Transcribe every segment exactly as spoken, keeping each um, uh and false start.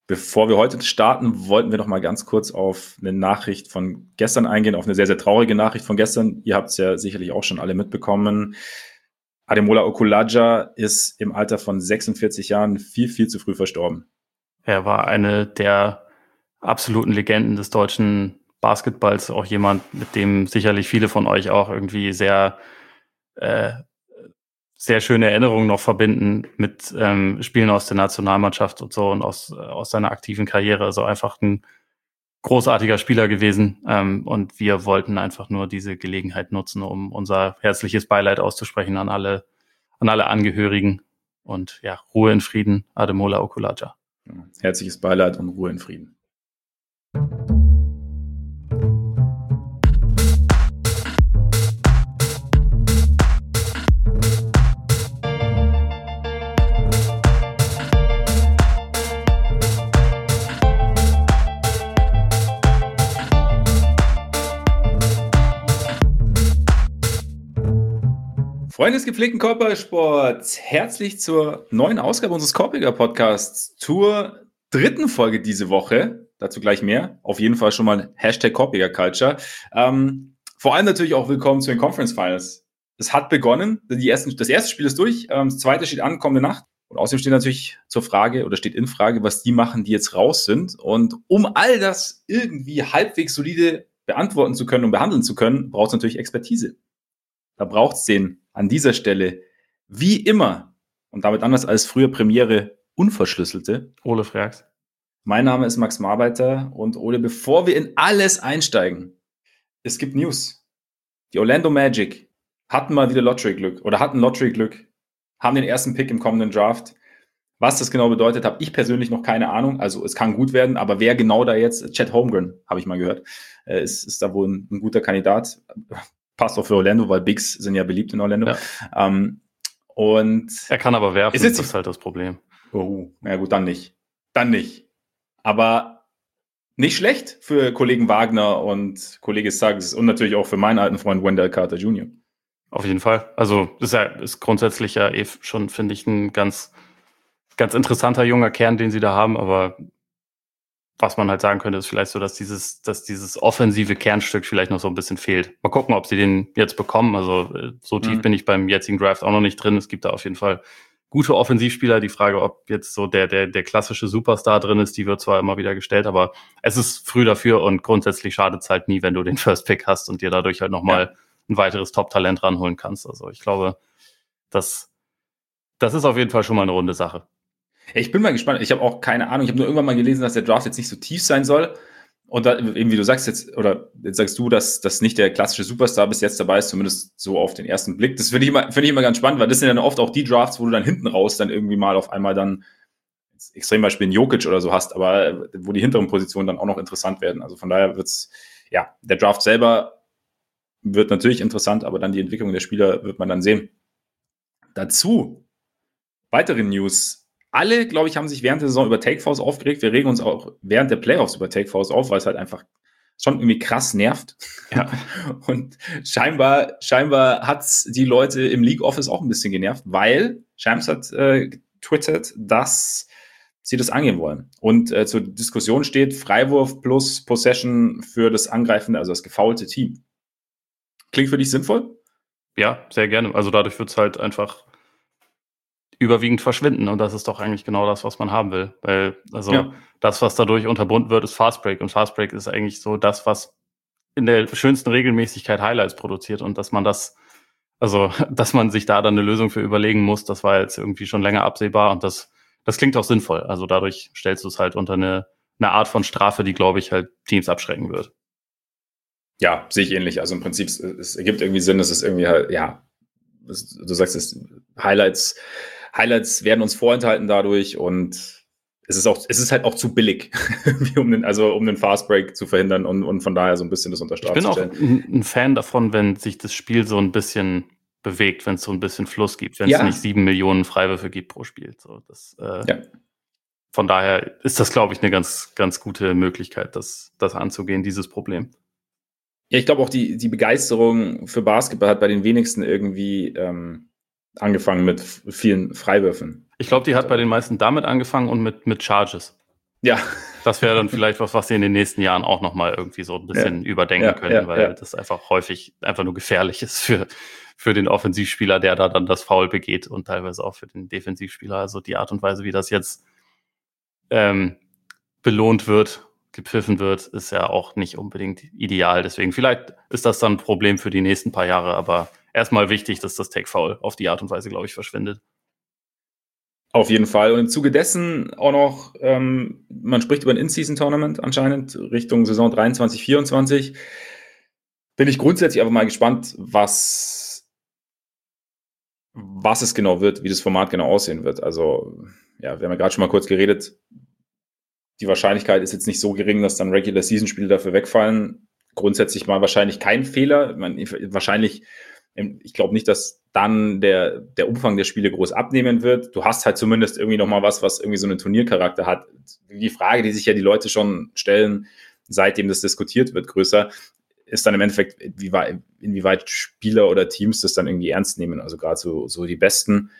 Bevor wir heute starten, wollten wir noch mal ganz kurz auf eine Nachricht von gestern eingehen, auf eine sehr, sehr traurige Nachricht von gestern. Ihr habt es ja sicherlich auch schon alle mitbekommen. Ademola Okulaja ist im Alter von sechsundvierzig Jahren viel, viel zu früh verstorben. Er war eine der absoluten Legenden des deutschen Basketballs, auch jemand, mit dem sicherlich viele von euch auch irgendwie sehr äh, sehr schöne Erinnerungen noch verbinden mit ähm, Spielen aus der Nationalmannschaft und so und aus, aus seiner aktiven Karriere. Also einfach ein großartiger Spieler gewesen. Ähm, und wir wollten einfach nur diese Gelegenheit nutzen, um unser herzliches Beileid auszusprechen an alle, an alle Angehörigen. Und ja, Ruhe in Frieden, Ademola Okulaja. Herzliches Beileid und Ruhe in Frieden. Freunde des gepflegten Korbballsports, herzlich zur neuen Ausgabe unseres Korbiger Podcasts, zur dritten Folge diese Woche. Dazu gleich mehr. Auf jeden Fall schon mal Hashtag Korbiger Culture. Ähm, vor allem natürlich auch willkommen zu den Conference Finals. Es hat begonnen. Die ersten, das erste Spiel ist durch. Ähm, das zweite steht an, kommende Nacht. Und außerdem steht natürlich zur Frage oder steht in Frage, was die machen, die jetzt raus sind. Und um all das irgendwie halbwegs solide beantworten zu können und behandeln zu können, braucht es natürlich Expertise. Da braucht es den an dieser Stelle wie immer und damit anders als früher Premiere unverschlüsselte Ole Freaks. Mein Name ist Max Marbeiter und Ole, bevor wir in alles einsteigen, es gibt News. Die Orlando Magic hatten mal wieder Lottery-Glück oder hatten Lottery-Glück, haben den ersten Pick im kommenden Draft. Was das genau bedeutet, habe ich persönlich noch keine Ahnung. Also es kann gut werden, aber wer genau da jetzt, Chet Holmgren, habe ich mal gehört, ist, ist da wohl ein, ein guter Kandidat. Passt auch für Orlando, weil Bigs sind ja beliebt in Orlando. Ja. Ähm, und er kann aber werfen, ist das ist halt das Problem. Oh, na gut, dann nicht. Dann nicht. Aber nicht schlecht für Kollegen Wagner und Kollege Suggs und natürlich auch für meinen alten Freund Wendell Carter Junior Auf jeden Fall. Also ist ja ist grundsätzlich ja eh schon, finde ich, ein ganz, ganz interessanter junger Kern, den sie da haben, aber was man halt sagen könnte, ist vielleicht so, dass dieses, dass dieses offensive Kernstück vielleicht noch so ein bisschen fehlt. Mal gucken, ob sie den jetzt bekommen. Also so tief mhm. bin ich beim jetzigen Draft auch noch nicht drin. Es gibt da auf jeden Fall gute Offensivspieler. Die Frage, ob jetzt so der, der, der klassische Superstar drin ist, die wird zwar immer wieder gestellt, aber es ist früh dafür und grundsätzlich schadet es halt nie, wenn du den First Pick hast und dir dadurch halt nochmal ja. ein weiteres Top-Talent ranholen kannst. Also ich glaube, das, das ist auf jeden Fall schon mal eine runde Sache. Ich bin mal gespannt. Ich habe auch keine Ahnung. Ich habe nur irgendwann mal gelesen, dass der Draft jetzt nicht so tief sein soll. Und da, eben wie du sagst jetzt, oder jetzt sagst du, dass das nicht der klassische Superstar bis jetzt dabei ist, zumindest so auf den ersten Blick. Das finde ich immer, finde ich immer ganz spannend, weil das sind ja dann oft auch die Drafts, wo du dann hinten raus dann irgendwie mal auf einmal dann Extrembeispiel in Jokic oder so hast, aber wo die hinteren Positionen dann auch noch interessant werden. Also von daher wird's, ja, der Draft selber wird natürlich interessant, aber dann die Entwicklung der Spieler wird man dann sehen. Dazu weitere News. Alle, glaube ich, haben sich während der Saison über Take-Fouls aufgeregt. Wir regen uns auch während der Playoffs über Take-Fouls auf, weil es halt einfach schon irgendwie krass nervt. Ja. Und scheinbar, scheinbar hat es die Leute im League Office auch ein bisschen genervt, weil Shams hat äh, getwittert, dass sie das angehen wollen. Und äh, zur Diskussion steht Freiwurf plus Possession für das angreifende, also das gefoulte Team. Klingt für dich sinnvoll? Ja, sehr gerne. Also dadurch wird es halt einfach überwiegend verschwinden und das ist doch eigentlich genau das, was man haben will, weil also ja. das, was dadurch unterbunden wird, ist Fastbreak und Fastbreak ist eigentlich so das, was in der schönsten Regelmäßigkeit Highlights produziert und dass man das, also dass man sich da dann eine Lösung für überlegen muss, das war jetzt irgendwie schon länger absehbar und das, das klingt auch sinnvoll, also dadurch stellst du es halt unter eine, eine Art von Strafe, die, glaube ich, halt Teams abschrecken wird. Ja, sehe ich ähnlich, also im Prinzip, es, es ergibt irgendwie Sinn, es ist irgendwie halt, ja, es, du sagst es, Highlights Highlights werden uns vorenthalten dadurch und es ist auch, es ist halt auch zu billig, um den, also um den Fastbreak zu verhindern und, und von daher so ein bisschen das unter Strafe zu stellen. Ich bin auch ein, ein Fan davon, wenn sich das Spiel so ein bisschen bewegt, wenn es so ein bisschen Fluss gibt, wenn es ja. nicht sieben Millionen Freiwürfe gibt pro Spiel. So, das, äh, ja. Von daher ist das, glaube ich, eine ganz, ganz gute Möglichkeit, das, das anzugehen, dieses Problem. Ja, ich glaube auch die, die Begeisterung für Basketball hat bei den wenigsten irgendwie ähm, angefangen mit vielen Freiwürfen. Ich glaube, die hat bei den meisten damit angefangen und mit, mit Charges. Ja. Das wäre dann vielleicht was, was sie in den nächsten Jahren auch nochmal irgendwie so ein bisschen ja. überdenken ja, können, ja, weil ja. das einfach häufig einfach nur gefährlich ist für, für den Offensivspieler, der da dann das Foul begeht und teilweise auch für den Defensivspieler. Also die Art und Weise, wie das jetzt ähm, belohnt wird, gepfiffen wird, ist ja auch nicht unbedingt ideal. Deswegen vielleicht ist das dann ein Problem für die nächsten paar Jahre, aber erstmal wichtig, dass das Take-Foul auf die Art und Weise, glaube ich, verschwindet. Auf jeden Fall. Und im Zuge dessen auch noch, ähm, man spricht über ein In-Season-Tournament anscheinend Richtung Saison dreiundzwanzig, vierundzwanzig. Bin ich grundsätzlich aber mal gespannt, was, was es genau wird, wie das Format genau aussehen wird. Also, ja, wir haben ja gerade schon mal kurz geredet. Die Wahrscheinlichkeit ist jetzt nicht so gering, dass dann Regular-Season-Spiele dafür wegfallen. Grundsätzlich mal wahrscheinlich kein Fehler. Man, wahrscheinlich, ich glaube nicht, dass dann der, der Umfang der Spiele groß abnehmen wird. Du hast halt zumindest irgendwie nochmal was, was irgendwie so einen Turniercharakter hat. Die Frage, die sich ja die Leute schon stellen, seitdem das diskutiert wird, größer, ist dann im Endeffekt, inwieweit, inwieweit Spieler oder Teams das dann irgendwie ernst nehmen. Also gerade so, so die Besten.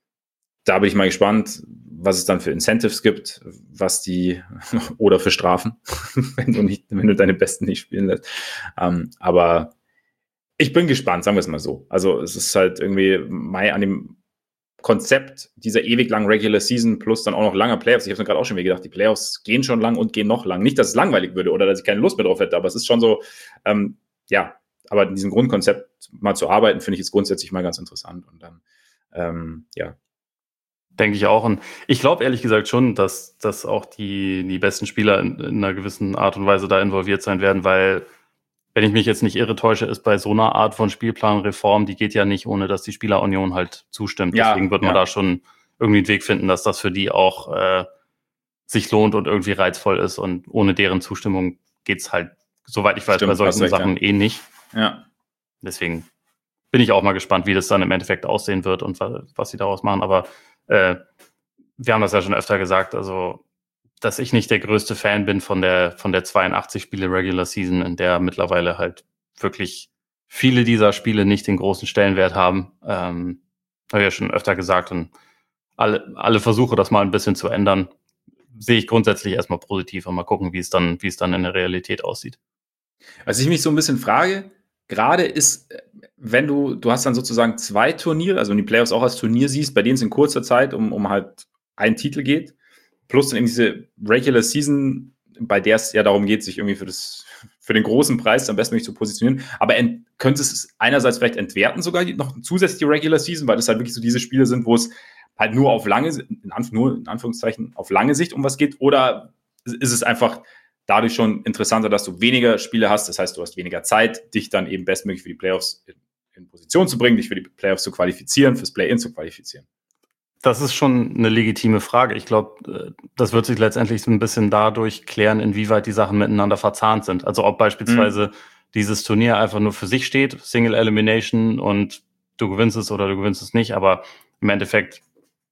Da bin ich mal gespannt, was es dann für Incentives gibt, was die, oder für Strafen, wenn du nicht, wenn du deine Besten nicht spielen lässt. Ähm, aber ich bin gespannt, sagen wir es mal so. Also es ist halt irgendwie Mai an dem Konzept dieser ewig langen Regular Season plus dann auch noch langer Playoffs. Ich habe mir gerade auch schon wieder gedacht, die Playoffs gehen schon lang und gehen noch lang. Nicht, dass es langweilig würde oder dass ich keine Lust mehr drauf hätte, aber es ist schon so, ähm, ja, aber in diesem Grundkonzept mal zu arbeiten, finde ich jetzt grundsätzlich mal ganz interessant. Und dann, ähm, ja. Denke ich auch. Und ich glaube ehrlich gesagt schon, dass, dass auch die, die besten Spieler in, in einer gewissen Art und Weise da involviert sein werden, weil, wenn ich mich jetzt nicht irre täusche, ist bei so einer Art von Spielplanreform, die geht ja nicht, ohne dass die Spielerunion halt zustimmt. Ja, Deswegen wird man ja. da schon irgendwie einen Weg finden, dass das für die auch äh, sich lohnt und irgendwie reizvoll ist. Und ohne deren Zustimmung geht's halt, soweit ich weiß, Stimmt, bei solchen Sachen ja. eh nicht. Ja. Deswegen bin ich auch mal gespannt, wie das dann im Endeffekt aussehen wird und was, was sie daraus machen. Aber äh, wir haben das ja schon öfter gesagt, also dass ich nicht der größte Fan bin von der von der zweiundachtzig Spiele Regular Season, in der mittlerweile halt wirklich viele dieser Spiele nicht den großen Stellenwert haben. Ähm, habe ich ja schon öfter gesagt. Und alle, alle Versuche, das mal ein bisschen zu ändern, sehe ich grundsätzlich erstmal positiv und mal gucken, wie es dann, wie es dann in der Realität aussieht. Was ich mich so ein bisschen frage, gerade ist, wenn du, du hast dann sozusagen zwei Turniere, also wenn die Playoffs auch als Turnier siehst, bei denen es in kurzer Zeit um, um halt einen Titel geht, plus dann diese Regular Season, bei der es ja darum geht, sich irgendwie für das für den großen Preis am besten nicht zu positionieren. Aber ent, könnte es einerseits vielleicht entwerten, sogar die, noch zusätzlich die Regular Season, weil das halt wirklich so diese Spiele sind, wo es halt nur auf lange, in, Anf- nur in Anführungszeichen, auf lange Sicht um was geht, oder ist es einfach dadurch schon interessanter, dass du weniger Spiele hast, das heißt, du hast weniger Zeit, dich dann eben bestmöglich für die Playoffs in, in Position zu bringen, dich für die Playoffs zu qualifizieren, fürs Play-In zu qualifizieren. Das ist schon eine legitime Frage. Ich glaube, das wird sich letztendlich so ein bisschen dadurch klären, inwieweit die Sachen miteinander verzahnt sind. Also ob beispielsweise mhm. dieses Turnier einfach nur für sich steht, Single Elimination, und du gewinnst es oder du gewinnst es nicht, aber im Endeffekt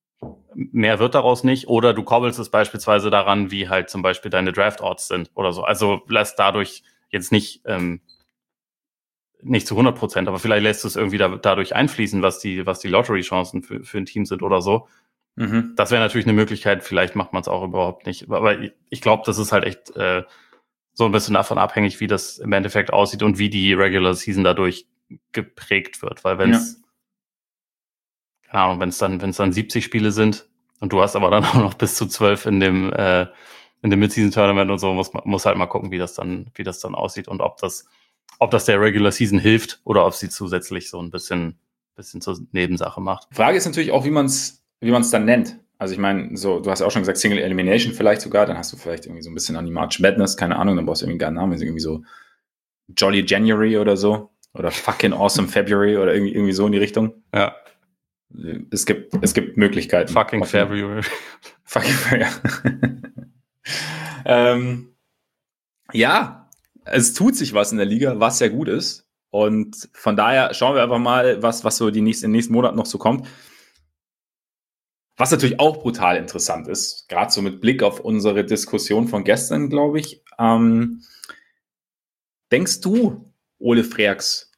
mehr wird daraus nicht. Oder du koppelst es beispielsweise daran, wie halt zum Beispiel deine Draft-Orts sind oder so. Also lässt dadurch jetzt nicht ähm, nicht zu hundert Prozent, aber vielleicht lässt du es irgendwie da, dadurch einfließen, was die, was die Lottery-Chancen für, für ein Team sind oder so. Mhm. Das wäre natürlich eine Möglichkeit, vielleicht macht man es auch überhaupt nicht. Aber ich, ich glaube, das ist halt echt äh, so ein bisschen davon abhängig, wie das im Endeffekt aussieht und wie die Regular Season dadurch geprägt wird. Weil wenn es, ja. keine Ahnung, wenn es dann, wenn es dann siebzig Spiele sind und du hast aber dann auch noch bis zu zwölf in dem, äh, in dem Mid-Season-Tournament und so, muss man muss halt mal gucken, wie das dann, wie das dann aussieht und ob das ob das der Regular Season hilft oder ob sie zusätzlich so ein bisschen, bisschen zur Nebensache macht. Frage ist natürlich auch, wie man es wie man es dann nennt. Also ich meine, so, du hast ja auch schon gesagt, Single Elimination vielleicht sogar, dann hast du vielleicht irgendwie so ein bisschen an die March Madness, keine Ahnung, dann brauchst du irgendwie einen geilen Namen, irgendwie so Jolly January oder so oder Fucking Awesome February oder irgendwie, irgendwie so in die Richtung. Ja. Es gibt, es gibt Möglichkeiten. Fucking February. Fucking February. ähm, ja, es tut sich was in der Liga, was sehr gut ist. Und von daher schauen wir einfach mal, was, was so die nächsten, in den nächsten Monaten noch so kommt. Was natürlich auch brutal interessant ist, gerade so mit Blick auf unsere Diskussion von gestern, glaube ich. Ähm, denkst du, Ole Freaks,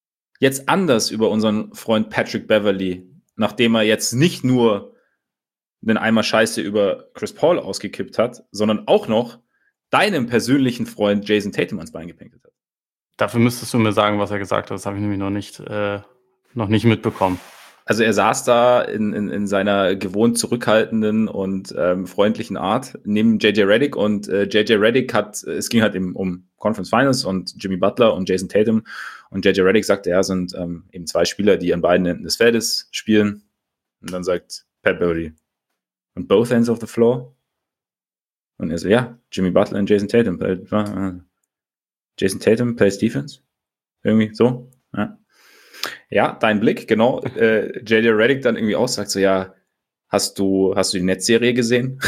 jetzt anders über unseren Freund Patrick Beverley, nachdem er jetzt nicht nur den Eimer Scheiße über Chris Paul ausgekippt hat, sondern auch noch deinem persönlichen Freund Jason Tatum ans Bein gepinkelt hat. Dafür müsstest du mir sagen, was er gesagt hat. Das habe ich nämlich noch nicht, äh, noch nicht mitbekommen. Also er saß da in, in, in seiner gewohnt zurückhaltenden und ähm, freundlichen Art neben J J Redick und äh, J J Redick hat, es ging halt eben um Conference Finals und Jimmy Butler und Jason Tatum und J J Redick sagte, ja, sind ähm, eben zwei Spieler, die an beiden Enden des Feldes spielen und dann sagt Pat Beverly, on both ends of the floor? Und er so, ja, Jimmy Butler und Jason Tatum. Play, uh, Jason Tatum plays defense? Irgendwie so, ja. Ja, dein Blick, genau. Äh, J J Redick dann irgendwie auch sagt so, ja, hast du, hast du die Netzserie gesehen?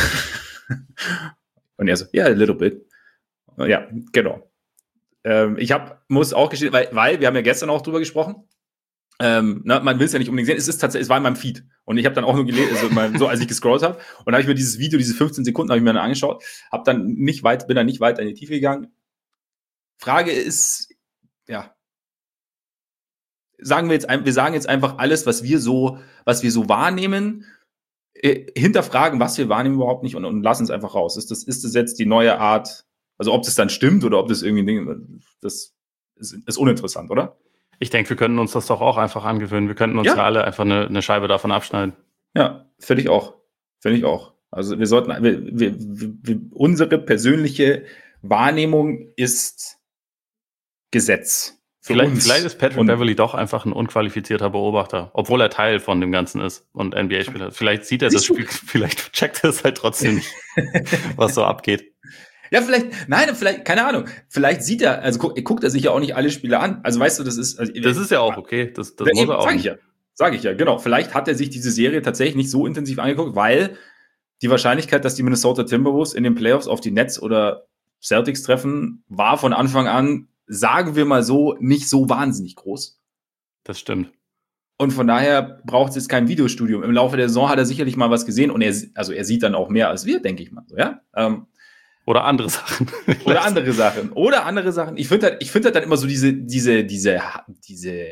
Und er so, ja, yeah, a little bit. Ja, genau. Ähm, ich hab, muss auch gestehen, weil, weil wir haben ja gestern auch drüber gesprochen. Ähm, na, man will es ja nicht unbedingt sehen. Es ist tatsächlich, es war in meinem Feed. Und ich habe dann auch nur gelesen, also mein, so als ich gescrollt habe. Und habe ich mir dieses Video, diese fünfzehn Sekunden, habe ich mir dann angeschaut. Hab dann nicht weit, bin dann nicht weiter in die Tiefe gegangen. Frage ist, ja, sagen wir jetzt, wir sagen jetzt einfach alles, was wir so, was wir so wahrnehmen, äh, hinterfragen, was wir wahrnehmen überhaupt nicht und, und lassen es einfach raus. Ist das, ist das jetzt die neue Art, also ob das dann stimmt oder ob das irgendwie ein Ding, das ist, ist uninteressant, oder? Ich denke, wir könnten uns das doch auch einfach angewöhnen. Wir könnten uns ja, ja alle einfach eine, eine Scheibe davon abschneiden. Ja, finde ich auch. Finde ich auch. Also wir sollten, wir, wir, wir, unsere persönliche Wahrnehmung ist Gesetz. Vielleicht, vielleicht ist Patrick und Beverly doch einfach ein unqualifizierter Beobachter, obwohl er Teil von dem Ganzen ist und N B A-Spieler. Vielleicht sieht er das Spiel, vielleicht checkt er es halt trotzdem nicht, was so abgeht. Ja, vielleicht, nein, vielleicht, keine Ahnung. Vielleicht sieht er, also guckt, guckt er sich ja auch nicht alle Spiele an. Also weißt du, das ist. Also, das ist ja auch okay. Das, das ja, muss eben, er auch. Sag ich ja. Sag ich ja, genau. Vielleicht hat er sich diese Serie tatsächlich nicht so intensiv angeguckt, weil die Wahrscheinlichkeit, dass die Minnesota Timberwolves in den Playoffs auf die Nets oder Celtics treffen, war von Anfang an, sagen wir mal so, nicht so wahnsinnig groß. Das stimmt. Und von daher braucht es jetzt kein Videostudium. Im Laufe der Saison hat er sicherlich mal was gesehen und er, also er sieht dann auch mehr als wir, denke ich mal. So, ja? Ähm, Oder andere Sachen. Oder andere Sachen. Oder andere Sachen. Ich finde halt, ich finde halt dann immer so diese, diese, diese, diese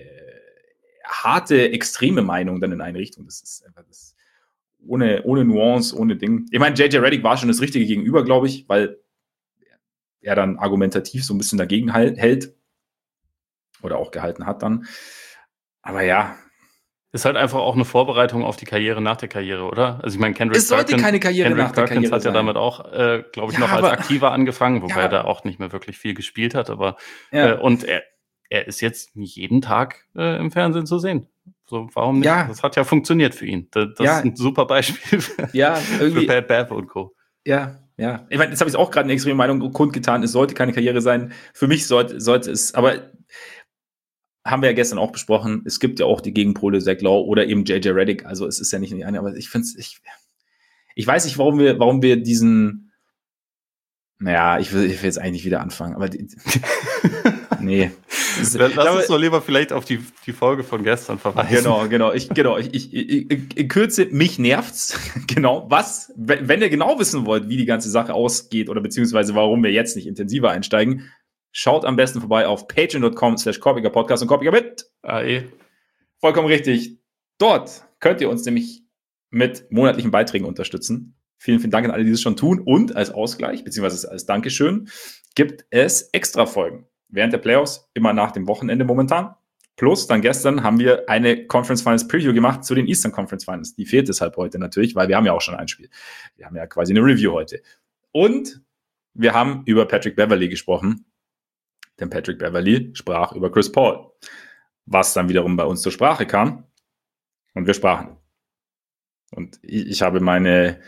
harte, extreme Meinung dann in eine Richtung. Das ist einfach das, ohne, ohne Nuance, ohne Ding. Ich meine, J J Redick war schon das Richtige gegenüber, glaube ich, weil er dann argumentativ so ein bisschen dagegen hält. Oder auch gehalten hat dann. Aber ja. Ist halt einfach auch eine Vorbereitung auf die Karriere nach der Karriere, oder? Also ich meine, Kendrick Es sollte Perkins, keine Karriere Kendrick nach der Perkins Karriere hat ja sein. damit auch, äh, glaube ich, Ja, noch als aber- Aktiver angefangen, wobei Ja. er da auch nicht mehr wirklich viel gespielt hat, aber Ja. äh, und er, er ist jetzt jeden Tag äh, im Fernsehen zu sehen. So, warum nicht? Ja. Das hat ja funktioniert für ihn. Das, das Ja. ist ein super Beispiel für, Ja, für irgendwie. Pat Bev und Co. Ja, ja. Ich meine, jetzt habe ich auch gerade eine extreme Meinung kundgetan. Es sollte keine Karriere sein. Für mich sollte, sollte es, aber haben wir ja gestern auch besprochen. Es gibt ja auch die Gegenpole, Zach Lowe oder eben J J Redick. Also es ist ja nicht nur die eine, aber ich finde es, ich, ich weiß nicht, warum wir, warum wir diesen, naja, ich will, ich will jetzt eigentlich wieder anfangen, aber die, nee. Das, Lass aber, uns doch lieber vielleicht auf die, die Folge von gestern verweisen. Genau, genau. Ich, genau. Ich, ich, ich, in Kürze, mich nervt's. Genau. Was, wenn, wenn ihr genau wissen wollt, wie die ganze Sache ausgeht oder beziehungsweise warum wir jetzt nicht intensiver einsteigen, schaut am besten vorbei auf patreon.com slash Korpiger Podcast und Korpiger mit. A E. Vollkommen richtig. Dort könnt ihr uns nämlich mit monatlichen Beiträgen unterstützen. Vielen, vielen Dank an alle, die das schon tun. Und als Ausgleich, beziehungsweise als Dankeschön, gibt es Extra-Folgen. Während der Playoffs, immer nach dem Wochenende momentan. Plus, dann gestern haben wir eine Conference Finals Preview gemacht zu den Eastern Conference Finals. Die fehlt deshalb heute natürlich, weil wir haben ja auch schon ein Spiel. Wir haben ja quasi eine Review heute. Und wir haben über Patrick Beverly gesprochen. Denn Patrick Beverly sprach über Chris Paul. Was dann wiederum bei uns zur Sprache kam. Und wir sprachen. Und ich, ich habe meine...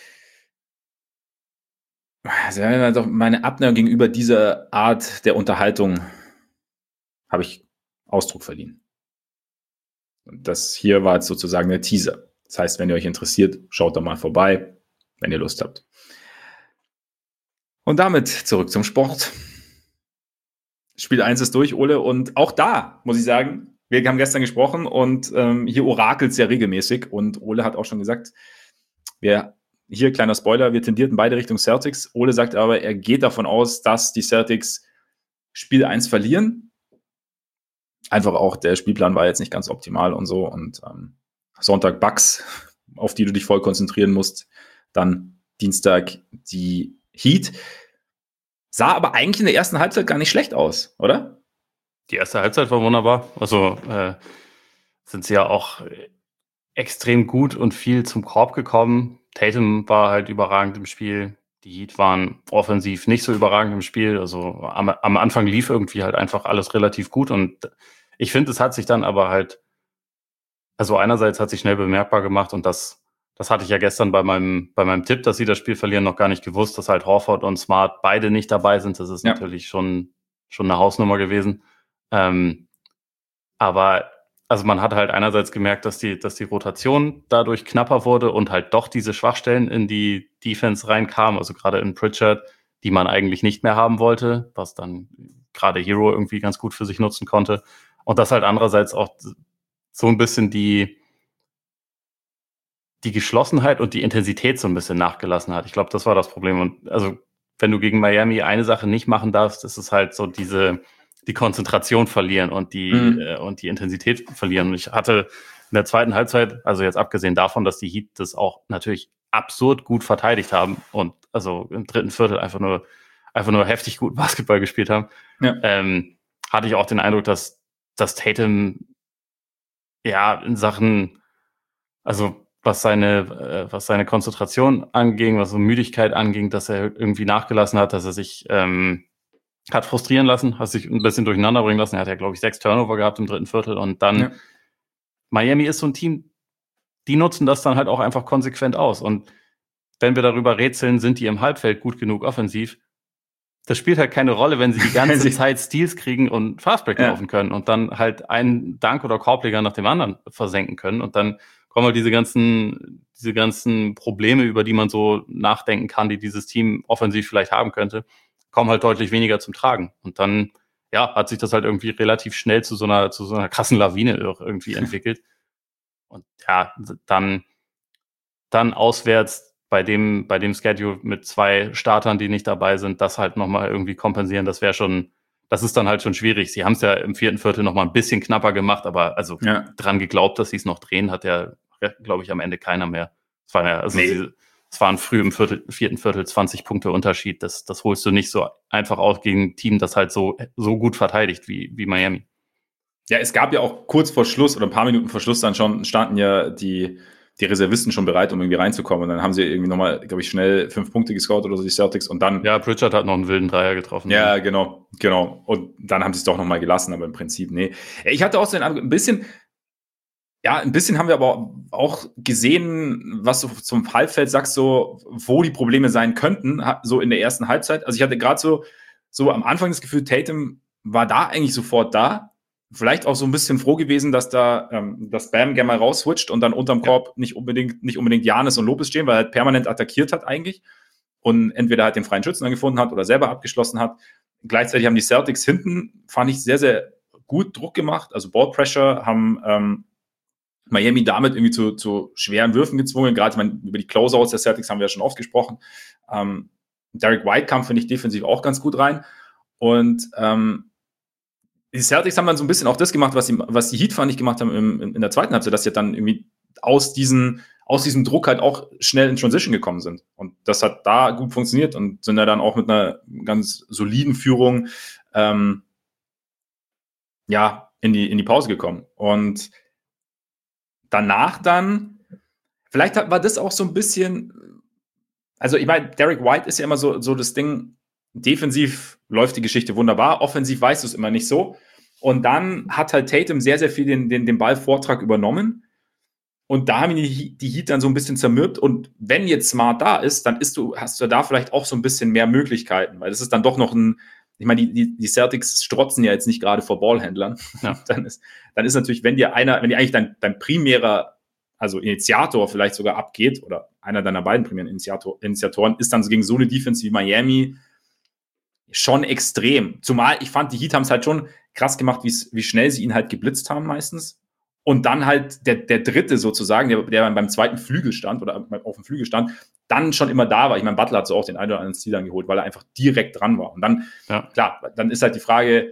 Also meine Abneigung gegenüber dieser Art der Unterhaltung habe ich Ausdruck verliehen. Und das hier war jetzt sozusagen der Teaser. Das heißt, wenn ihr euch interessiert, schaut da mal vorbei, wenn ihr Lust habt. Und damit zurück zum Sport. Spiel eins ist durch, Ole. Und auch da muss ich sagen, wir haben gestern gesprochen und ähm, hier orakelt es ja regelmäßig. Und Ole hat auch schon gesagt, wir hier kleiner Spoiler, wir tendierten beide Richtung Celtics. Ole sagt aber, er geht davon aus, dass die Celtics Spiel eins verlieren. Einfach auch, der Spielplan war jetzt nicht ganz optimal und so. Und ähm, Sonntag Bucks, auf die du dich voll konzentrieren musst. Dann Dienstag die Heat. Sah aber eigentlich in der ersten Halbzeit gar nicht schlecht aus, oder? Die erste Halbzeit war wunderbar. Also äh, sind sie ja auch extrem gut und viel zum Korb gekommen. Tatum war halt überragend im Spiel. Die Heat waren offensiv nicht so überragend im Spiel. Also am, am Anfang lief irgendwie halt einfach alles relativ gut. Und ich finde, es hat sich dann aber halt, also einerseits hat sich schnell bemerkbar gemacht und das, das hatte ich ja gestern bei meinem, bei meinem Tipp, dass sie das Spiel verlieren, noch gar nicht gewusst, dass halt Horford und Smart beide nicht dabei sind. Das ist ja natürlich schon, schon eine Hausnummer gewesen. Ähm, aber also man hat halt einerseits gemerkt, dass die, dass die Rotation dadurch knapper wurde und halt doch diese Schwachstellen in die Defense reinkamen, also gerade in Pritchard, die man eigentlich nicht mehr haben wollte, was dann gerade Hero irgendwie ganz gut für sich nutzen konnte. Und das halt andererseits auch so ein bisschen die, die Geschlossenheit und die Intensität so ein bisschen nachgelassen hat. Ich glaube, das war das Problem. Und also wenn du gegen Miami eine Sache nicht machen darfst, ist es halt so diese die Konzentration verlieren und die mhm. äh, und die Intensität verlieren. Und ich hatte in der zweiten Halbzeit, also jetzt abgesehen davon, dass die Heat das auch natürlich absurd gut verteidigt haben und also im dritten Viertel einfach nur einfach nur heftig gut Basketball gespielt haben, ja. ähm, hatte ich auch den Eindruck, dass dass Tatum ja in Sachen, also was seine äh, was seine Konzentration anging, was so Müdigkeit anging, dass er irgendwie nachgelassen hat, dass er sich ähm, hat frustrieren lassen, hat sich ein bisschen durcheinander bringen lassen. Er hat ja, glaube ich, sechs Turnover gehabt im dritten Viertel. Und dann ja. Miami ist so ein Team, die nutzen das dann halt auch einfach konsequent aus. Und wenn wir darüber rätseln, sind die im Halbfeld gut genug offensiv, das spielt halt keine Rolle, wenn sie die ganze Zeit Steals kriegen und Fastbreak ja. laufen können und dann halt einen Dunk- oder Korbleger nach dem anderen versenken können. Und dann kommen halt diese ganzen, diese ganzen Probleme, über die man so nachdenken kann, die dieses Team offensiv vielleicht haben könnte, kommen halt deutlich weniger zum Tragen. Und dann, ja, hat sich das halt irgendwie relativ schnell zu so einer, zu so einer krassen Lawine irgendwie entwickelt. Und ja, dann, dann auswärts bei dem, bei dem Schedule mit zwei Startern, die nicht dabei sind, das halt nochmal irgendwie kompensieren, das wäre schon, das ist dann halt schon schwierig. Sie haben es ja im vierten Viertel nochmal ein bisschen knapper gemacht, aber also ja. dran geglaubt, dass sie es noch drehen, hat ja, glaube ich, am Ende keiner mehr. Es war ja, also nee. sie, Es waren früh im Viertel, vierten Viertel zwanzig Punkte Unterschied. Das, das holst du nicht so einfach aus gegen ein Team, das halt so, so gut verteidigt wie, wie Miami. Ja, es gab ja auch kurz vor Schluss oder ein paar Minuten vor Schluss dann schon, standen ja die, die Reservisten schon bereit, um irgendwie reinzukommen. Und dann haben sie irgendwie nochmal, glaube ich, schnell fünf Punkte gescored oder so, die Celtics. Und dann. Ja, Pritchard hat noch einen wilden Dreier getroffen. Ja, ja. genau, genau. Und dann haben sie es doch nochmal gelassen, aber im Prinzip, nee. Ich hatte auch so ein bisschen. Ja, ein bisschen haben wir aber auch gesehen, was du zum Halbfeld sagst, so, wo die Probleme sein könnten, so in der ersten Halbzeit. Also ich hatte gerade so, so am Anfang das Gefühl, Tatum war da eigentlich sofort da. Vielleicht auch so ein bisschen froh gewesen, dass da ähm, das Bam gerne mal rausswitcht und dann unterm Korb ja. nicht unbedingt nicht unbedingt Giannis und Lopez stehen, weil er halt permanent attackiert hat eigentlich und entweder halt den freien Schützen dann gefunden hat oder selber abgeschlossen hat. Gleichzeitig haben die Celtics hinten, fand ich, sehr, sehr gut Druck gemacht. Also Ball Pressure, haben ähm, Miami damit irgendwie zu, zu schweren Würfen gezwungen. Gerade, ich meine, über die Closeouts der Celtics haben wir ja schon oft gesprochen. Ähm, Derek White kam, finde ich, defensiv auch ganz gut rein. Und ähm, die Celtics haben dann so ein bisschen auch das gemacht, was die, was die Heat, fand ich, gemacht haben im, in der zweiten Halbzeit, dass sie dann irgendwie aus, diesen, aus diesem Druck halt auch schnell in Transition gekommen sind. Und das hat da gut funktioniert und sind ja dann auch mit einer ganz soliden Führung ähm, ja, in die, in die Pause gekommen. Und danach dann, vielleicht hat, war das auch so ein bisschen, also ich meine, Derek White ist ja immer so, so das Ding, defensiv läuft die Geschichte wunderbar, offensiv weißt du es immer nicht so. Und dann hat halt Tatum sehr, sehr viel den, den, den Ballvortrag übernommen. Und da haben die, die Heat dann so ein bisschen zermürbt. Und wenn jetzt Smart da ist, dann ist du, hast du da vielleicht auch so ein bisschen mehr Möglichkeiten, weil das ist dann doch noch ein, ich meine, die, die, die Celtics strotzen ja jetzt nicht gerade vor Ballhändlern. Ja. Dann ist, dann ist natürlich, wenn dir einer, wenn dir eigentlich dein, dein primärer, also Initiator vielleicht sogar abgeht, oder einer deiner beiden primären Initiator, Initiatoren, ist dann so gegen so eine Defense wie Miami schon extrem. Zumal ich fand, die Heat haben es halt schon krass gemacht, wie schnell sie ihn halt geblitzt haben meistens. Und dann halt der, der Dritte sozusagen, der, der beim zweiten Flügel stand oder auf dem Flügel stand, dann schon immer da war. Ich meine, Butler hat so auch den einen oder anderen Stil dann geholt, weil er einfach direkt dran war. Und dann, ja. klar, dann ist halt die Frage,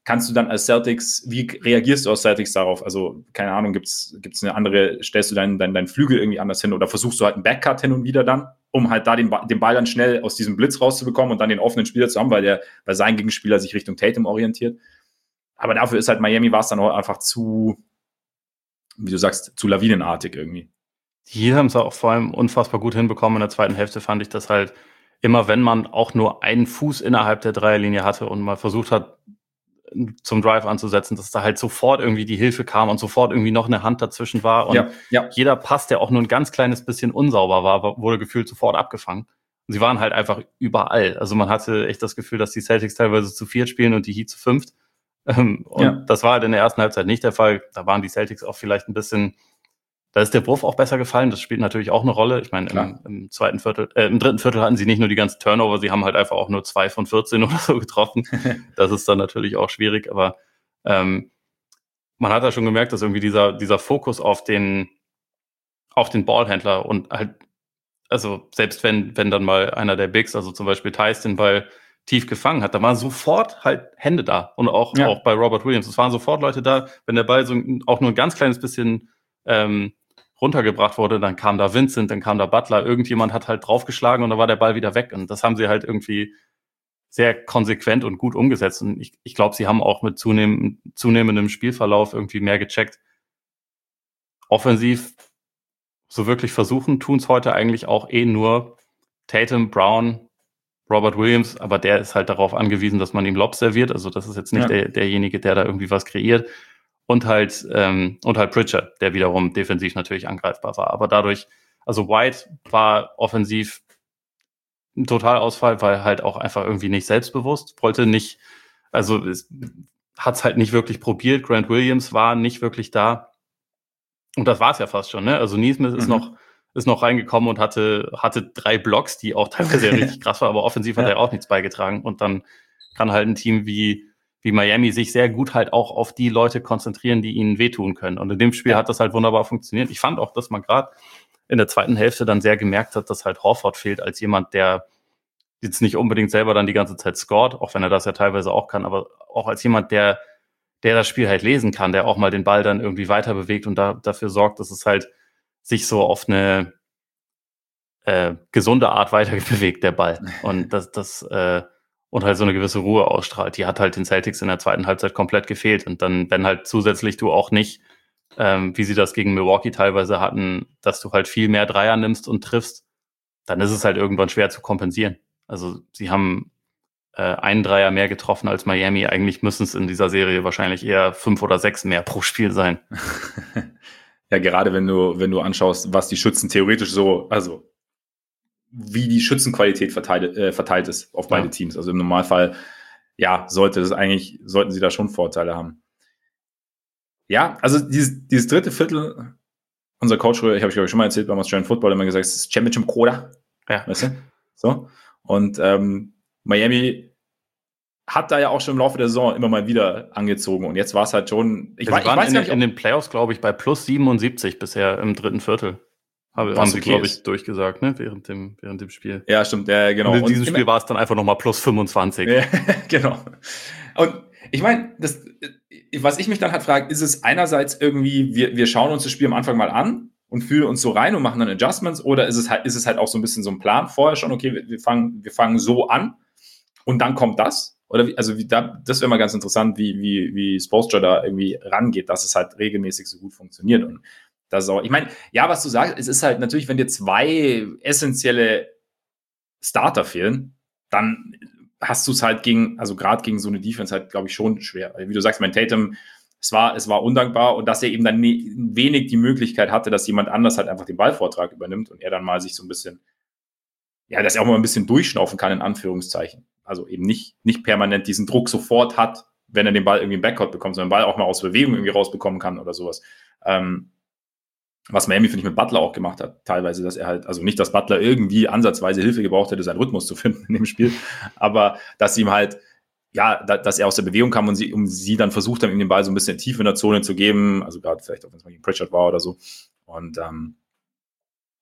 kannst du dann als Celtics, wie reagierst du als Celtics darauf? Also, keine Ahnung, gibt's gibt's eine andere, stellst du deinen dein, dein Flügel irgendwie anders hin oder versuchst du halt einen Backcut hin und wieder dann, um halt da den, den Ball dann schnell aus diesem Blitz rauszubekommen und dann den offenen Spieler zu haben, weil der bei seinem Gegenspieler sich Richtung Tatum orientiert. Aber dafür ist halt Miami, war es dann auch einfach zu, wie du sagst, zu lawinenartig irgendwie. Die haben es auch vor allem unfassbar gut hinbekommen. In der zweiten Hälfte fand ich das halt immer, wenn man auch nur einen Fuß innerhalb der Dreierlinie hatte und mal versucht hat, zum Drive anzusetzen, dass da halt sofort irgendwie die Hilfe kam und sofort irgendwie noch eine Hand dazwischen war. Und ja, ja. jeder Pass, der auch nur ein ganz kleines bisschen unsauber war, wurde gefühlt sofort abgefangen. Und sie waren halt einfach überall. Also man hatte echt das Gefühl, dass die Celtics teilweise zu viert spielen und die Heat zu fünft. Und ja. das war halt in der ersten Halbzeit nicht der Fall. Da waren die Celtics auch vielleicht ein bisschen, da ist der Wurf auch besser gefallen. Das spielt natürlich auch eine Rolle. Ich meine, im, im zweiten Viertel, äh, im dritten Viertel hatten sie nicht nur die ganzen Turnover, sie haben halt einfach auch nur zwei von vierzehn oder so getroffen. Das ist dann natürlich auch schwierig, aber ähm, man hat da schon gemerkt, dass irgendwie dieser, dieser Fokus auf den, auf den Ballhändler und halt, also selbst wenn, wenn dann mal einer der Bigs, also zum Beispiel Theis, den Ball tief gefangen hat, da waren sofort halt Hände da. Und auch, ja. auch bei Robert Williams. Es waren sofort Leute da, wenn der Ball so auch nur ein ganz kleines bisschen ähm, runtergebracht wurde, dann kam da Vincent, dann kam da Butler, irgendjemand hat halt draufgeschlagen und dann war der Ball wieder weg. Und das haben sie halt irgendwie sehr konsequent und gut umgesetzt. Und ich, ich glaube, sie haben auch mit zunehmend, zunehmendem Spielverlauf irgendwie mehr gecheckt. Offensiv so wirklich versuchen, tun es heute eigentlich auch eh nur Tatum, Brown, Robert Williams, aber der ist halt darauf angewiesen, dass man ihm Lobs serviert. Also das ist jetzt nicht ja. der, derjenige, der da irgendwie was kreiert. Und halt, ähm, und halt Pritchard, der wiederum defensiv natürlich angreifbar war. Aber dadurch, also White war offensiv ein Totalausfall, weil halt auch einfach irgendwie nicht selbstbewusst, wollte nicht, also hat es halt nicht wirklich probiert. Grant Williams war nicht wirklich da. Und das war es ja fast schon, ne? Also Nesmith mhm. ist noch ist noch reingekommen und hatte hatte drei Blocks, die auch teilweise richtig krass waren, aber offensiv hat ja. er auch nichts beigetragen. Und dann kann halt ein Team wie wie Miami sich sehr gut halt auch auf die Leute konzentrieren, die ihnen wehtun können. Und in dem Spiel ja. hat das halt wunderbar funktioniert. Ich fand auch, dass man gerade in der zweiten Hälfte dann sehr gemerkt hat, dass halt Horford fehlt als jemand, der jetzt nicht unbedingt selber dann die ganze Zeit scored, auch wenn er das ja teilweise auch kann, aber auch als jemand, der der das Spiel halt lesen kann, der auch mal den Ball dann irgendwie weiter bewegt und da, dafür sorgt, dass es halt sich so auf eine äh, gesunde Art weiter bewegt, der Ball. Und das, das, äh, und halt so eine gewisse Ruhe ausstrahlt. Die hat halt den Celtics in der zweiten Halbzeit komplett gefehlt. Und dann, wenn halt zusätzlich du auch nicht, ähm, wie sie das gegen Milwaukee teilweise hatten, dass du halt viel mehr Dreier nimmst und triffst, dann ist es halt irgendwann schwer zu kompensieren. Also sie haben äh, einen Dreier mehr getroffen als Miami. Eigentlich müssen es in dieser Serie wahrscheinlich eher fünf oder sechs mehr pro Spiel sein. Ja, gerade wenn du, wenn du anschaust, was die Schützen theoretisch so, also wie die Schützenqualität verteilt, äh, verteilt ist auf beide ja. Teams. Also im Normalfall, ja, sollte es eigentlich, sollten sie da schon Vorteile haben. Ja, also dieses, dieses dritte Viertel, unser Coach, ich habe ich glaube ich schon mal erzählt, beim Australian Football immer gesagt, es ist Championship Coda. Ja. Weißt du? So. Und ähm, Miami hat da ja auch schon im Laufe der Saison immer mal wieder angezogen. Und jetzt war es halt schon, ich, weiß, ich weiß in, gar nicht, in den Playoffs, glaube ich, bei plus siebenundsiebzig bisher im dritten Viertel. Haben, haben sie, okay glaube ich, durchgesagt, ne? Während dem, während dem Spiel. Ja, stimmt, ja, genau. Und in diesem und Spiel war es dann einfach nochmal plus fünfundzwanzig. Ja, genau. Und ich meine, das, was ich mich dann halt frage, ist es einerseits irgendwie, wir, wir schauen uns das Spiel am Anfang mal an und fühlen uns so rein und machen dann Adjustments, oder ist es halt, ist es halt auch so ein bisschen so ein Plan vorher schon, okay, wir, wir fangen, wir fangen so an und dann kommt das? Oder wie, also wie da, das wäre mal ganz interessant, wie, wie, wie Spoelstra da irgendwie rangeht, dass es halt regelmäßig so gut funktioniert. Und das ist auch, ich meine, ja, was du sagst, es ist halt natürlich, wenn dir zwei essentielle Starter fehlen, dann hast du es halt gegen, also gerade gegen so eine Defense halt, glaube ich, schon schwer. Wie du sagst, mein Tatum, es war, es war undankbar, und dass er eben dann ne, wenig die Möglichkeit hatte, dass jemand anders halt einfach den Ballvortrag übernimmt und er dann mal sich so ein bisschen, ja, dass er auch mal ein bisschen durchschnaufen kann, in Anführungszeichen. Also eben nicht, nicht permanent diesen Druck sofort hat, wenn er den Ball irgendwie im Backcourt bekommt, sondern den Ball auch mal aus Bewegung irgendwie rausbekommen kann oder sowas. Ähm, was Miami, finde ich, mit Butler auch gemacht hat, teilweise, dass er halt, also nicht, dass Butler irgendwie ansatzweise Hilfe gebraucht hätte, seinen Rhythmus zu finden in dem Spiel, aber dass ihm halt, ja, da, dass er aus der Bewegung kam und sie, um sie dann versucht haben, ihm den Ball so ein bisschen tief in der Zone zu geben, also gerade vielleicht auch, wenn es mal gegen Pritchard war oder so. Und ähm,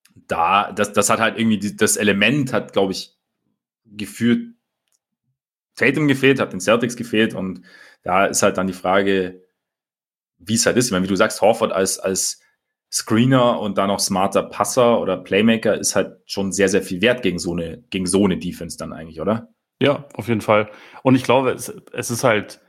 da, das, das hat halt irgendwie, die, das Element hat, glaube ich, gefühlt Tatum gefehlt, hat den Celtics gefehlt und da ist halt dann die Frage, wie es halt ist. Ich meine, wie du sagst, Horford als, als Screener und dann noch smarter Passer oder Playmaker ist halt schon sehr, sehr viel wert gegen so eine, gegen so eine Defense dann eigentlich, oder? Ja, auf jeden Fall. Und ich glaube, es, es ist halt,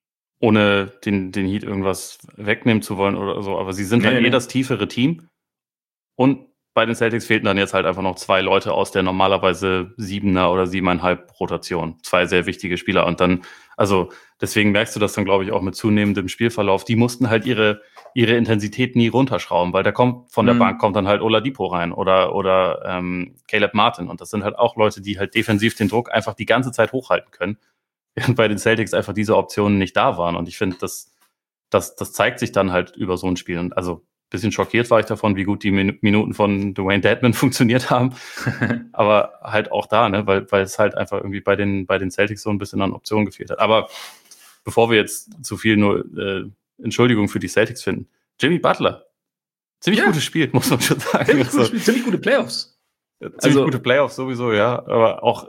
ohne den, den Heat irgendwas wegnehmen zu wollen oder so, aber sie sind nee, halt nee. eh das tiefere Team. Und bei den Celtics fehlten dann jetzt halt einfach noch zwei Leute aus der normalerweise siebener oder siebeneinhalb Rotation. Zwei sehr wichtige Spieler. Und dann, also deswegen merkst du das dann, glaube ich, auch mit zunehmendem Spielverlauf. Die mussten halt ihre, ihre Intensität nie runterschrauben, weil da kommt von der mhm. Bank kommt dann halt Oladipo rein oder, oder ähm, Caleb Martin. Und das sind halt auch Leute, die halt defensiv den Druck einfach die ganze Zeit hochhalten können. Während bei den Celtics einfach diese Optionen nicht da waren. Und ich finde, das, das, das zeigt sich dann halt über so ein Spiel. Und also ein bisschen schockiert war ich davon, wie gut die Min- Minuten von Dwayne Dedmon funktioniert haben. Aber halt auch da, ne, weil, weil es halt einfach irgendwie bei den, bei den Celtics so ein bisschen an Optionen gefehlt hat. Aber bevor wir jetzt zu viel nur äh, Entschuldigung für die Celtics finden, Jimmy Butler. Ziemlich ja. gutes Spiel, muss man schon sagen. Ziemlich, also, Spiel, ziemlich gute Playoffs. Ziemlich also, gute Playoffs sowieso, ja. Aber auch,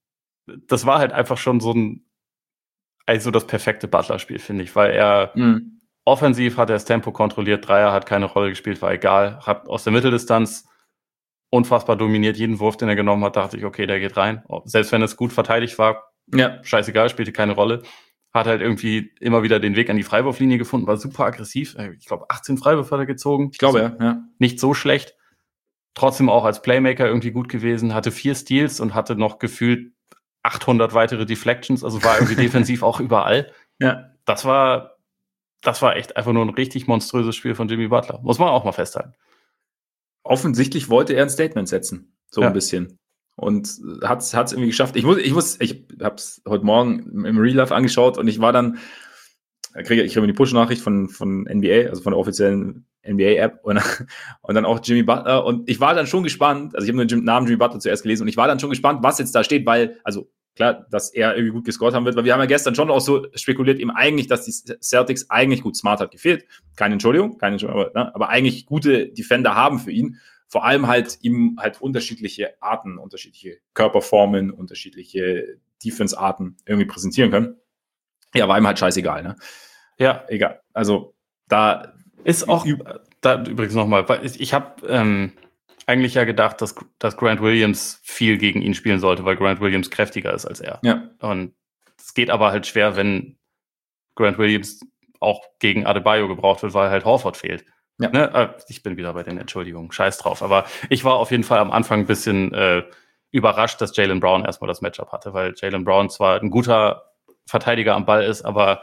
das war halt einfach schon so ein also das perfekte Butler-Spiel, finde ich, weil er mhm. offensiv hat er das Tempo kontrolliert, Dreier hat keine Rolle gespielt, war egal, hat aus der Mitteldistanz unfassbar dominiert, jeden Wurf, den er genommen hat, dachte ich, okay, der geht rein, selbst wenn es gut verteidigt war, ja. scheißegal, spielte keine Rolle, hat halt irgendwie immer wieder den Weg an die Freiwurflinie gefunden, war super aggressiv, ich glaube achtzehn Freiwürfe hat er gezogen. Ich glaube, ja, ja. Nicht so schlecht, trotzdem auch als Playmaker irgendwie gut gewesen, hatte vier Steals und hatte noch gefühlt achthundert weitere Deflections, also war irgendwie defensiv auch überall. Ja. Das war, das war echt einfach nur ein richtig monströses Spiel von Jimmy Butler. Muss man auch mal festhalten. Offensichtlich wollte er ein Statement setzen. So ja. ein bisschen. Und hat es irgendwie geschafft. Ich muss, ich muss, ich habe es heute Morgen im Real Life angeschaut und ich war dann, kriege ich kriege die Push-Nachricht von, von N B A, also von der offiziellen N B A-App und, und dann auch Jimmy Butler und ich war dann schon gespannt, also ich habe nur den Namen Jimmy Butler zuerst gelesen und ich war dann schon gespannt, was jetzt da steht, weil, also klar, dass er irgendwie gut gescored haben wird, weil wir haben ja gestern schon auch so spekuliert, eben eigentlich, dass die Celtics eigentlich gut, Smart hat gefehlt, keine Entschuldigung, keine Entschuldigung, aber, ne, aber eigentlich gute Defender haben für ihn, vor allem halt ihm halt unterschiedliche Arten, unterschiedliche Körperformen, unterschiedliche Defense-Arten irgendwie präsentieren können. Ja, war ihm halt scheißegal, ne? Ja. Egal, also da ist auch, da übrigens nochmal, weil ich, ich habe ähm, eigentlich ja gedacht, dass, dass Grant Williams viel gegen ihn spielen sollte, weil Grant Williams kräftiger ist als er. Ja. Und es geht aber halt schwer, wenn Grant Williams auch gegen Adebayo gebraucht wird, weil halt Horford fehlt. Ja. Ne? Ich bin wieder bei den Entschuldigungen, scheiß drauf. Aber ich war auf jeden Fall am Anfang ein bisschen äh, überrascht, dass Jaylen Brown erstmal das Matchup hatte, weil Jaylen Brown zwar ein guter Verteidiger am Ball ist, aber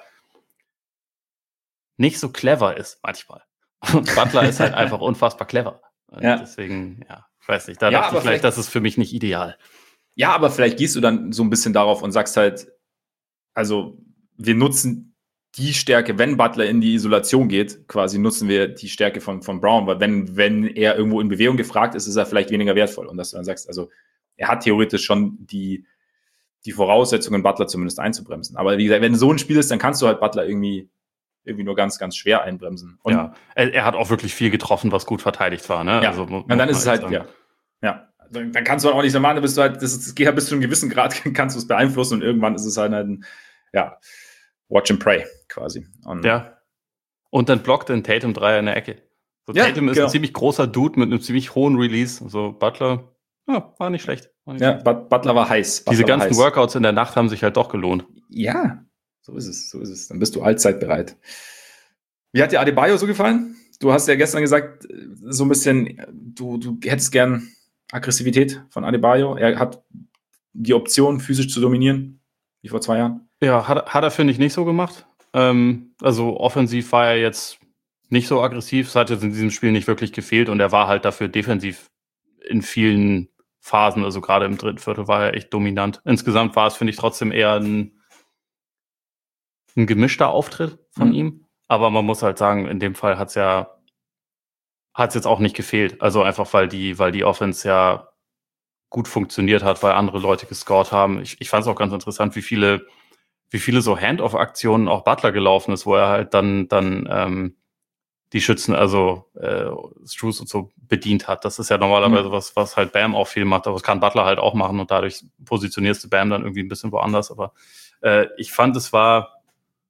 nicht so clever ist manchmal. Und Butler ist halt einfach unfassbar clever. Und ja. deswegen, ja, ich weiß nicht, da ja, dachte ich vielleicht, vielleicht, das ist für mich nicht ideal. Ja, aber vielleicht gehst du dann so ein bisschen darauf und sagst halt, also wir nutzen die Stärke, wenn Butler in die Isolation geht, quasi nutzen wir die Stärke von, von Brown, weil wenn, wenn er irgendwo in Bewegung gefragt ist, ist er vielleicht weniger wertvoll. Und dass du dann sagst, also er hat theoretisch schon die, die Voraussetzungen, Butler zumindest einzubremsen. Aber wie gesagt, wenn so ein Spiel ist, dann kannst du halt Butler irgendwie irgendwie nur ganz, ganz schwer einbremsen. Und ja, er, er hat auch wirklich viel getroffen, was gut verteidigt war. Ne? Ja, also, und dann ist es halt, sagen. ja, ja, dann kannst du auch nicht so machen, bist du halt, das, das geht halt bis zu einem gewissen Grad, kannst du es beeinflussen und irgendwann ist es halt ein, ja, watch and pray quasi. Und ja, und dann blockt den Tatum Dreier in der Ecke. So, ja, Tatum ist genau. ein ziemlich großer Dude mit einem ziemlich hohen Release. So Butler, ja, war nicht schlecht. War nicht ja, schlecht. Butler war heiß. Butler Diese ganzen heiß. Workouts in der Nacht haben sich halt doch gelohnt. Ja, so ist es, so ist es. Dann bist du allzeit bereit. Wie hat dir Adebayo so gefallen? Du hast ja gestern gesagt, so ein bisschen, du, du hättest gern Aggressivität von Adebayo. Er hat die Option, physisch zu dominieren, wie vor zwei Jahren. Ja, hat, hat er, finde ich, nicht so gemacht. Ähm, also offensiv war er jetzt nicht so aggressiv. Es hat jetzt in diesem Spiel nicht wirklich gefehlt und er war halt dafür defensiv in vielen Phasen, also gerade im dritten Viertel war er echt dominant. Insgesamt war es, finde ich, trotzdem eher ein, ein gemischter Auftritt von mhm. ihm. Aber man muss halt sagen, in dem Fall hat es ja hat's jetzt auch nicht gefehlt. Also einfach, weil die, weil die Offense ja gut funktioniert hat, weil andere Leute gescored haben. Ich, ich fand es auch ganz interessant, wie viele, wie viele so Hand-off-Aktionen auch Butler gelaufen ist, wo er halt dann, dann ähm, die Schützen, also äh, Strus und so bedient hat. Das ist ja normalerweise mhm. was, was halt Bam auch viel macht, aber das kann Butler halt auch machen und dadurch positionierst du Bam dann irgendwie ein bisschen woanders. Aber äh, ich fand, es war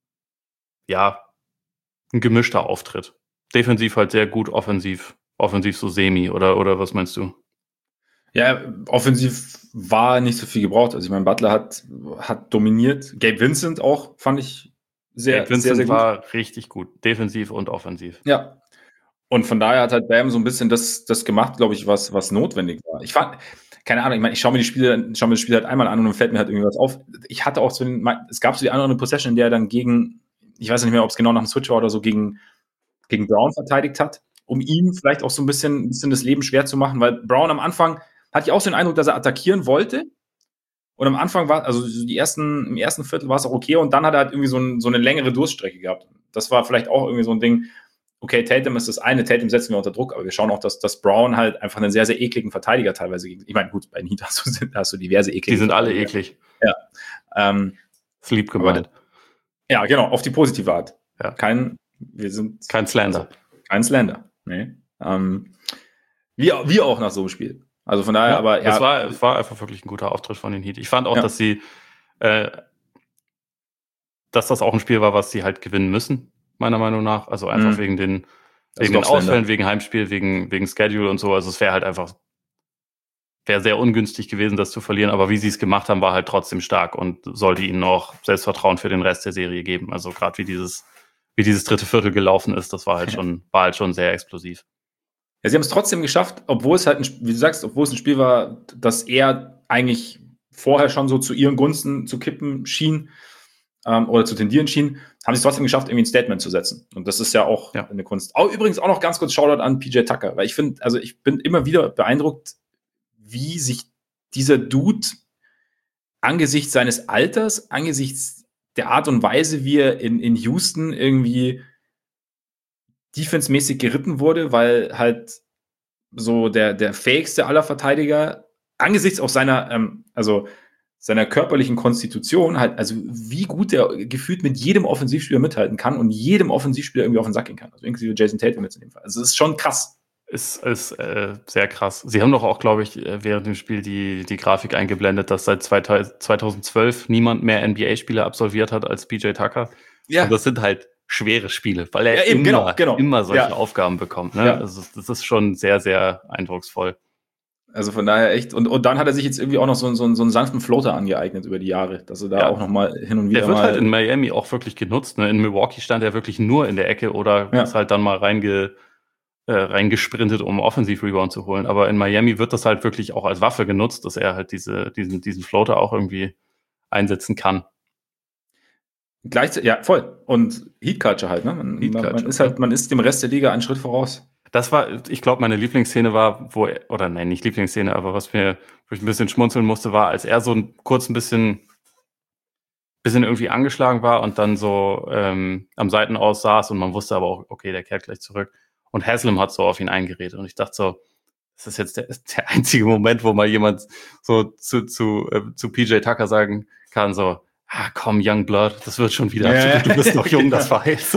ja ein gemischter Auftritt. Defensiv halt sehr gut, offensiv, offensiv so semi, oder, oder was meinst du? Ja, offensiv war nicht so viel gebraucht. Also ich meine, Butler hat, hat dominiert. Gabe Vincent auch, fand ich sehr, Gabe Vincent sehr, sehr gut. war richtig gut, defensiv und offensiv. Ja. Und von daher hat halt Bam so ein bisschen das, das gemacht, glaube ich, was, was notwendig war. Ich fand, keine Ahnung, ich meine, ich schaue mir die Spiele, schaue mir das Spiel halt einmal an und dann fällt mir halt irgendwie was auf. Ich hatte auch so den, es gab so die andere Possession, in der er dann gegen, ich weiß nicht mehr, ob es genau nach dem Switch war oder so, gegen, gegen Brown verteidigt hat, um ihm vielleicht auch so ein bisschen, ein bisschen das Leben schwer zu machen, weil Brown am Anfang hatte ich auch so den Eindruck, dass er attackieren wollte. Und am Anfang war, also die ersten, im ersten Viertel war es auch okay und dann hat er halt irgendwie so, ein, so eine längere Durststrecke gehabt. Das war vielleicht auch irgendwie so ein Ding. Okay, Tatum ist das eine, Tatum setzen wir unter Druck, aber wir schauen auch, dass, dass Brown halt einfach einen sehr, sehr ekligen Verteidiger teilweise gegen. Ich meine, gut, bei den Heat hast du, hast du diverse eklige. Die sind alle eklig. Ja. Ähm, Sleep gemeint. Ja, genau, auf die positive Art. Ja. Kein, wir sind. Kein Slander. Also, kein Slander. Nee. Ähm, wie, wie auch nach so einem Spiel. Also von daher, ja, aber ja. Es war, ja, es war einfach wirklich ein guter Auftritt von den Heat. Ich fand auch, ja. dass sie, äh, dass das auch ein Spiel war, was sie halt gewinnen müssen, meiner Meinung nach. Also einfach mhm. wegen den, wegen also den Ausfällen, wegen Heimspiel, wegen, wegen Schedule und so. Also es wäre halt einfach, wäre sehr ungünstig gewesen, das zu verlieren. Aber wie sie es gemacht haben, war halt trotzdem stark und sollte ihnen auch Selbstvertrauen für den Rest der Serie geben. Also gerade wie dieses, wie dieses dritte Viertel gelaufen ist, das war halt schon, war halt schon sehr explosiv. Ja, sie haben es trotzdem geschafft, obwohl es halt, ein, wie du sagst, obwohl es ein Spiel war, das eher eigentlich vorher schon so zu ihren Gunsten zu kippen schien ähm, oder zu tendieren schien, haben sie es trotzdem geschafft, irgendwie ein Statement zu setzen. Und das ist ja auch ja. eine Kunst. Auch, übrigens auch noch ganz kurz Shoutout an P J Tucker, weil ich finde, also ich bin immer wieder beeindruckt, wie sich dieser Dude angesichts seines Alters, angesichts der Art und Weise, wie er in, in Houston irgendwie defensemäßig geritten wurde, weil halt so der, der fähigste aller Verteidiger angesichts auch seiner, ähm, also seiner körperlichen Konstitution halt, also wie gut er gefühlt mit jedem Offensivspieler mithalten kann und jedem Offensivspieler irgendwie auf den Sack gehen kann. Also inklusive Jason Tatum jetzt in dem Fall. Also es ist schon krass. Ist, ist äh, sehr krass. Sie haben doch auch, glaube ich, während dem Spiel die, die Grafik eingeblendet, dass seit zweitausendzwölf niemand mehr N B A-Spiele absolviert hat als P J Tucker. Ja. Und das sind halt schwere Spiele, weil er ja, eben, immer, genau, genau. immer solche ja. Aufgaben bekommt. Ne? Ja. Also das ist schon sehr, sehr eindrucksvoll. Also von daher echt. Und, und dann hat er sich jetzt irgendwie auch noch so, so, so einen sanften Floater angeeignet über die Jahre, dass er da ja. auch noch mal hin und wieder Der wird mal halt in Miami auch wirklich genutzt. Ne? In Milwaukee stand er wirklich nur in der Ecke oder ja. ist halt dann mal reinge, äh, reingesprintet, um Offensiv-Rebound zu holen. Aber in Miami wird das halt wirklich auch als Waffe genutzt, dass er halt diese, diesen, diesen Floater auch irgendwie einsetzen kann. Gleichzeitig, ja, voll. Und Heat Culture halt, ne? Man, Heat Culture, man ist halt, man ist dem Rest der Liga einen Schritt voraus. Das war, ich glaube, meine Lieblingsszene war, wo er, oder nein, nicht Lieblingsszene, aber was mir, wo ich ein bisschen schmunzeln musste, war, als er so ein, kurz ein bisschen, bisschen irgendwie angeschlagen war und dann so ähm, am Seitenaus saß und man wusste aber auch, okay, der kehrt gleich zurück. Und Haslam hat so auf ihn eingeredet und ich dachte so, das ist jetzt der, der einzige Moment, wo mal jemand so zu, zu, äh, zu P J Tucker sagen kann, so, ah, komm, Young Blood, das wird schon wieder. Ja. Du, du bist noch jung, das verheißt.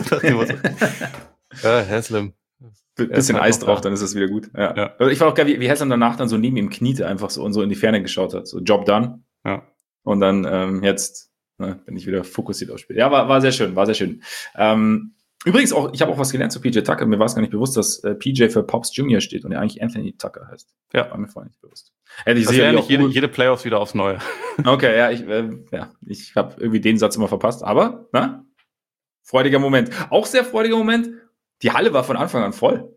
Ja, Haslam. B- bisschen Eis drauf, dann ist das wieder gut. Ja. Ja. Also ich war auch geil, wie, wie Haslam danach dann so neben ihm kniete, einfach so und so in die Ferne geschaut hat. So, Job done. Ja. Und dann ähm, jetzt ne, bin ich wieder fokussiert aufs Spiel. Ja, war, war sehr schön, war sehr schön. Ähm, übrigens auch, ich habe auch was gelernt zu P J Tucker. Mir war es gar nicht bewusst, dass äh, P J für Pops Junior steht und er eigentlich Anthony Tucker heißt. Ja. War mir vorher nicht bewusst. Hätte ich also ja nicht jede, jede Playoffs wieder aufs Neue. Okay, ja, ich, äh, ja, ich habe irgendwie den Satz immer verpasst. Aber, na, freudiger Moment. Auch sehr freudiger Moment. Die Halle war von Anfang an voll.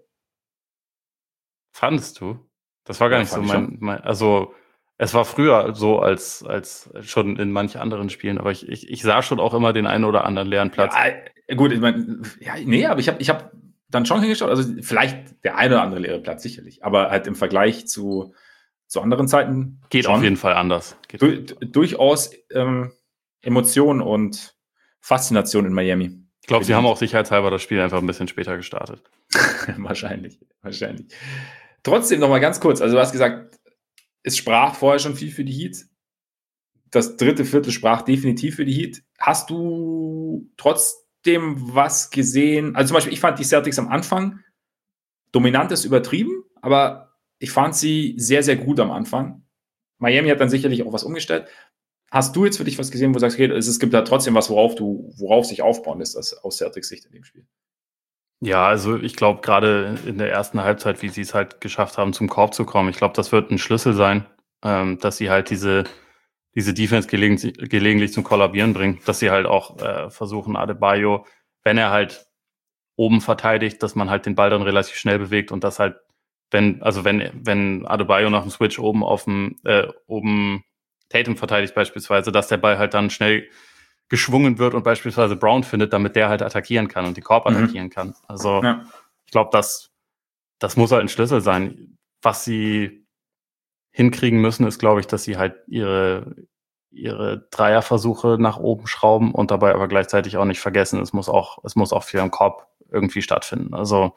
Fandest du? Das war gar ja, nicht so mein, mein, also es war früher so als, als schon in manchen anderen Spielen, aber ich, ich, ich sah schon auch immer den einen oder anderen leeren Platz. Ja, gut, ich meine, ja, nee, aber ich habe ich hab dann schon hingeschaut, also vielleicht der eine oder andere leere Platz, sicherlich, aber halt im Vergleich zu, zu anderen Zeiten geht schon auf jeden Fall anders. Geht du, durchaus ähm, Emotionen und Faszination in Miami. Ich glaube, sie haben auch sicherheitshalber das Spiel einfach ein bisschen später gestartet. wahrscheinlich, wahrscheinlich. Trotzdem noch mal ganz kurz, also du hast gesagt, es sprach vorher schon viel für die Heat. Das dritte Viertel sprach definitiv für die Heat. Hast du trotz trotzdem was gesehen. Also zum Beispiel, ich fand die Celtics am Anfang dominant ist übertrieben, aber ich fand sie sehr, sehr gut am Anfang. Miami hat dann sicherlich auch was umgestellt. Hast du jetzt für dich was gesehen, wo du sagst, okay, es gibt da trotzdem was, worauf du, worauf sich aufbauen lässt, das aus Celtics Sicht in dem Spiel? Ja, also ich glaube, gerade in der ersten Halbzeit, wie sie es halt geschafft haben, zum Korb zu kommen, ich glaube, das wird ein Schlüssel sein, ähm, dass sie halt diese, diese Defense gelegentlich, gelegentlich zum Kollabieren bringen, dass sie halt auch äh, versuchen, Adebayo, wenn er halt oben verteidigt, dass man halt den Ball dann relativ schnell bewegt und das halt, wenn, also wenn, wenn Adebayo nach dem Switch oben auf dem, äh, oben Tatum verteidigt beispielsweise, dass der Ball halt dann schnell geschwungen wird und beispielsweise Brown findet, damit der halt attackieren kann und die Korb attackieren mhm. kann. Also ja. ich glaube, das, das muss halt ein Schlüssel sein. Was sie hinkriegen müssen, ist, glaube ich, dass sie halt ihre, ihre Dreierversuche nach oben schrauben und dabei aber gleichzeitig auch nicht vergessen, es muss auch, es muss auch viel am Korb irgendwie stattfinden. Also,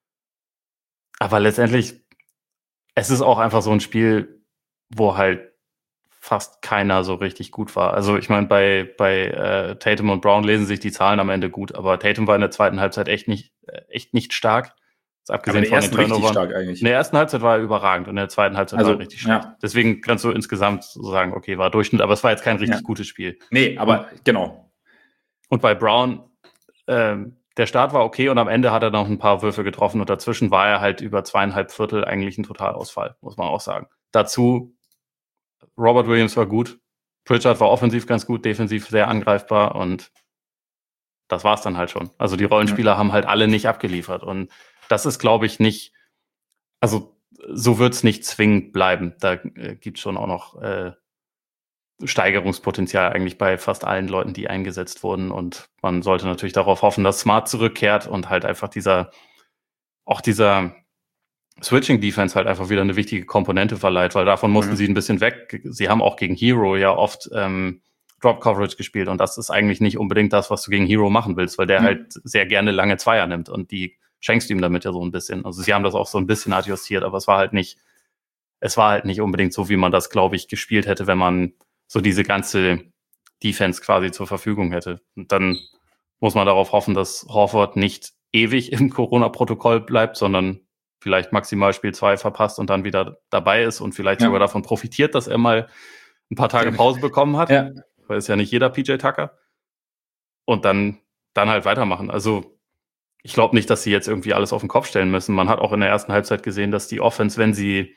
aber letztendlich, es ist auch einfach so ein Spiel, wo halt fast keiner so richtig gut war. Also ich meine, bei, bei äh, Tatum und Brown lesen sich die Zahlen am Ende gut, aber Tatum war in der zweiten Halbzeit echt nicht, äh, echt nicht stark. Das abgesehen von den Turnovern. Stark eigentlich. In der ersten Halbzeit war er überragend und in der zweiten Halbzeit also, war er richtig schlecht. Ja. Deswegen kannst du insgesamt so sagen, okay, war Durchschnitt, aber es war jetzt kein richtig ja. gutes Spiel. Nee, aber und, genau. Und bei Brown, ähm, der Start war okay und am Ende hat er noch ein paar Würfe getroffen und dazwischen war er halt über zweieinhalb Viertel eigentlich ein Totalausfall, muss man auch sagen. Dazu Robert Williams war gut, Pritchard war offensiv ganz gut, defensiv sehr angreifbar und das war's dann halt schon. Also die Rollenspieler ja. haben halt alle nicht abgeliefert und das ist, glaube ich, nicht, also so wird's nicht zwingend bleiben. Da äh, gibt's schon auch noch äh, Steigerungspotenzial eigentlich bei fast allen Leuten, die eingesetzt wurden und man sollte natürlich darauf hoffen, dass Smart zurückkehrt und halt einfach dieser, auch dieser Switching-Defense halt einfach wieder eine wichtige Komponente verleiht, weil davon mussten mhm. sie ein bisschen weg. Sie haben auch gegen Hero ja oft ähm, Drop-Coverage gespielt und das ist eigentlich nicht unbedingt das, was du gegen Hero machen willst, weil der mhm. halt sehr gerne lange Zweier nimmt und die schenkst du ihm damit ja so ein bisschen. Also sie haben das auch so ein bisschen adjustiert, aber es war halt nicht, es war halt nicht unbedingt so, wie man das, glaube ich, gespielt hätte, wenn man so diese ganze Defense quasi zur Verfügung hätte. Und dann muss man darauf hoffen, dass Horford nicht ewig im Corona-Protokoll bleibt, sondern vielleicht maximal Spiel zwei verpasst und dann wieder dabei ist und vielleicht ja. sogar davon profitiert, dass er mal ein paar Tage Pause bekommen hat. Ja. Weil es ja nicht jeder P J Tucker. Und dann, dann halt weitermachen. Also ich glaube nicht, dass sie jetzt irgendwie alles auf den Kopf stellen müssen. Man hat auch in der ersten Halbzeit gesehen, dass die Offense, wenn sie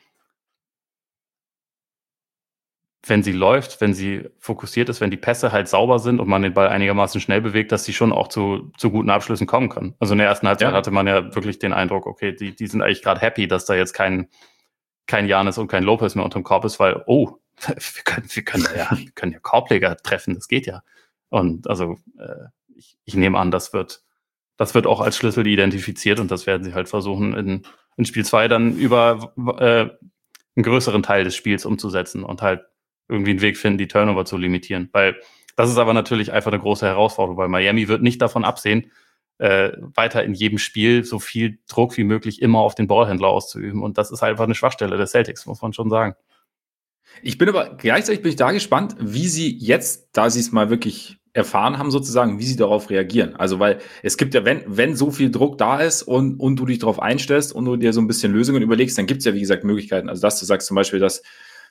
wenn sie läuft, wenn sie fokussiert ist, wenn die Pässe halt sauber sind und man den Ball einigermaßen schnell bewegt, dass sie schon auch zu, zu guten Abschlüssen kommen kann. Also in der ersten Halbzeit ja. hatte man ja wirklich den Eindruck, okay, die, die sind eigentlich gerade happy, dass da jetzt kein, kein Giannis und kein Lopez mehr unterm Korb ist, weil, oh, wir können, wir können ja, wir können ja Korbleger treffen, das geht ja. Und also äh, ich, ich nehme an, das wird, das wird auch als Schlüssel identifiziert und das werden sie halt versuchen, in, in Spiel zwei dann über äh, einen größeren Teil des Spiels umzusetzen und halt irgendwie einen Weg finden, die Turnover zu limitieren. Weil das ist aber natürlich einfach eine große Herausforderung, weil Miami wird nicht davon absehen, äh, weiter in jedem Spiel so viel Druck wie möglich immer auf den Ballhändler auszuüben. Und das ist einfach eine Schwachstelle der Celtics, muss man schon sagen. Ich bin aber gleichzeitig bin ich da gespannt, wie sie jetzt, da sie es mal wirklich erfahren haben sozusagen, wie sie darauf reagieren. Also weil es gibt ja, wenn wenn so viel Druck da ist und, und du dich darauf einstellst und du dir so ein bisschen Lösungen überlegst, dann gibt es ja, wie gesagt, Möglichkeiten. Also dass du sagst zum Beispiel, dass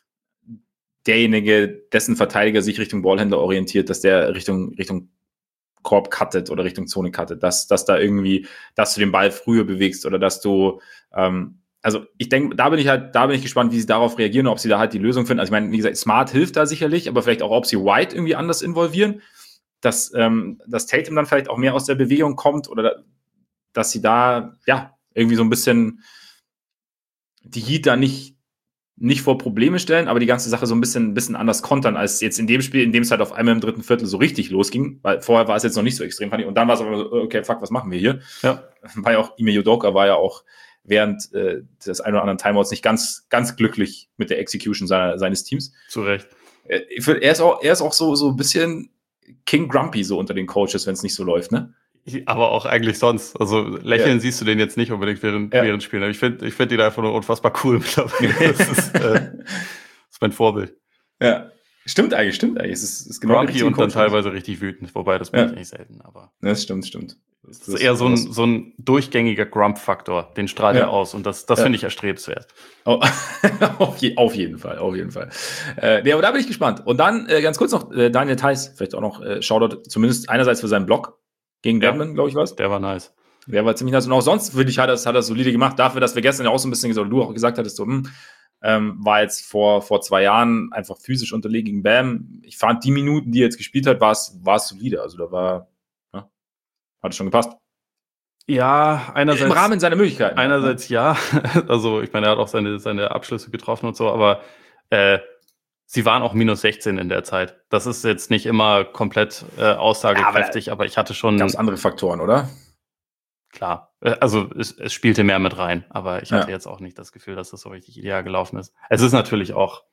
derjenige, dessen Verteidiger sich Richtung Ballhändler orientiert, dass der Richtung, Richtung Korb cuttet oder Richtung Zone cuttet, dass, dass da irgendwie, dass du den Ball früher bewegst oder dass du, ähm, also ich denke, da bin ich halt, da bin ich gespannt, wie sie darauf reagieren, ob sie da halt die Lösung finden. Also ich meine, wie gesagt, Smart hilft da sicherlich, aber vielleicht auch, ob sie White irgendwie anders involvieren, dass, ähm, dass Tatum dann vielleicht auch mehr aus der Bewegung kommt oder dass sie da, ja, irgendwie so ein bisschen die Heat da nicht nicht vor Probleme stellen, aber die ganze Sache so ein bisschen, ein bisschen anders kontern, als jetzt in dem Spiel, in dem es halt auf einmal im dritten Viertel so richtig losging, weil vorher war es jetzt noch nicht so extrem, fand ich, und dann war es aber so, okay, fuck, was machen wir hier? Ja. War ja auch, Ime Udoka war ja auch während äh, des ein oder anderen Timeouts nicht ganz, ganz glücklich mit der Execution seiner, seines Teams. Zu Recht. Er, er ist auch, er ist auch so, so ein bisschen King Grumpy so unter den Coaches, wenn es nicht so läuft, ne? Aber auch eigentlich sonst. Also lächeln ja. siehst du den jetzt nicht unbedingt während, ja. während Spielen. Ich finde ich find ihn einfach nur unfassbar cool mittlerweile. Das ist, äh, das ist mein Vorbild. Ja. Stimmt eigentlich, stimmt eigentlich. Es ist, es ist genau Grumpy und dann teilweise richtig wütend, wobei das bin ja. ich eigentlich selten. Aber ja, das stimmt, stimmt. Das, das ist eher so ein, so ein durchgängiger Grump-Faktor, den strahlt ja. er aus und das, das ja. finde ich erstrebenswert. Oh, auf, je, auf jeden Fall, auf jeden Fall. Äh, nee, aber da bin ich gespannt. Und dann äh, ganz kurz noch, äh, Daniel Theiss, vielleicht auch noch äh, Shoutout, zumindest einerseits für seinen Blog gegen Deadman, ja, glaube ich was. Der war nice. Der war ziemlich nice. Und auch sonst, finde ich, hat er es hat er solide gemacht. Dafür, dass wir gestern ja auch so ein bisschen gesagt, oder du auch gesagt hattest, so, hm, ähm, war jetzt vor, vor zwei Jahren einfach physisch unterlegen gegen Bam. Ich fand die Minuten, die er jetzt gespielt hat, war es solide. Also da war, ja, hat es schon gepasst. Ja, einerseits. Im Rahmen seiner Möglichkeiten. Einerseits ja. Also, ich meine, er hat auch seine, seine Abschlüsse getroffen und so, aber äh, sie waren auch minus sechzehn in der Zeit. Das ist jetzt nicht immer komplett äh, aussagekräftig, ja, aber, aber ich hatte schon. Ganz andere Faktoren, oder? Klar. Also, es, es spielte mehr mit rein, aber ich hatte ja. jetzt auch nicht das Gefühl, dass das so richtig ideal gelaufen ist. Es ist natürlich auch.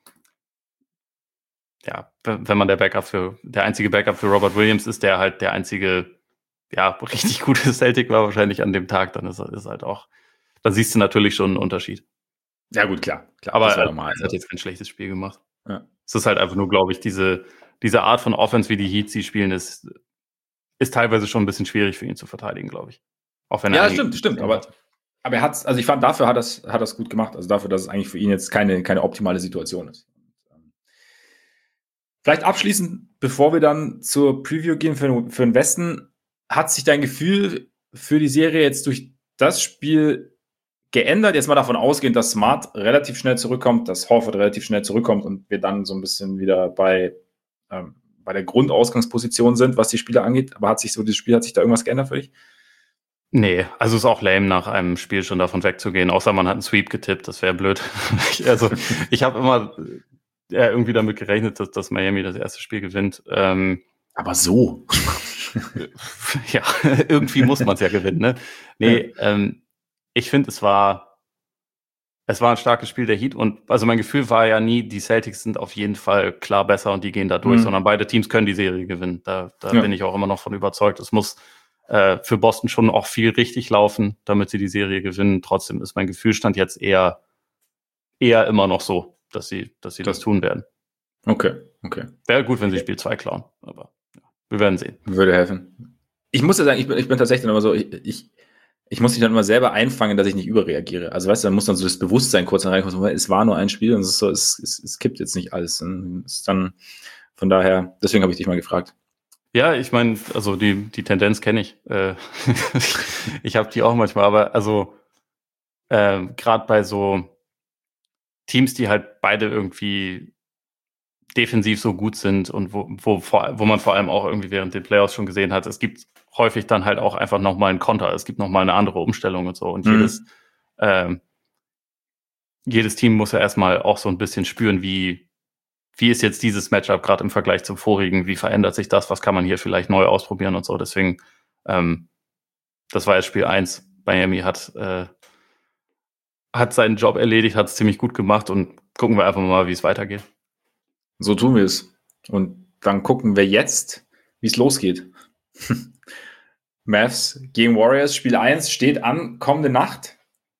Ja, wenn man der Backup für, der einzige Backup für Robert Williams ist, der halt der einzige, ja, richtig gute Celtic war wahrscheinlich an dem Tag, dann ist ist halt auch, da siehst du natürlich schon einen Unterschied. Ja gut, klar. klar aber er hat jetzt kein schlechtes Spiel gemacht. Ja. Es ist halt einfach nur, glaube ich, diese, diese Art von Offense, wie die Heat sie spielen, ist, ist teilweise schon ein bisschen schwierig für ihn zu verteidigen, glaube ich. Auch wenn er ja, stimmt, stimmt. Aber, aber er hat's, also ich fand, dafür hat er es hat gut gemacht. Also dafür, dass es eigentlich für ihn jetzt keine, keine optimale Situation ist. Vielleicht abschließend, bevor wir dann zur Preview gehen für, für den Westen, hat sich dein Gefühl für die Serie jetzt durch das Spiel geändert? Jetzt mal davon ausgehend, dass Smart relativ schnell zurückkommt, dass Horford relativ schnell zurückkommt und wir dann so ein bisschen wieder bei, ähm, bei der Grundausgangsposition sind, was die Spieler angeht. Aber hat sich so, dieses Spiel, hat sich da irgendwas geändert für dich? Nee, also ist auch lame, nach einem Spiel schon davon wegzugehen, außer man hat einen Sweep getippt, das wäre blöd. Also ich habe immer ja, irgendwie damit gerechnet, dass, dass Miami das erste Spiel gewinnt. Ähm, Aber so. ja, irgendwie muss man es ja gewinnen, ne? Nee, ja. ähm, ich finde, es war es war ein starkes Spiel der Heat und also mein Gefühl war ja nie, die Celtics sind auf jeden Fall klar besser und die gehen da durch, mhm. sondern beide Teams können die Serie gewinnen. Da, da ja. bin ich auch immer noch von überzeugt. Es muss äh, für Boston schon auch viel richtig laufen, damit sie die Serie gewinnen. Trotzdem ist mein Gefühlstand jetzt eher eher immer noch so, dass sie, dass sie das, das tun werden. Okay, okay. Wäre gut, wenn sie Spiel zwei klauen, aber ja, wir werden sehen. Würde helfen. Ich muss ja sagen, ich bin, ich bin tatsächlich immer so, ich, ich, ich muss mich dann immer selber einfangen, dass ich nicht überreagiere. Also weißt du, dann muss dann so das Bewusstsein kurz reinkommen, es war nur ein Spiel und es ist so, es, es, es kippt jetzt nicht alles. Und es ist dann, von daher, deswegen habe ich dich mal gefragt. Ja, ich meine, also die, die Tendenz kenne ich. Äh, ich habe die auch manchmal, aber also äh, gerade bei so Teams, die halt beide irgendwie defensiv so gut sind und wo, wo, wo man vor allem auch irgendwie während den Playoffs schon gesehen hat, es gibt häufig dann halt auch einfach nochmal einen Konter, es gibt nochmal eine andere Umstellung und so und mhm. jedes, ähm, jedes Team muss ja erstmal auch so ein bisschen spüren, wie, wie ist jetzt dieses Matchup gerade im Vergleich zum vorigen, wie verändert sich das, was kann man hier vielleicht neu ausprobieren und so, deswegen ähm, das war jetzt Spiel eins, Miami hat äh, hat seinen Job erledigt, hat es ziemlich gut gemacht und gucken wir einfach mal, wie es weitergeht. So tun wir es. Und dann gucken wir jetzt, wie es losgeht. Mavs gegen Warriors, Spiel eins steht an, kommende Nacht.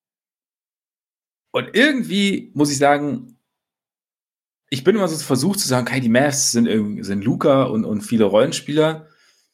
Und irgendwie muss ich sagen, ich bin immer so versucht zu sagen, okay, die Mavs sind, sind Luka und, und viele Rollenspieler.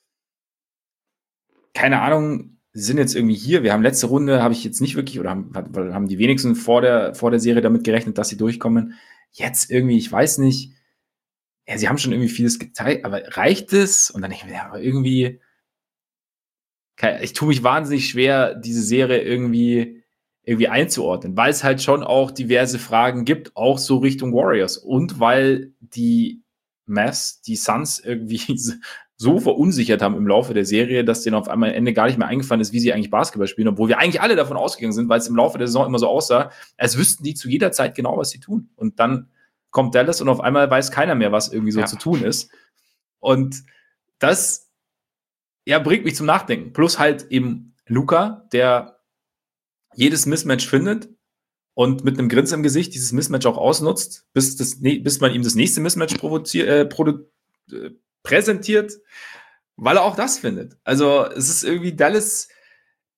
Keine Ahnung, sie sind jetzt irgendwie hier. Wir haben letzte Runde, habe ich jetzt nicht wirklich, oder haben, haben die wenigsten vor der, vor der Serie damit gerechnet, dass sie durchkommen. Jetzt irgendwie, ich weiß nicht, ja, sie haben schon irgendwie vieles gezeigt, aber reicht es? Und dann denke ich mir, ja, aber irgendwie, ich tue mich wahnsinnig schwer, diese Serie irgendwie, irgendwie einzuordnen, weil es halt schon auch diverse Fragen gibt, auch so Richtung Warriors. Und weil die Mavs, die Suns irgendwie so verunsichert haben im Laufe der Serie, dass denen auf einmal am Ende gar nicht mehr eingefallen ist, wie sie eigentlich Basketball spielen, obwohl wir eigentlich alle davon ausgegangen sind, weil es im Laufe der Saison immer so aussah, als wüssten die zu jeder Zeit genau, was sie tun. Und dann kommt Dallas und auf einmal weiß keiner mehr, was irgendwie so ja. zu tun ist. Und das ja, bringt mich zum Nachdenken. Plus halt eben Luka, der jedes Mismatch findet und mit einem Grinsen im Gesicht dieses Mismatch auch ausnutzt, bis, das, bis man ihm das nächste Mismatch provoziert, äh, produ- äh, präsentiert, weil er auch das findet. Also es ist irgendwie Dallas,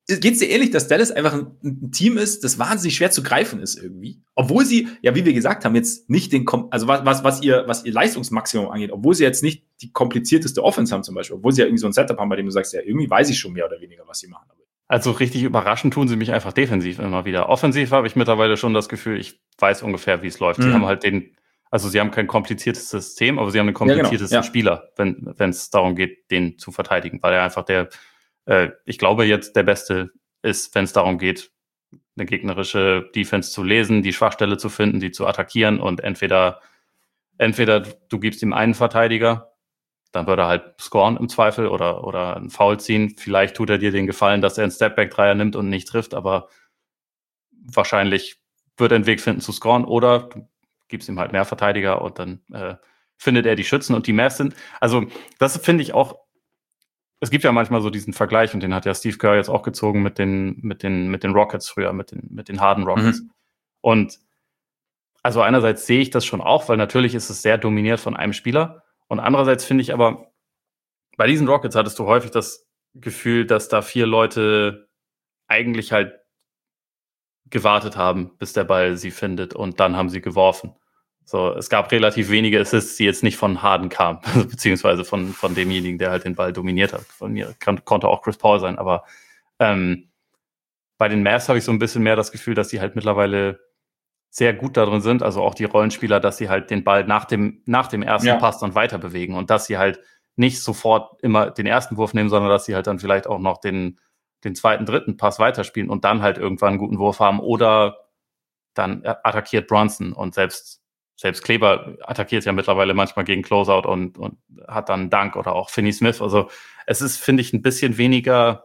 geht es dir ähnlich, dass Dallas einfach ein, ein Team ist, das wahnsinnig schwer zu greifen ist irgendwie. Obwohl sie, ja, wie wir gesagt haben, jetzt nicht den, also was, was, was, ihr, was ihr Leistungsmaximum angeht, obwohl sie jetzt nicht die komplizierteste Offense haben zum Beispiel, obwohl sie ja irgendwie so ein Setup haben, bei dem du sagst, ja, irgendwie weiß ich schon mehr oder weniger, was sie machen. Also richtig überraschend tun sie mich einfach defensiv immer wieder. Offensiv habe ich mittlerweile schon das Gefühl, ich weiß ungefähr, wie es läuft. Mhm. Sie haben halt den, also sie haben kein kompliziertes System, aber sie haben den kompliziertesten ja, genau. ja. Spieler, wenn wenn es darum geht, den zu verteidigen, weil er einfach der, äh, ich glaube jetzt der Beste ist, wenn es darum geht, eine gegnerische Defense zu lesen, die Schwachstelle zu finden, die zu attackieren und entweder entweder du gibst ihm einen Verteidiger, dann würde er halt scoren im Zweifel oder, oder einen Foul ziehen. Vielleicht tut er dir den Gefallen, dass er einen Stepback-Dreier nimmt und nicht trifft, aber wahrscheinlich wird er einen Weg finden zu scoren oder du gibst ihm halt mehr Verteidiger und dann äh, findet er die Schützen und die Mavs sind. Also das finde ich auch, es gibt ja manchmal so diesen Vergleich und den hat ja Steve Kerr jetzt auch gezogen mit den, mit den, mit den Rockets früher, mit den, mit den harten Rockets. Mhm. Und also einerseits sehe ich das schon auch, weil natürlich ist es sehr dominiert von einem Spieler. Und andererseits finde ich aber, bei diesen Rockets hattest du häufig das Gefühl, dass da vier Leute eigentlich halt gewartet haben, bis der Ball sie findet und dann haben sie geworfen. So, es gab relativ wenige Assists, die jetzt nicht von Harden kamen, beziehungsweise von, von demjenigen, der halt den Ball dominiert hat. Von mir kann, konnte auch Chris Paul sein, aber ähm, bei den Mavs habe ich so ein bisschen mehr das Gefühl, dass die halt mittlerweile sehr gut darin sind, also auch die Rollenspieler, dass sie halt den Ball nach dem, nach dem ersten ja. Pass dann weiter bewegen und dass sie halt nicht sofort immer den ersten Wurf nehmen, sondern dass sie halt dann vielleicht auch noch den, den zweiten, dritten Pass weiterspielen und dann halt irgendwann einen guten Wurf haben oder dann attackiert Brunson und selbst, selbst Kleber attackiert ja mittlerweile manchmal gegen Closeout und, und hat dann einen Dunk oder auch Finney Smith. Also es ist, finde ich, ein bisschen weniger,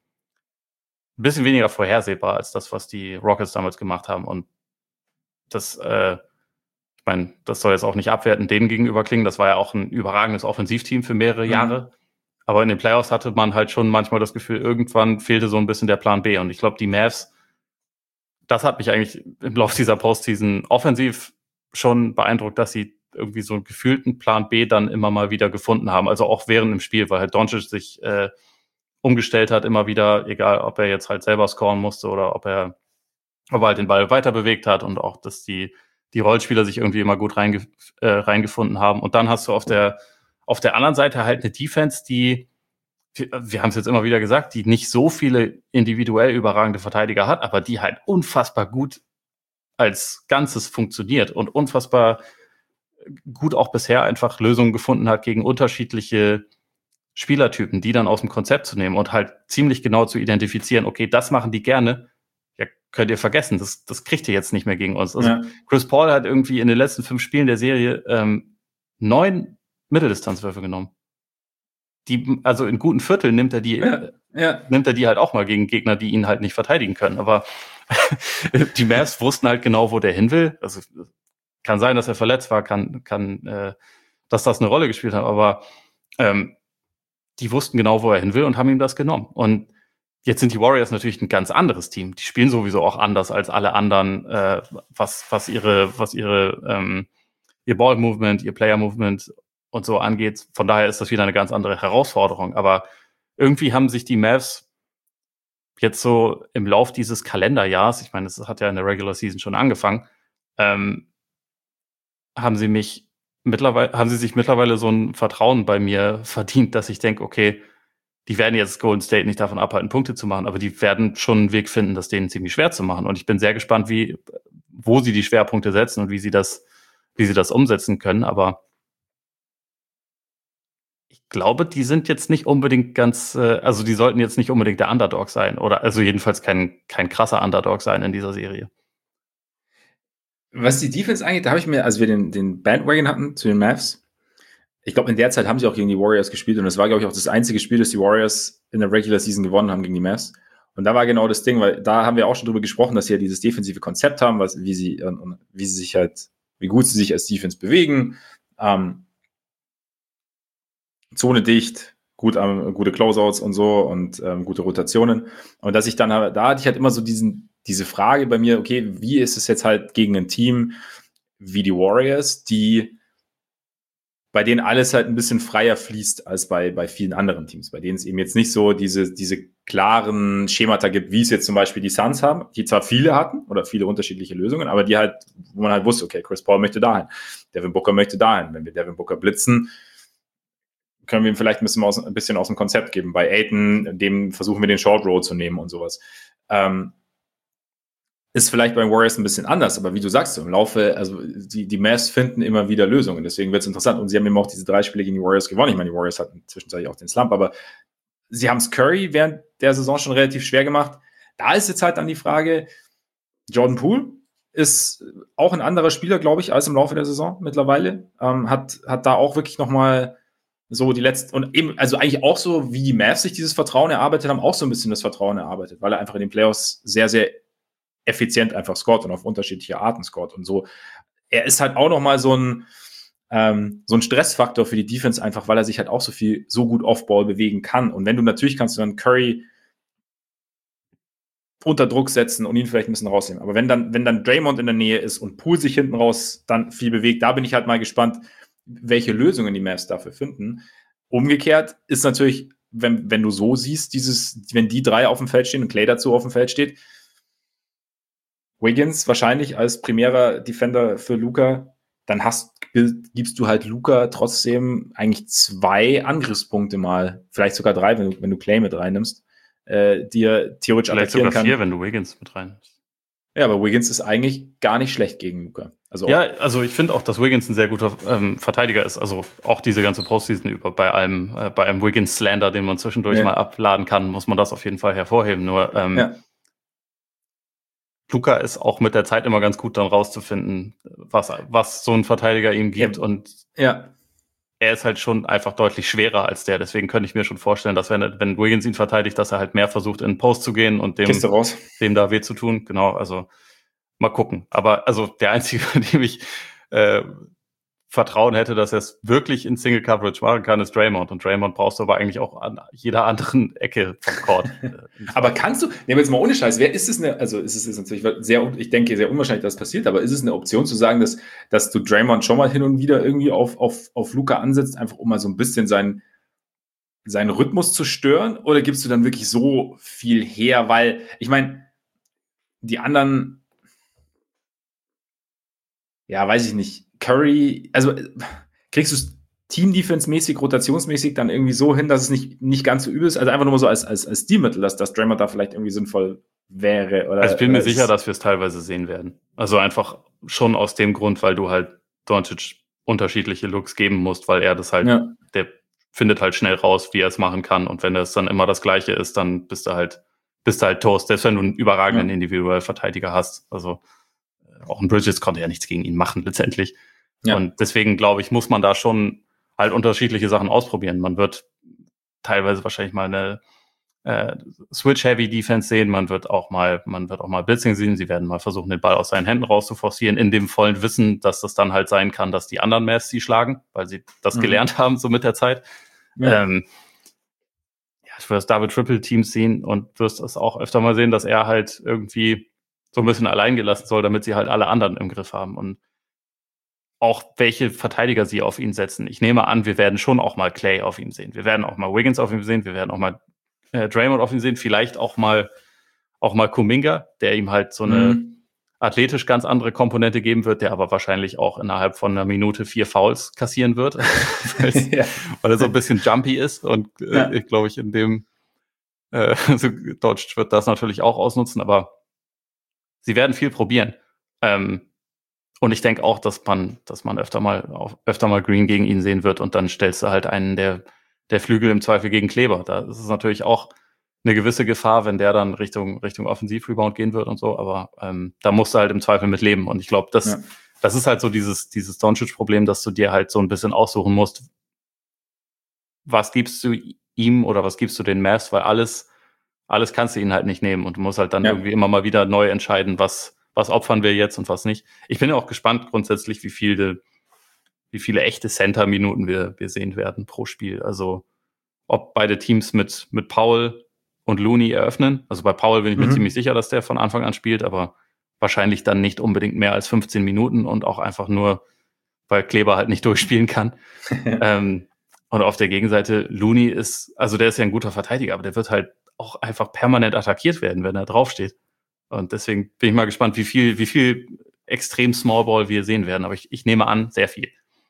ein bisschen weniger vorhersehbar als das, was die Rockets damals gemacht haben und das, äh, ich meine, das soll jetzt auch nicht abwertend denen gegenüber klingen. Das war ja auch ein überragendes Offensivteam für mehrere mhm. Jahre. Aber in den Playoffs hatte man halt schon manchmal das Gefühl, irgendwann fehlte so ein bisschen der Plan B. Und ich glaube, die Mavs, das hat mich eigentlich im Laufe dieser Postseason offensiv schon beeindruckt, dass sie irgendwie so einen gefühlten Plan B dann immer mal wieder gefunden haben. Also auch während dem Spiel, weil halt Doncic sich äh, umgestellt hat, immer wieder, egal ob er jetzt halt selber scoren musste oder ob er ob er halt den Ball weiter bewegt hat und auch, dass die, die Rollenspieler sich irgendwie immer gut reinge, äh, reingefunden haben. Und dann hast du auf der, auf der anderen Seite halt eine Defense, die, wir, wir haben es jetzt immer wieder gesagt, die nicht so viele individuell überragende Verteidiger hat, aber die halt unfassbar gut als Ganzes funktioniert und unfassbar gut auch bisher einfach Lösungen gefunden hat gegen unterschiedliche Spielertypen, die dann aus dem Konzept zu nehmen und halt ziemlich genau zu identifizieren, okay, das machen die gerne, ja, könnt ihr vergessen, das, das kriegt ihr jetzt nicht mehr gegen uns. Also ja. Chris Paul hat irgendwie in den letzten fünf Spielen der Serie ähm, neun Mitteldistanzwürfe genommen. Die, also in guten Vierteln nimmt er die, ja. Ja. nimmt er die halt auch mal gegen Gegner, die ihn halt nicht verteidigen können. Aber die Mavs wussten halt genau, wo der hin will. Also kann sein, dass er verletzt war, kann, kann, äh, dass das eine Rolle gespielt hat, aber ähm, die wussten genau, wo er hin will und haben ihm das genommen. Und jetzt sind die Warriors natürlich ein ganz anderes Team. Die spielen sowieso auch anders als alle anderen, äh, was, was ihre, was ihre, ähm, ihr Ball-Movement, ihr Player-Movement und so angeht. Von daher ist das wieder eine ganz andere Herausforderung. Aber irgendwie haben sich die Mavs jetzt so im Lauf dieses Kalenderjahrs, ich meine, es hat ja in der Regular Season schon angefangen, ähm, haben sie mich mittlerweile, haben sie sich mittlerweile so ein Vertrauen bei mir verdient, dass ich denke, okay, die werden jetzt Golden State nicht davon abhalten, Punkte zu machen, aber die werden schon einen Weg finden, das denen ziemlich schwer zu machen. Und ich bin sehr gespannt, wie, wo sie die Schwerpunkte setzen und wie sie das, wie sie das umsetzen können. Aber ich glaube, die sind jetzt nicht unbedingt ganz, also die sollten jetzt nicht unbedingt der Underdog sein oder also jedenfalls kein, kein krasser Underdog sein in dieser Serie. Was die Defense angeht, da habe ich mir, als wir den, den Bandwagon hatten zu den Mavs, ich glaube, in der Zeit haben sie auch gegen die Warriors gespielt und das war, glaube ich, auch das einzige Spiel, das die Warriors in der Regular Season gewonnen haben gegen die Mavs. Und da war genau das Ding, weil da haben wir auch schon drüber gesprochen, dass sie ja dieses defensive Konzept haben, was, wie sie, und wie sie sich halt, wie gut sie sich als Defense bewegen, ähm, Zone dicht, gut, ähm, gute Closeouts und so und ähm, gute Rotationen. Und dass ich dann, da hatte ich halt immer so diesen, diese Frage bei mir, okay, wie ist es jetzt halt gegen ein Team wie die Warriors, die bei denen alles halt ein bisschen freier fließt als bei, bei vielen anderen Teams, bei denen es eben jetzt nicht so diese, diese klaren Schemata gibt, wie es jetzt zum Beispiel die Suns haben, die zwar viele hatten oder viele unterschiedliche Lösungen, aber die halt, wo man halt wusste, okay, Chris Paul möchte dahin, Devin Booker möchte dahin. Wenn wir Devin Booker blitzen, können wir ihm vielleicht ein bisschen aus, ein bisschen aus dem Konzept geben. Bei Ayton, dem versuchen wir den Short Roll zu nehmen und sowas. Ähm, Ist vielleicht bei den Warriors ein bisschen anders, aber wie du sagst, im Laufe, also die, die Mavs finden immer wieder Lösungen, deswegen wird es interessant. Und sie haben eben auch diese drei Spiele gegen die Warriors gewonnen. Ich meine, die Warriors hatten zwischenzeitlich auch den Slump, aber sie haben es Curry während der Saison schon relativ schwer gemacht. Da ist jetzt halt dann die Frage, Jordan Poole ist auch ein anderer Spieler, glaube ich, als im Laufe der Saison mittlerweile. Ähm, hat, hat da auch wirklich nochmal so die letzten, und eben, also eigentlich auch so, wie die Mavs sich dieses Vertrauen erarbeitet haben, auch so ein bisschen das Vertrauen erarbeitet, weil er einfach in den Playoffs sehr, sehr effizient einfach scored und auf unterschiedliche Arten scored und so. Er ist halt auch nochmal so ein, ähm, so ein Stressfaktor für die Defense einfach, weil er sich halt auch so viel, so gut Off-Ball bewegen kann. Und wenn du natürlich kannst du dann Curry unter Druck setzen und ihn vielleicht ein bisschen rausnehmen. Aber wenn dann, wenn dann Draymond in der Nähe ist und Poole sich hinten raus dann viel bewegt, da bin ich halt mal gespannt, welche Lösungen die Mavs dafür finden. Umgekehrt ist natürlich, wenn, wenn du so siehst, dieses, wenn die drei auf dem Feld stehen und Clay dazu auf dem Feld steht, Wiggins wahrscheinlich als primärer Defender für Luka, dann hast, gibst du halt Luka trotzdem eigentlich zwei Angriffspunkte mal, vielleicht sogar drei, wenn du, wenn du Clay mit reinnimmst, äh, die er theoretisch vielleicht attackieren sogar kann. vier, wenn du Wiggins mit reinnimmst. Ja, aber Wiggins ist eigentlich gar nicht schlecht gegen Luka. Also ja, also ich finde auch, dass Wiggins ein sehr guter ähm, Verteidiger ist. Also auch diese ganze Postseason über bei einem, äh, bei einem Wiggins-Slander, den man zwischendurch ja. mal abladen kann, muss man das auf jeden Fall hervorheben. Nur ähm, ja. Luka ist auch mit der Zeit immer ganz gut dann rauszufinden, was, was so ein Verteidiger ihm gibt. Ja. Und ja. er ist halt schon einfach deutlich schwerer als der. Deswegen könnte ich mir schon vorstellen, dass wenn, wenn Wiggins ihn verteidigt, dass er halt mehr versucht, in den Post zu gehen und dem, dem da weh zu tun. Genau, also mal gucken. Aber also der Einzige, dem ich äh, Vertrauen hätte, dass er es wirklich in Single Coverage machen kann, ist Draymond. Und Draymond brauchst du aber eigentlich auch an jeder anderen Ecke vom Court. Aber kannst du, nehmen wir jetzt mal ohne Scheiß, wer ist es eine, also ist es ist natürlich sehr, ich denke, sehr unwahrscheinlich, dass das passiert, aber ist es eine Option zu sagen, dass, dass du Draymond schon mal hin und wieder irgendwie auf, auf, auf Luka ansetzt, einfach um mal so ein bisschen seinen, seinen Rhythmus zu stören? Oder gibst du dann wirklich so viel her? Weil, ich meine, die anderen, ja, weiß ich nicht, Curry, also kriegst du es Team-Defense-mäßig, rotationsmäßig dann irgendwie so hin, dass es nicht, nicht ganz so übel ist, also einfach nur mal so als, als, als Stilmittel, dass, dass Draymond da vielleicht irgendwie sinnvoll wäre. Oder, also ich bin mir oder sicher, dass wir es teilweise sehen werden. Also einfach schon aus dem Grund, weil du halt Doncic unterschiedliche Looks geben musst, weil er das halt, ja. der findet halt schnell raus, wie er es machen kann, und wenn das dann immer das Gleiche ist, dann bist du halt, bist du halt Toast, selbst wenn du einen überragenden ja. individuellen Verteidiger hast. Also auch ein Bridges konnte ja nichts gegen ihn machen, letztendlich. Ja. Und deswegen, glaube ich, muss man da schon halt unterschiedliche Sachen ausprobieren. Man wird teilweise wahrscheinlich mal eine äh, Switch-Heavy-Defense sehen. Man wird auch mal, man wird auch mal Blitzing sehen. Sie werden mal versuchen, den Ball aus seinen Händen rauszuforcieren, in dem vollen Wissen, dass das dann halt sein kann, dass die anderen Mavs sie schlagen, weil sie das mhm. gelernt haben, so mit der Zeit. Ja. Ähm, ja, du wirst Double-Triple-Teams sehen und wirst es auch öfter mal sehen, dass er halt irgendwie so ein bisschen allein gelassen soll, damit sie halt alle anderen im Griff haben. Und auch welche Verteidiger sie auf ihn setzen. Ich nehme an, wir werden schon auch mal Clay auf ihm sehen. Wir werden auch mal Wiggins auf ihm sehen. Wir werden auch mal äh, Draymond auf ihm sehen. Vielleicht auch mal auch mal Kuminga, der ihm halt so eine mhm. athletisch ganz andere Komponente geben wird, der aber wahrscheinlich auch innerhalb von einer Minute vier Fouls kassieren wird, ja. weil er so ein bisschen jumpy ist. Und äh, ja. ich glaube, ich in dem äh, so, Doncic wird das natürlich auch ausnutzen, aber sie werden viel probieren. Ähm, Und ich denke auch, dass man, dass man öfter mal, auf, öfter mal Green gegen ihn sehen wird, und dann stellst du halt einen der, der Flügel im Zweifel gegen Kleber. Da ist es natürlich auch eine gewisse Gefahr, wenn der dann Richtung, Richtung Offensiv-Rebound gehen wird und so, aber ähm, da musst du halt im Zweifel mit leben. Und ich glaube, das, ja. das ist halt so dieses, dieses Doncic-Problem, dass du dir halt so ein bisschen aussuchen musst, was gibst du ihm oder was gibst du den Mavs, weil alles, alles kannst du ihnen halt nicht nehmen, und du musst halt dann ja. irgendwie immer mal wieder neu entscheiden, was was opfern wir jetzt und was nicht. Ich bin ja auch gespannt grundsätzlich, wie viele, wie viele echte Center-Minuten wir, wir sehen werden pro Spiel. Also ob beide Teams mit, mit Powell und Looney eröffnen. Also bei Powell bin ich mir mhm. ziemlich sicher, dass der von Anfang an spielt, aber wahrscheinlich dann nicht unbedingt mehr als fünfzehn Minuten und auch einfach nur weil Kleber halt nicht durchspielen kann. ähm, und auf der Gegenseite, Looney ist, also der ist ja ein guter Verteidiger, aber der wird halt auch einfach permanent attackiert werden, wenn er draufsteht. Und deswegen bin ich mal gespannt, wie viel, wie viel extrem Smallball wir sehen werden. Aber ich, ich nehme an, sehr viel.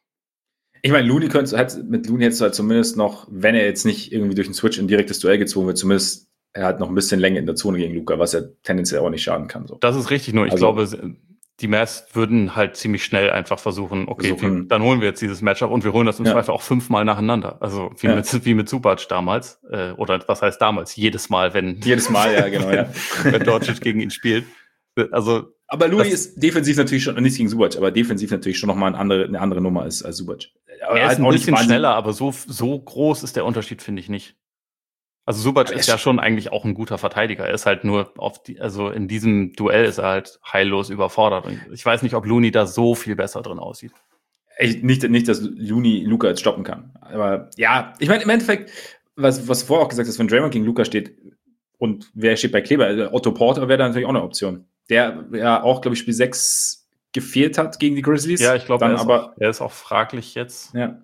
Ich meine, Looney könnte halt, mit Looney hättest du halt zumindest noch, wenn er jetzt nicht irgendwie durch einen Switch in direktes Duell gezwungen wird, zumindest er hat noch ein bisschen Länge in der Zone gegen Luka, was er tendenziell auch nicht schaden kann. So. Das ist richtig, nur ich Also, glaube, die Mavs würden halt ziemlich schnell einfach versuchen, okay, versuchen, wir, dann holen wir jetzt dieses Matchup und wir holen das im ja. Zweifel auch fünfmal nacheinander. Also wie, ja. mit, wie mit Zubac damals. Äh, oder was heißt damals? Jedes Mal, wenn jedes Mal, ja, genau, ja. wenn Doncic gegen ihn spielt. Also, aber Looney ist defensiv natürlich schon, nicht gegen Zubac, aber defensiv natürlich schon nochmal eine andere, eine andere Nummer als, als Zubac. Aber er ist halt ein bisschen schneller, aber so, so groß ist der Unterschied, finde ich nicht. Also Zubac ist ja schon eigentlich auch ein guter Verteidiger. Er ist halt nur auf die, also in diesem Duell ist er halt heillos überfordert. Und ich weiß nicht, ob Looney da so viel besser drin aussieht. Ich, nicht, nicht, dass Looney Luka jetzt stoppen kann. Aber ja, ich meine, im Endeffekt, was, was du vorher auch gesagt hast, wenn Draymond gegen Luka steht und wer steht bei Kleber, Otto Porter wäre da natürlich auch eine Option. Der ja auch, glaube ich, Spiel sechs gefehlt hat gegen die Grizzlies. Ja, ich glaube, er, aber er ist auch fraglich jetzt. Ja.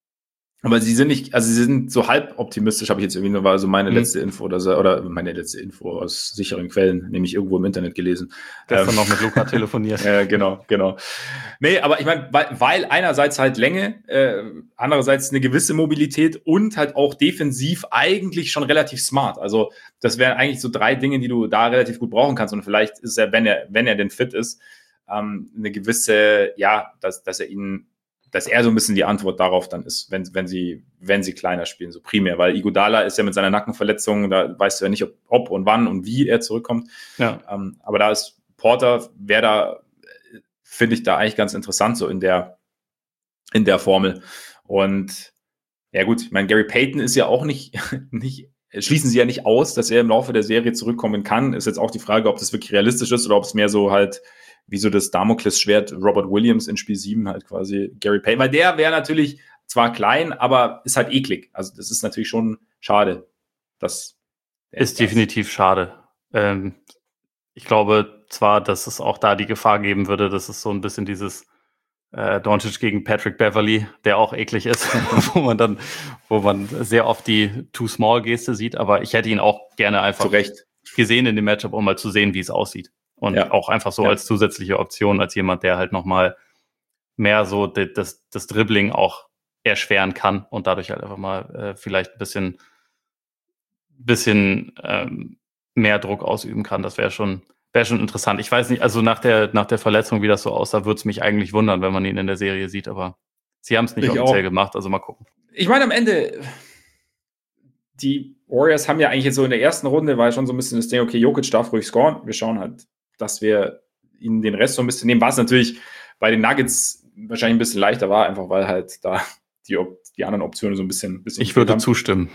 Aber sie sind nicht, also sie sind so halb optimistisch, habe ich jetzt irgendwie nur, war so meine mhm. letzte Info oder so, oder meine letzte Info aus sicheren Quellen, nämlich irgendwo im Internet gelesen. Gestern ähm, noch mit Luka telefoniert. Ja, äh, genau, genau. Nee, aber ich meine, weil, weil einerseits halt Länge, äh, andererseits eine gewisse Mobilität und halt auch defensiv eigentlich schon relativ smart. Also das wären eigentlich so drei Dinge, die du da relativ gut brauchen kannst. Und vielleicht ist er, wenn er, wenn er denn fit ist, ähm, eine gewisse, ja, dass, dass er ihn dass er so ein bisschen die Antwort darauf dann ist, wenn, wenn sie, wenn sie kleiner spielen, so primär, weil Iguodala ist ja mit seiner Nackenverletzung, da weißt du ja nicht, ob, ob und wann und wie er zurückkommt. Ja. Ähm, aber da ist Porter, wäre da, finde ich da eigentlich ganz interessant, so in der, in der Formel. Und ja gut, ich meine, Gary Payton ist ja auch nicht, nicht, schließen sie ja nicht aus, dass er im Laufe der Serie zurückkommen kann. Ist jetzt auch die Frage, ob das wirklich realistisch ist oder ob es mehr so halt wie so das Damoklesschwert Robert Williams in Spiel sieben halt quasi Gary Payton, weil der wäre natürlich zwar klein, aber ist halt eklig. Also das ist natürlich schon schade. Das ist definitiv schade. Ähm, ich glaube zwar, dass es auch da die Gefahr geben würde, dass es so ein bisschen dieses äh, Doncic gegen Patrick Beverley, der auch eklig ist, wo man dann, wo man sehr oft die Too-Small-Geste sieht, aber ich hätte ihn auch gerne einfach Zurecht. gesehen in dem Matchup, um mal zu sehen, wie es aussieht. Und ja. auch einfach so ja. als zusätzliche Option, als jemand, der halt nochmal mehr so das, das, das Dribbling auch erschweren kann und dadurch halt einfach mal äh, vielleicht ein bisschen, bisschen ähm, mehr Druck ausüben kann. Das wäre schon, wäre schon interessant. Ich weiß nicht, also nach der, nach der Verletzung, wie das so aussah, würde es mich eigentlich wundern, wenn man ihn in der Serie sieht, aber sie haben es nicht ich offiziell auch. gemacht, also mal gucken. Ich meine, am Ende, die Warriors haben ja eigentlich jetzt so in der ersten Runde, war ja schon so ein bisschen das Ding, okay, Jokic darf ruhig scoren, wir schauen halt, dass wir ihnen den Rest so ein bisschen nehmen, was natürlich bei den Nuggets wahrscheinlich ein bisschen leichter war, einfach weil halt da die, die anderen Optionen so ein bisschen... bisschen ich würde haben. zustimmen.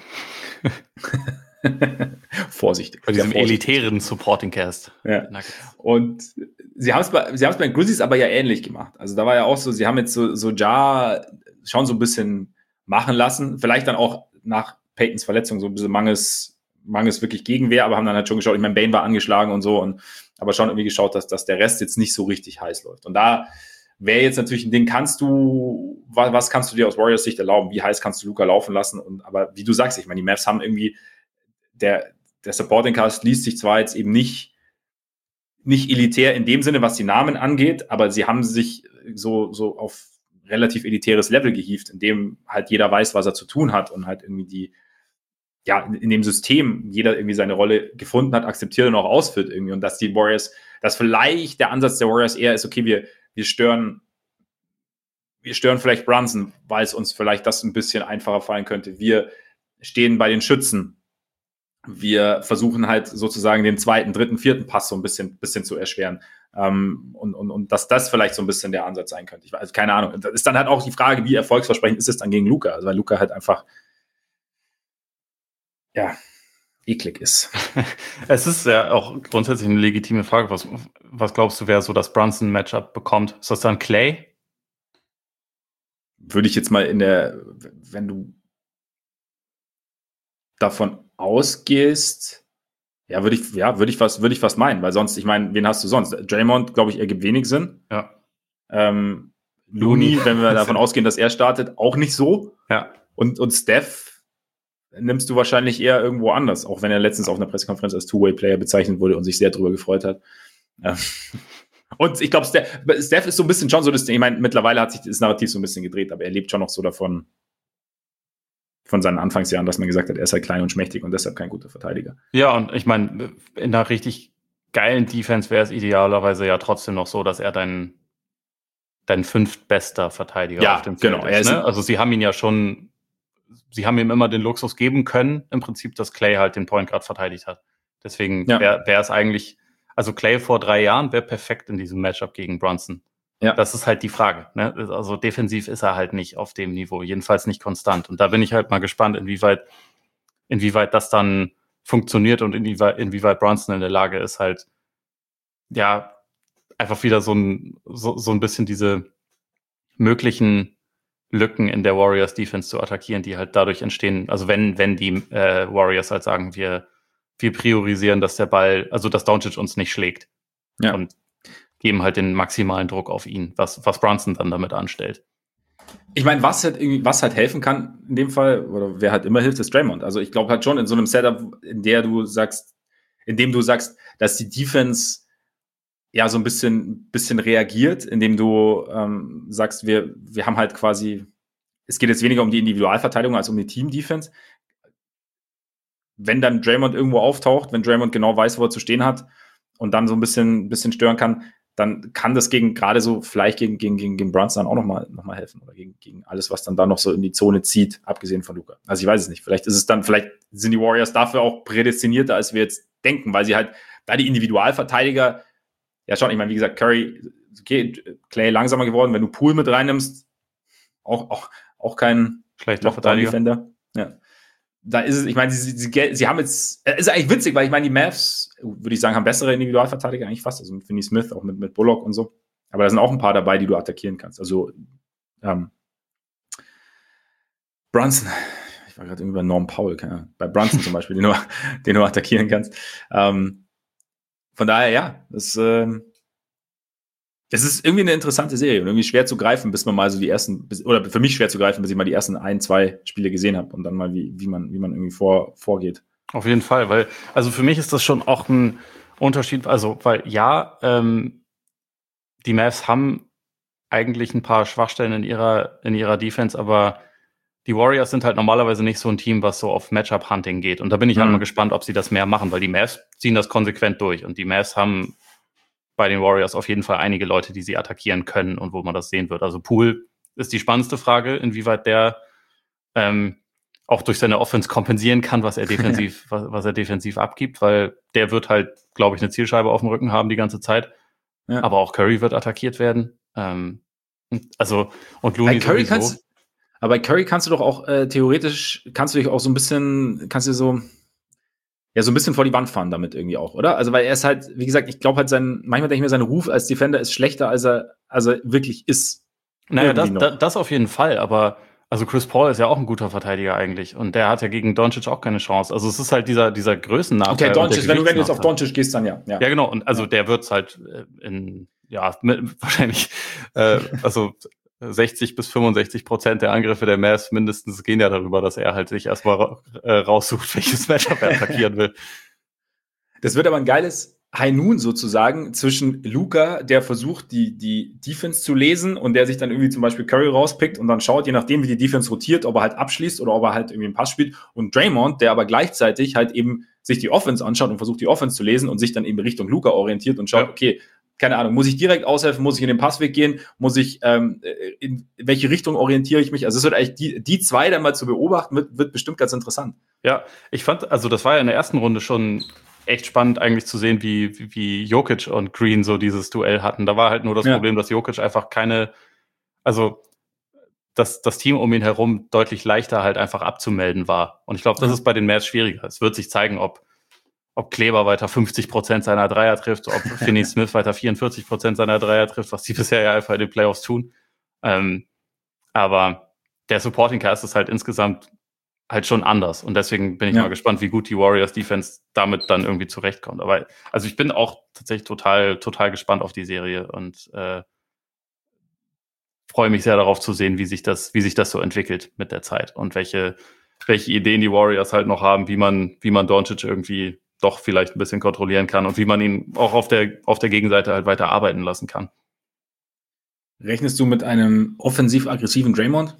Vorsichtig. Bei diesem elitären Supporting Cast. Ja. Und sie haben es bei, sie haben es bei den Grizzlies aber ja ähnlich gemacht. Also da war ja auch so, sie haben jetzt so, so Ja schon so ein bisschen machen lassen, vielleicht dann auch nach Paytons Verletzung so ein bisschen mangels, mangels wirklich Gegenwehr, aber haben dann halt schon geschaut, ich meine, Bane war angeschlagen und so, und aber schon irgendwie geschaut, dass, dass der Rest jetzt nicht so richtig heiß läuft. Und da wäre jetzt natürlich ein Ding, kannst du, was, was kannst du dir aus Warriors Sicht erlauben? Wie heiß kannst du Luka laufen lassen? Und aber wie du sagst, ich meine, die Mavs haben irgendwie, der, der Supporting Cast liest sich zwar jetzt eben nicht, nicht elitär in dem Sinne, was die Namen angeht, aber sie haben sich so, so auf relativ elitäres Level gehievt, in dem halt jeder weiß, was er zu tun hat und halt irgendwie die, ja, in, in dem System jeder irgendwie seine Rolle gefunden hat, akzeptiert und auch ausführt irgendwie, und dass die Warriors, dass vielleicht der Ansatz der Warriors eher ist, okay, wir, wir stören, wir stören vielleicht Brunson, weil es uns vielleicht das ein bisschen einfacher fallen könnte. Wir stehen bei den Schützen. Wir versuchen halt sozusagen den zweiten, dritten, vierten Pass so ein bisschen, bisschen zu erschweren. Ähm, und, und, und dass das vielleicht so ein bisschen der Ansatz sein könnte. Ich weiß, keine Ahnung. Das ist dann halt auch die Frage, wie erfolgsversprechend ist es dann gegen Luka? Also weil Luka halt einfach ja, eklig ist. Es ist ja auch grundsätzlich eine legitime Frage. Was, was glaubst du, wer so das Brunson-Matchup bekommt? Ist das dann Clay? Würde ich jetzt mal in der, wenn du davon ausgehst, ja, würde ich, ja, würde ich was, würde ich was meinen, weil sonst, ich meine, wen hast du sonst? Draymond, glaube ich, ergibt wenig Sinn. Ja. Ähm, Looney, wenn wir davon ausgehen, dass er startet, auch nicht so. Ja. Und, und Steph nimmst du wahrscheinlich eher irgendwo anders, auch wenn er letztens auf einer Pressekonferenz als Two-Way-Player bezeichnet wurde und sich sehr drüber gefreut hat. Ja. Und ich glaube, Steph, Steph ist so ein bisschen schon so das Ding. Ich meine, mittlerweile hat sich das Narrativ so ein bisschen gedreht, aber er lebt schon noch so davon, von seinen Anfangsjahren, dass man gesagt hat, er ist halt klein und schmächtig und deshalb kein guter Verteidiger. Ja, und ich meine, in einer richtig geilen Defense wäre es idealerweise ja trotzdem noch so, dass er dein, dein fünftbester Verteidiger ja, auf dem Feld genau. ist. Er Ne? Also sie haben ihn ja schon, sie haben ihm immer den Luxus geben können, im Prinzip, dass Clay halt den Point Guard verteidigt hat. Deswegen ja. wäre wär es eigentlich, also Clay vor drei Jahren wäre perfekt in diesem Matchup gegen Brunson. Ja. Das ist halt die Frage. Ne? Also defensiv ist er halt nicht auf dem Niveau, jedenfalls nicht konstant. Und da bin ich halt mal gespannt, inwieweit, inwieweit das dann funktioniert und inwieweit, inwieweit Brunson in der Lage ist, halt, ja, einfach wieder so ein, so, so ein bisschen diese möglichen Lücken in der Warriors Defense zu attackieren, die halt dadurch entstehen. Also wenn, wenn die äh, Warriors halt sagen, wir, wir priorisieren, dass der Ball, also dass Doncic uns nicht schlägt. Ja. Und geben halt den maximalen Druck auf ihn, was, was Brunson dann damit anstellt. Ich meine, was halt irgendwie, was halt helfen kann in dem Fall, oder wer halt immer hilft, ist Draymond. Also ich glaube halt schon in so einem Setup, in der du sagst, in dem du sagst, dass die Defense ja so ein bisschen, bisschen reagiert, indem du ähm, sagst, wir, wir haben halt quasi, es geht jetzt weniger um die Individualverteidigung als um die Team-Defense. Wenn dann Draymond irgendwo auftaucht, wenn Draymond genau weiß, wo er zu stehen hat und dann so ein bisschen, bisschen stören kann, dann kann das gegen, gerade so vielleicht gegen, gegen, gegen, gegen Brunson dann auch nochmal noch mal helfen oder gegen, gegen alles, was dann da noch so in die Zone zieht, abgesehen von Luka. Also ich weiß es nicht. Vielleicht ist es dann, vielleicht sind die Warriors dafür auch prädestinierter, als wir jetzt denken, weil sie halt, da die Individualverteidiger, ja schon, ich meine, wie gesagt, Curry, okay, Clay langsamer geworden, wenn du Poole mit reinnimmst, auch, auch, auch kein schlechter Verteidiger. Ja. Da ist es, ich meine, sie, sie, sie haben jetzt, es ist eigentlich witzig, weil ich meine, die Mavs, würde ich sagen, haben bessere Individualverteidiger eigentlich fast, also mit Finney Smith, auch mit, mit Bullock und so. Aber da sind auch ein paar dabei, die du attackieren kannst. Also, ähm, Brunson, ich war gerade irgendwie bei Norm Powell, keine Ahnung, bei Brunson zum Beispiel, den du, den du attackieren kannst. Ähm, von daher, ja, das, ähm, das ist irgendwie eine interessante Serie und irgendwie schwer zu greifen, bis man mal so die ersten, bis, oder für mich schwer zu greifen, bis ich mal die ersten ein, zwei Spiele gesehen habe und dann mal, wie, wie man, wie man irgendwie vor, vorgeht. Auf jeden Fall, weil, also für mich ist das schon auch ein Unterschied, also, weil ja, ähm, die Mavs haben eigentlich ein paar Schwachstellen in ihrer, in ihrer Defense, aber die Warriors sind halt normalerweise nicht so ein Team, was so auf Matchup-Hunting geht. Und da bin ich mhm. halt mal gespannt, ob sie das mehr machen, weil die Mavs ziehen das konsequent durch und die Mavs haben bei den Warriors auf jeden Fall einige Leute, die sie attackieren können und wo man das sehen wird. Also Poole ist die spannendste Frage, inwieweit der ähm, auch durch seine Offense kompensieren kann, was er defensiv, was, was er defensiv abgibt, weil der wird halt, glaube ich, eine Zielscheibe auf dem Rücken haben die ganze Zeit. Ja. Aber auch Curry wird attackiert werden. Ähm, also, und Looney bei Curry kannst, aber bei Curry kannst du doch auch äh, theoretisch, kannst du dich auch so ein bisschen, kannst du so ja, so ein bisschen vor die Wand fahren damit irgendwie auch, oder? Also, weil er ist halt, wie gesagt, ich glaube halt, sein, manchmal denke ich mir, sein Ruf als Defender ist schlechter, als er, als er wirklich ist. Naja, das, das, das auf jeden Fall, aber also Chris Paul ist ja auch ein guter Verteidiger eigentlich und der hat ja gegen Doncic auch keine Chance. Also es ist halt dieser, dieser Größennachteil. Okay, Doncic, wenn du, wenn du jetzt auf Doncic gehst, dann ja. Ja, ja genau, und also ja. der wird's halt in, ja, mit, wahrscheinlich, äh, also sechzig bis fünfundsechzig Prozent der Angriffe der Mavs mindestens gehen ja darüber, dass er halt sich erstmal ra- äh, raussucht, welches Matchup er attackieren will. Das wird aber ein geiles High Noon sozusagen zwischen Luka, der versucht, die, die Defense zu lesen und der sich dann irgendwie zum Beispiel Curry rauspickt und dann schaut, je nachdem, wie die Defense rotiert, ob er halt abschließt oder ob er halt irgendwie einen Pass spielt. Und Draymond, der aber gleichzeitig halt eben sich die Offense anschaut und versucht, die Offense zu lesen und sich dann eben Richtung Luka orientiert und schaut, ja. okay, keine Ahnung, muss ich direkt aushelfen, muss ich in den Passweg gehen, muss ich, ähm, in welche Richtung orientiere ich mich? Also es wird eigentlich, die, die zwei dann mal zu beobachten, wird, wird bestimmt ganz interessant. Ja, ich fand, also das war ja in der ersten Runde schon echt spannend eigentlich zu sehen, wie, wie, wie Jokic und Green so dieses Duell hatten. Da war halt nur das ja. Problem, dass Jokic einfach keine, also dass das Team um ihn herum deutlich leichter halt einfach abzumelden war. Und ich glaube, das ja. ist bei den Mavs schwieriger. Es wird sich zeigen, ob ob Kleber weiter fünfzig Prozent seiner Dreier trifft, ob Finney Smith weiter vierundvierzig Prozent seiner Dreier trifft, was die bisher ja einfach in den Playoffs tun. Ähm, aber der Supporting Cast ist halt insgesamt halt schon anders. Und deswegen bin ich ja. mal gespannt, wie gut die Warriors Defense damit dann irgendwie zurechtkommt. Aber also ich bin auch tatsächlich total, total gespannt auf die Serie und äh, freue mich sehr darauf zu sehen, wie sich das, wie sich das so entwickelt mit der Zeit und welche, welche Ideen die Warriors halt noch haben, wie man, wie man Doncic irgendwie doch vielleicht ein bisschen kontrollieren kann und wie man ihn auch auf der, auf der Gegenseite halt weiter arbeiten lassen kann. Rechnest du mit einem offensiv-aggressiven Draymond?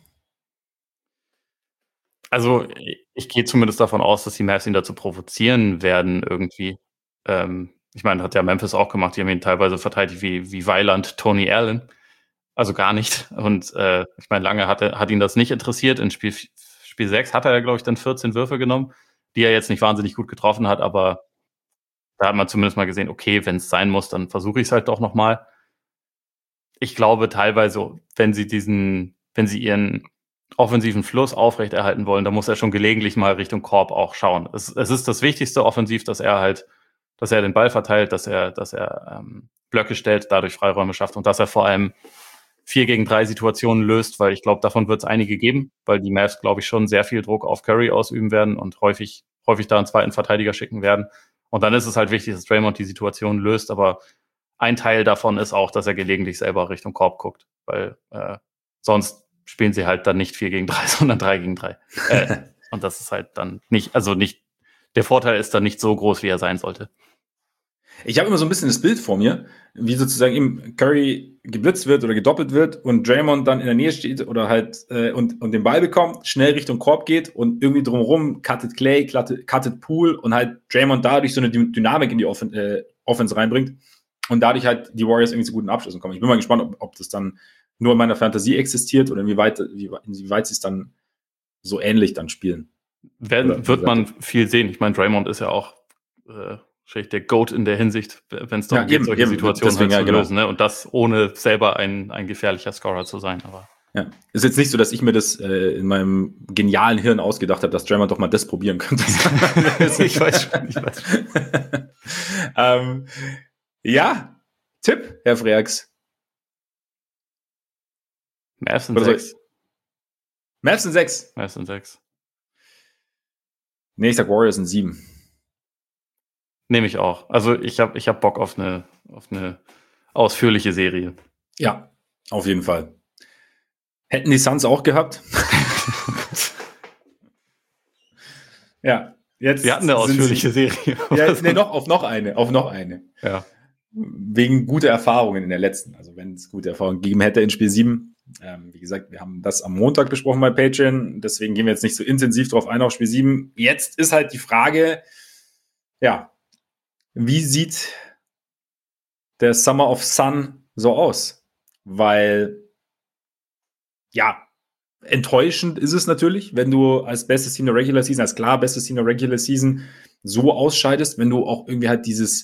Also ich gehe zumindest davon aus, dass die Mavs ihn dazu provozieren werden irgendwie. Ähm, ich meine, hat ja Memphis auch gemacht. Die haben ihn teilweise verteidigt wie, wie Weiland Tony Allen. Also gar nicht. Und äh, ich meine, lange hat, er, hat ihn das nicht interessiert. In Spiel, Spiel sechs hat er, glaube ich, dann vierzehn Würfe genommen, die er jetzt nicht wahnsinnig gut getroffen hat. Aber da hat man zumindest mal gesehen, okay, wenn es sein muss, dann versuche ich es halt doch nochmal. Ich glaube teilweise, wenn sie diesen, wenn sie ihren offensiven Fluss aufrechterhalten wollen, dann muss er schon gelegentlich mal Richtung Korb auch schauen. Es, es ist das Wichtigste offensiv, dass er halt, dass er den Ball verteilt, dass er, dass er ähm, Blöcke stellt, dadurch Freiräume schafft und dass er vor allem vier gegen drei Situationen löst, weil ich glaube, davon wird es einige geben, weil die Mavs, glaube ich, schon sehr viel Druck auf Curry ausüben werden und häufig, häufig da einen zweiten Verteidiger schicken werden. Und dann ist es halt wichtig, dass Draymond die Situation löst, aber ein Teil davon ist auch, dass er gelegentlich selber Richtung Korb guckt, weil äh, sonst spielen sie halt dann nicht vier gegen drei, sondern drei gegen drei. Äh, und das ist halt dann nicht, also nicht, der Vorteil ist dann nicht so groß, wie er sein sollte. Ich habe immer so ein bisschen das Bild vor mir, wie sozusagen eben Curry geblitzt wird oder gedoppelt wird und Draymond dann in der Nähe steht oder halt äh, und, und den Ball bekommt, schnell Richtung Korb geht und irgendwie drumherum cuttet Clay, cuttet, cuttet Poole und halt Draymond dadurch so eine Dynamik in die Offen, äh, Offense reinbringt und dadurch halt die Warriors irgendwie zu guten Abschlüssen kommen. Ich bin mal gespannt, ob, ob das dann nur in meiner Fantasie existiert oder inwieweit, wie, inwieweit sie es dann so ähnlich dann spielen. Werden, oder, wird man viel sehen. Ich meine, Draymond ist ja auch äh, der Goat in der Hinsicht, wenn es darum ja, geht, eben, solche eben. Situationen Deswegen, halt zu ja, lösen. Genau. Ne? Und das ohne selber ein, ein gefährlicher Scorer zu sein. Aber ja, ist jetzt nicht so, dass ich mir das äh, in meinem genialen Hirn ausgedacht habe, dass Draymond doch mal das probieren könnte. ich weiß schon, ich weiß schon. ähm, ja, Tipp, Herr Freaks. Mavs sind sechs. Mavs sind sechs. Mavs sind sechs. Nee, ich sag Warriors sind sieben. Nehme ich auch. Also ich habe ich hab Bock auf eine, auf eine ausführliche Serie. Ja, auf jeden Fall. Hätten die Suns auch gehabt? ja, jetzt. Wir hatten eine ausführliche sie, Serie. ja, nee, noch, auf noch eine, auf noch eine. Ja. Wegen guter Erfahrungen in der letzten. Also wenn es gute Erfahrungen gegeben hätte in Spiel sieben. Ähm, wie gesagt, wir haben das am Montag besprochen bei Patreon. Deswegen gehen wir jetzt nicht so intensiv drauf ein auf Spiel sieben. Jetzt ist halt die Frage, ja, wie sieht der Summer of Sun so aus? Weil, ja, enttäuschend ist es natürlich, wenn du als bestes Team der Regular Season, als klar bestes Team der Regular Season so ausscheidest, wenn du auch irgendwie halt dieses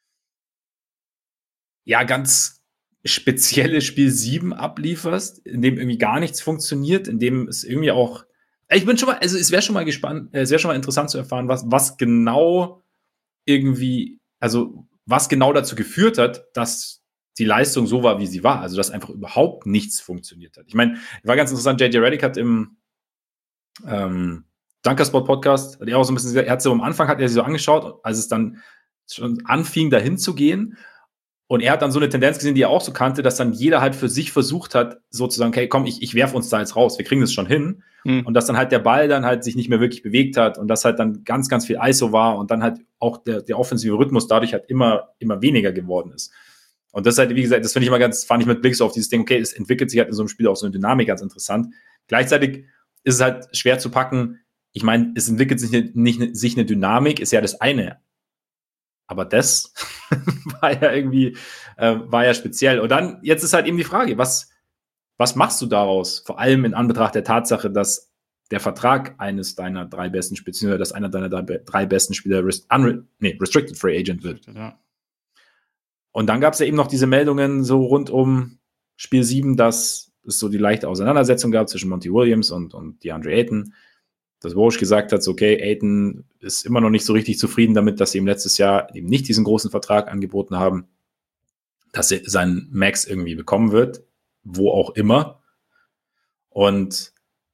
ja ganz spezielle Spiel sieben ablieferst, in dem irgendwie gar nichts funktioniert, in dem es irgendwie auch ich bin schon mal, also es wäre schon mal gespannt, es wäre schon mal interessant zu erfahren, was, was genau irgendwie, also was genau dazu geführt hat, dass die Leistung so war, wie sie war. Also, dass einfach überhaupt nichts funktioniert hat. Ich meine, war ganz interessant, J J Redick hat im ähm, Dunkerspot-Podcast, hat er auch so ein bisschen, er hat so am Anfang, hat er sich so angeschaut, als es dann schon anfing, dahin zu gehen. Und er hat dann so eine Tendenz gesehen, die er auch so kannte, dass dann jeder halt für sich versucht hat, sozusagen, okay, komm, ich, ich werfe uns da jetzt raus, wir kriegen das schon hin. Mhm. Und dass dann halt der Ball dann halt sich nicht mehr wirklich bewegt hat und dass halt dann ganz, ganz viel I S O war und dann halt auch der, der offensive Rhythmus dadurch halt immer, immer weniger geworden ist. Und das halt, wie gesagt, das finde ich immer ganz, fand ich mit Blick so auf dieses Ding, okay, es entwickelt sich halt in so einem Spiel auch so eine Dynamik, ganz interessant. Gleichzeitig ist es halt schwer zu packen. Ich meine, es entwickelt sich nicht, nicht sich eine Dynamik, ist ja das eine. Aber das war ja irgendwie, äh, war ja speziell. Und dann, jetzt ist halt eben die Frage, was, was machst du daraus? Vor allem in Anbetracht der Tatsache, dass der Vertrag eines deiner drei besten Spieler, dass einer deiner drei besten Spieler rest, unre, nee, Restricted Free Agent wird. Ja. Und dann gab es ja eben noch diese Meldungen so rund um Spiel sieben, dass es so die leichte Auseinandersetzung gab zwischen Monty Williams und, und DeAndre Ayton. Dass Woj gesagt hat, so, okay, Ayton ist immer noch nicht so richtig zufrieden damit, dass sie ihm letztes Jahr eben nicht diesen großen Vertrag angeboten haben, dass er seinen Max irgendwie bekommen wird, wo auch immer. Und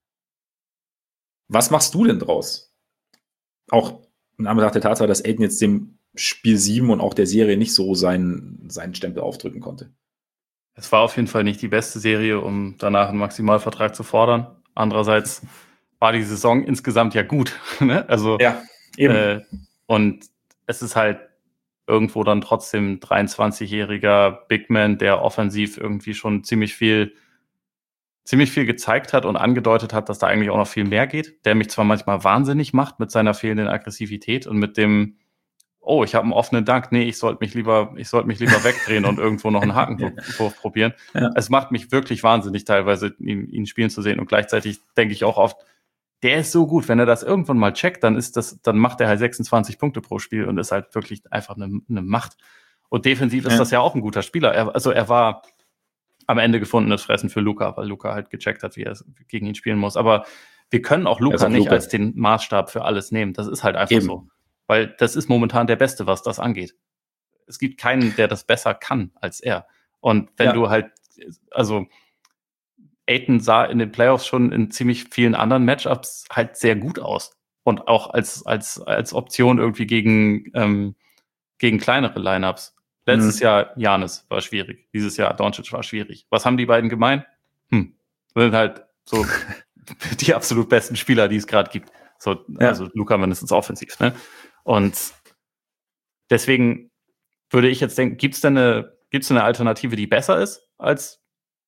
was machst du denn draus? Auch in Anbetracht der Tatsache, dass Ayton jetzt dem Spiel sieben und auch der Serie nicht so seinen, seinen Stempel aufdrücken konnte. Es war auf jeden Fall nicht die beste Serie, um danach einen Maximalvertrag zu fordern. Andererseits war die Saison insgesamt ja gut. Ne? Also, ja, eben. Äh, und es ist halt irgendwo dann trotzdem ein dreiundzwanzigjähriger Big Man, der offensiv irgendwie schon ziemlich viel, ziemlich viel gezeigt hat und angedeutet hat, dass da eigentlich auch noch viel mehr geht, der mich zwar manchmal wahnsinnig macht mit seiner fehlenden Aggressivität und mit dem, oh, ich habe einen offenen Dank, nee, ich sollte mich lieber, ich sollte mich lieber wegdrehen und irgendwo noch einen Hakenwurf probieren. Ja. Es macht mich wirklich wahnsinnig, teilweise ihn, ihn spielen zu sehen. Und gleichzeitig denke ich auch oft, der ist so gut, wenn er das irgendwann mal checkt, dann ist das, dann macht er halt sechsundzwanzig Punkte pro Spiel und ist halt wirklich einfach eine, eine Macht. Und defensiv ist Ja. das ja auch ein guter Spieler. Er, also er war am Ende gefundenes Fressen für Luka, weil Luka halt gecheckt hat, wie er gegen ihn spielen muss. Aber wir können auch Luka nicht Luka. als den Maßstab für alles nehmen. Das ist halt einfach Eben. so. Weil das ist momentan der Beste, was das angeht. Es gibt keinen, der das besser kann als er. Und wenn ja. du halt, also Ayton sah in den Playoffs schon in ziemlich vielen anderen Matchups halt sehr gut aus. Und auch als, als, als Option irgendwie gegen, ähm, gegen kleinere Lineups. Letztes mhm. Jahr Giannis war schwierig. Dieses Jahr Doncic war schwierig. Was haben die beiden gemein? Hm. Sind halt so die absolut besten Spieler, die es gerade gibt. So, ja. Also Luka mindestens offensiv, ne? Und deswegen würde ich jetzt denken, gibt's denn eine, gibt's eine Alternative, die besser ist, als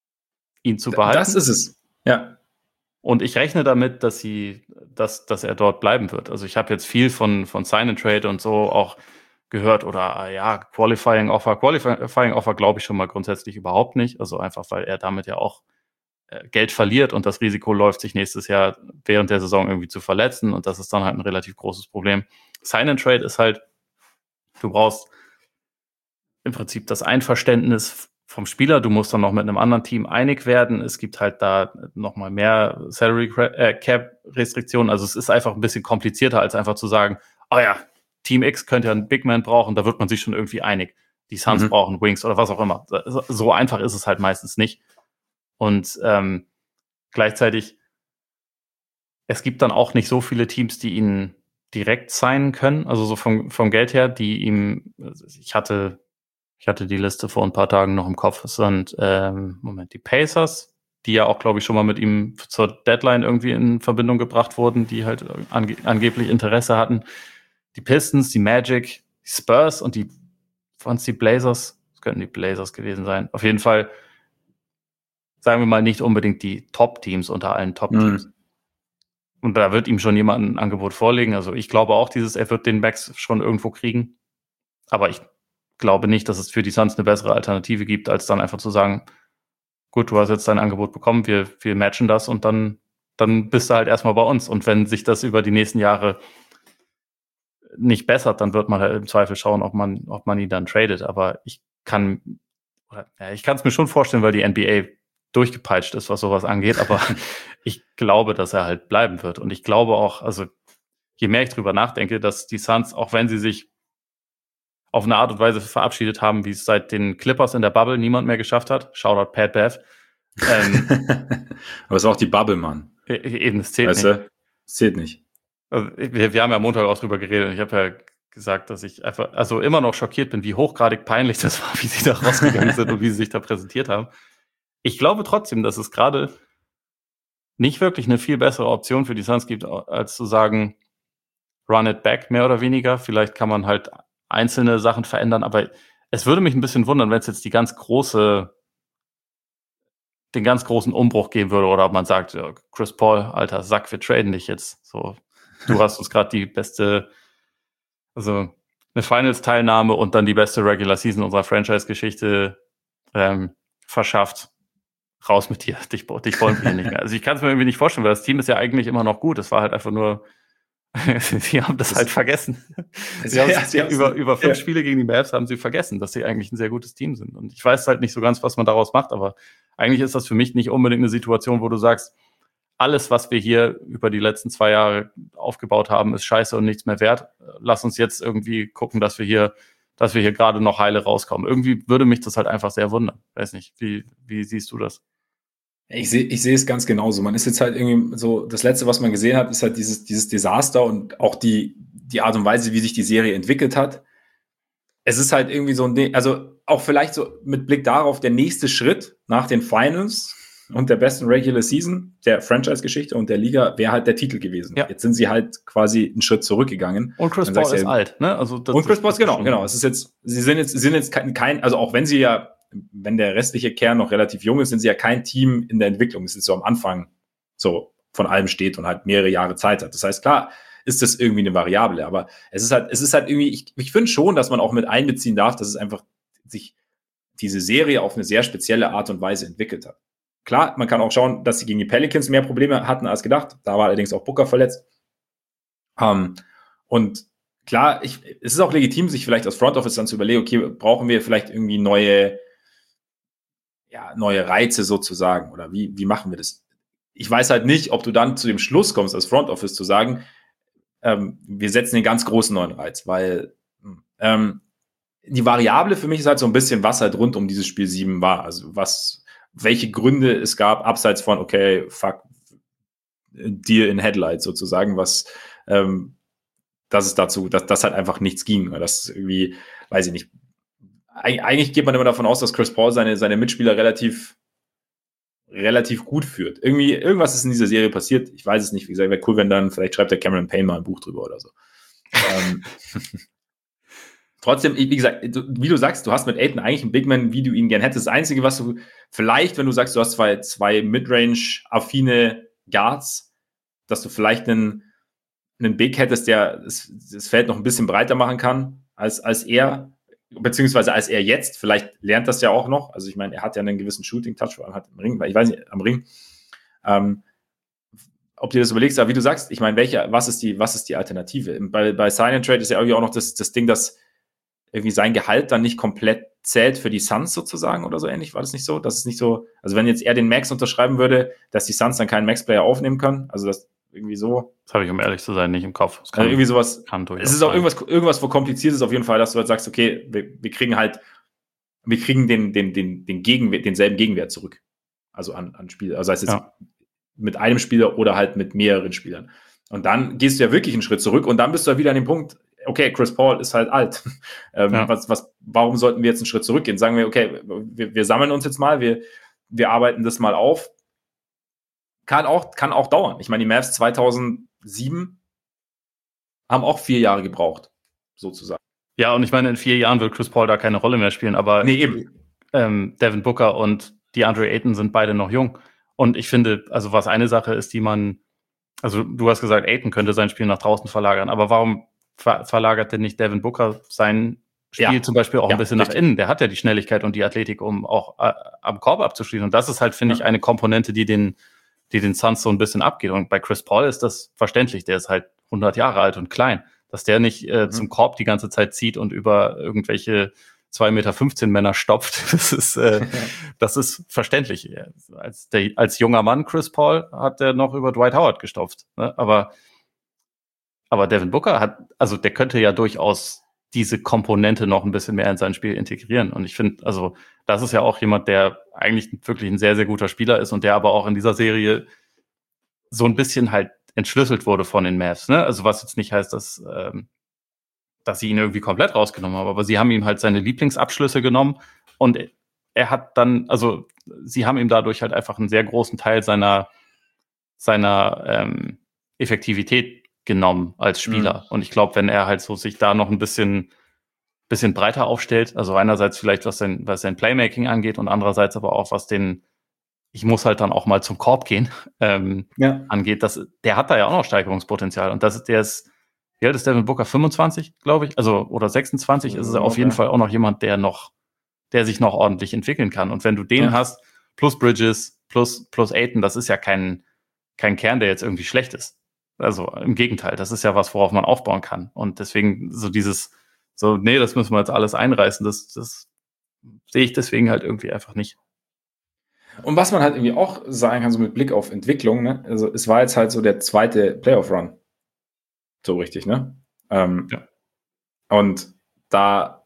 ihn zu behalten? Das ist es, ja. Und ich rechne damit, dass sie, dass, dass er dort bleiben wird. Also ich habe jetzt viel von, von Sign and Trade und so auch gehört oder ja, Qualifying Offer. Qualifying Offer glaube ich schon mal grundsätzlich überhaupt nicht. Also einfach, weil er damit ja auch äh, Geld verliert und das Risiko läuft, sich nächstes Jahr während der Saison irgendwie zu verletzen und das ist dann halt ein relativ großes Problem. Sign and Trade ist halt, du brauchst im Prinzip das Einverständnis vom Spieler, du musst dann noch mit einem anderen Team einig werden. Es gibt halt da nochmal mehr Salary Cap Restriktionen. Also es ist einfach ein bisschen komplizierter, als einfach zu sagen, oh ja, Team X könnte ja einen Big Man brauchen, da wird man sich schon irgendwie einig. Die Suns mhm. brauchen Wings oder was auch immer. So einfach ist es halt meistens nicht. Und ähm, gleichzeitig, es gibt dann auch nicht so viele Teams, die ihn direkt signen können, also so vom, vom Geld her, die ihm, ich hatte Ich hatte die Liste vor ein paar Tagen noch im Kopf. Es sind, ähm, Moment, die Pacers, die ja auch, glaube ich, schon mal mit ihm zur Deadline irgendwie in Verbindung gebracht wurden, die halt ange- angeblich Interesse hatten. Die Pistons, die Magic, die Spurs und die, waren es die Blazers? Das könnten die Blazers gewesen sein. Auf jeden Fall, sagen wir mal, nicht unbedingt die Top-Teams unter allen Top-Teams. Mhm. Und da wird ihm schon jemand ein Angebot vorlegen. Also ich glaube auch, dieses, er wird den Max schon irgendwo kriegen. Aber ich glaube nicht, dass es für die Suns eine bessere Alternative gibt, als dann einfach zu sagen, gut, du hast jetzt dein Angebot bekommen, wir, wir matchen das und dann, dann bist du halt erstmal bei uns. Und wenn sich das über die nächsten Jahre nicht bessert, dann wird man halt im Zweifel schauen, ob man, ob man ihn dann tradet. Aber ich kann, oder, ja, ich kann es mir schon vorstellen, weil die N B A durchgepeitscht ist, was sowas angeht, aber ich glaube, dass er halt bleiben wird. Und ich glaube auch, also je mehr ich drüber nachdenke, dass die Suns, auch wenn sie sich auf eine Art und Weise verabschiedet haben, wie es seit den Clippers in der Bubble niemand mehr geschafft hat. Shoutout Pat Bev. Ähm, Aber es ist auch die Bubble, Mann. Eben, es zählt weißt nicht. Du? Es zählt nicht. Also, wir, wir haben ja am Montag auch drüber geredet. Ich habe ja gesagt, dass ich einfach, also immer noch schockiert bin, wie hochgradig peinlich das war, wie sie da rausgegangen sind und wie sie sich da präsentiert haben. Ich glaube trotzdem, dass es gerade nicht wirklich eine viel bessere Option für die Suns gibt, als zu sagen, run it back, mehr oder weniger. Vielleicht kann man halt einzelne Sachen verändern, aber es würde mich ein bisschen wundern, wenn es jetzt die ganz große, den ganz großen Umbruch geben würde oder ob man sagt, ja, Chris Paul, alter Sack, wir traden dich jetzt. So, du hast uns gerade die beste, also eine Finals-Teilnahme und dann die beste Regular Season unserer Franchise-Geschichte ähm, verschafft. Raus mit dir, dich, dich wollen wir hier nicht mehr. Also ich kann es mir irgendwie nicht vorstellen, weil das Team ist ja eigentlich immer noch gut. Es war halt einfach nur sie haben das, das halt vergessen. Sie haben, ja, sie haben über, über fünf ja. Spiele gegen die Mavs haben sie vergessen, dass sie eigentlich ein sehr gutes Team sind. Und ich weiß halt nicht so ganz, was man daraus macht, aber eigentlich ist das für mich nicht unbedingt eine Situation, wo du sagst, alles, was wir hier über die letzten zwei Jahre aufgebaut haben, ist scheiße und nichts mehr wert. Lass uns jetzt irgendwie gucken, dass wir hier, dass wir hier gerade noch heile rauskommen. Irgendwie würde mich das halt einfach sehr wundern. Weiß nicht, wie, wie siehst du das? Ich sehe ich sehe es ganz genauso. Man ist jetzt halt irgendwie so, das Letzte, was man gesehen hat, ist halt dieses, dieses Desaster und auch die, die Art und Weise, wie sich die Serie entwickelt hat. Es ist halt irgendwie so ein Ding, also auch vielleicht so mit Blick darauf, der nächste Schritt nach den Finals und der besten Regular Season der Franchise-Geschichte und der Liga wäre halt der Titel gewesen. Ja. Jetzt sind sie halt quasi einen Schritt zurückgegangen. Und Chris Paul ist ja, alt, ne? Also das, und Chris Paul, genau, schon genau. Es ist jetzt, sie sind jetzt, sie sind jetzt kein, kein, also auch wenn sie ja, wenn der restliche Kern noch relativ jung ist, sind sie ja kein Team in der Entwicklung. Es ist so am Anfang so von allem steht und halt mehrere Jahre Zeit hat. Das heißt, klar, ist das irgendwie eine Variable, aber es ist halt, es ist halt irgendwie, ich, ich finde schon, dass man auch mit einbeziehen darf, dass es einfach sich diese Serie auf eine sehr spezielle Art und Weise entwickelt hat. Klar, man kann auch schauen, dass sie gegen die Pelicans mehr Probleme hatten als gedacht. Da war allerdings auch Booker verletzt. Um, und klar, ich, es ist auch legitim, sich vielleicht als Front Office dann zu überlegen, okay, brauchen wir vielleicht irgendwie neue, ja, neue Reize sozusagen oder wie, wie machen wir das? Ich weiß halt nicht, ob du dann zu dem Schluss kommst, als Front Office zu sagen, ähm, wir setzen den ganz großen neuen Reiz, weil ähm, die Variable für mich ist halt so ein bisschen, was halt rund um dieses Spiel sieben war. Also was, welche Gründe es gab, abseits von, okay, fuck, Deer in Headlights sozusagen, was, ähm, dass es dazu, dass das halt einfach nichts ging. Das irgendwie, weiß ich nicht. Eig- eigentlich geht man immer davon aus, dass Chris Paul seine, seine Mitspieler relativ, relativ gut führt. Irgendwie, irgendwas ist in dieser Serie passiert. Ich weiß es nicht. Wie gesagt, wäre cool, wenn dann, vielleicht schreibt der Cameron Payne mal ein Buch drüber oder so. ähm, Trotzdem, wie gesagt, wie du sagst, du hast mit Ayton eigentlich einen Big Man, wie du ihn gern hättest. Das Einzige, was du vielleicht, wenn du sagst, du hast zwei, zwei Midrange-affine Guards, dass du vielleicht einen, einen Big hättest, der das, das Feld noch ein bisschen breiter machen kann als, als er, beziehungsweise als er jetzt. Vielleicht lernt das ja auch noch. Also ich meine, er hat ja einen gewissen Shooting-Touch, vor allem hat im Ring, ich weiß nicht, am Ring. Ähm, ob du das überlegst, aber wie du sagst, ich meine, welche, was ist die, was ist die Alternative? Bei, bei Sign and Trade ist ja irgendwie auch noch das, das Ding, dass irgendwie sein Gehalt dann nicht komplett zählt für die Suns sozusagen oder so ähnlich. War das nicht so? Das ist nicht so, also wenn jetzt er den Max unterschreiben würde, dass die Suns dann keinen Max-Player aufnehmen können, also das irgendwie so. Das habe ich, um ehrlich zu sein, nicht im Kopf. Das kann, also irgendwie sowas. Kann es ist auch irgendwas, irgendwas, wo kompliziert ist auf jeden Fall, dass du halt sagst, okay, wir, wir kriegen halt, wir kriegen den, den, den, den Gegenwert, denselben Gegenwert zurück. Also an, an Spiel, also heißt jetzt ja. mit einem Spieler oder halt mit mehreren Spielern. Und dann gehst du ja wirklich einen Schritt zurück und dann bist du ja wieder an dem Punkt, okay, Chris Paul ist halt alt. ähm, ja. was, was, warum sollten wir jetzt einen Schritt zurückgehen? Sagen wir, okay, wir, wir sammeln uns jetzt mal, wir, wir arbeiten das mal auf. Kann auch, kann auch dauern. Ich meine, die Mavs zweitausendsieben haben auch vier Jahre gebraucht, sozusagen. Ja, und ich meine, in vier Jahren wird Chris Paul da keine Rolle mehr spielen, aber nee, eben. Ähm, Devin Booker und DeAndre Ayton sind beide noch jung. Und ich finde, also was eine Sache ist, die man, also du hast gesagt, Ayton könnte sein Spiel nach draußen verlagern, aber warum ver- verlagert denn nicht Devin Booker sein Spiel ja. zum Beispiel auch ja, ein bisschen richtig. nach innen? Der hat ja die Schnelligkeit und die Athletik, um auch äh, am Korb abzuschließen. Und das ist halt, finde ja. ich, eine Komponente, die den, die den Suns so ein bisschen abgeht. Und bei Chris Paul ist das verständlich. Der ist halt hundert Jahre alt und klein. Dass der nicht äh, mhm. zum Korb die ganze Zeit zieht und über irgendwelche zwei Meter fünfzehn Männer stopft, das ist, äh, das ist verständlich. Als, der, als junger Mann, Chris Paul, hat der noch über Dwight Howard gestopft. Ne? Aber, aber Devin Booker hat, also der könnte ja durchaus diese Komponente noch ein bisschen mehr in sein Spiel integrieren. Und ich finde, also das ist ja auch jemand, der eigentlich wirklich ein sehr, sehr guter Spieler ist und der aber auch in dieser Serie so ein bisschen halt entschlüsselt wurde von den Mavs. Ne? Also was jetzt nicht heißt, dass ähm, dass sie ihn irgendwie komplett rausgenommen haben, aber sie haben ihm halt seine Lieblingsabschlüsse genommen und er hat dann, also sie haben ihm dadurch halt einfach einen sehr großen Teil seiner seiner ähm, Effektivität genommen als Spieler. Mhm. Und ich glaube, wenn er halt so sich da noch ein bisschen bisschen breiter aufstellt, also einerseits vielleicht was sein was sein Playmaking angeht und andererseits aber auch was den ich muss halt dann auch mal zum Korb gehen ähm, ja. angeht, das der hat da ja auch noch Steigerungspotenzial und das der ist Wie alt ist Devin Booker? fünfundzwanzig, glaube ich. Also, oder sechsundzwanzig ja, ist er auf jeden ja. Fall auch noch jemand, der noch, der sich noch ordentlich entwickeln kann. Und wenn du den ja. hast, plus Bridges, plus, plus Ayton, das ist ja kein, kein Kern, der jetzt irgendwie schlecht ist. Also, im Gegenteil, das ist ja was, worauf man aufbauen kann. Und deswegen so dieses, so, nee, das müssen wir jetzt alles einreißen, das, das sehe ich deswegen halt irgendwie einfach nicht. Und was man halt irgendwie auch sagen kann, so mit Blick auf Entwicklung, ne? Also, es war jetzt halt so der zweite Playoff-Run. So richtig, ne? Ähm, ja. Und da,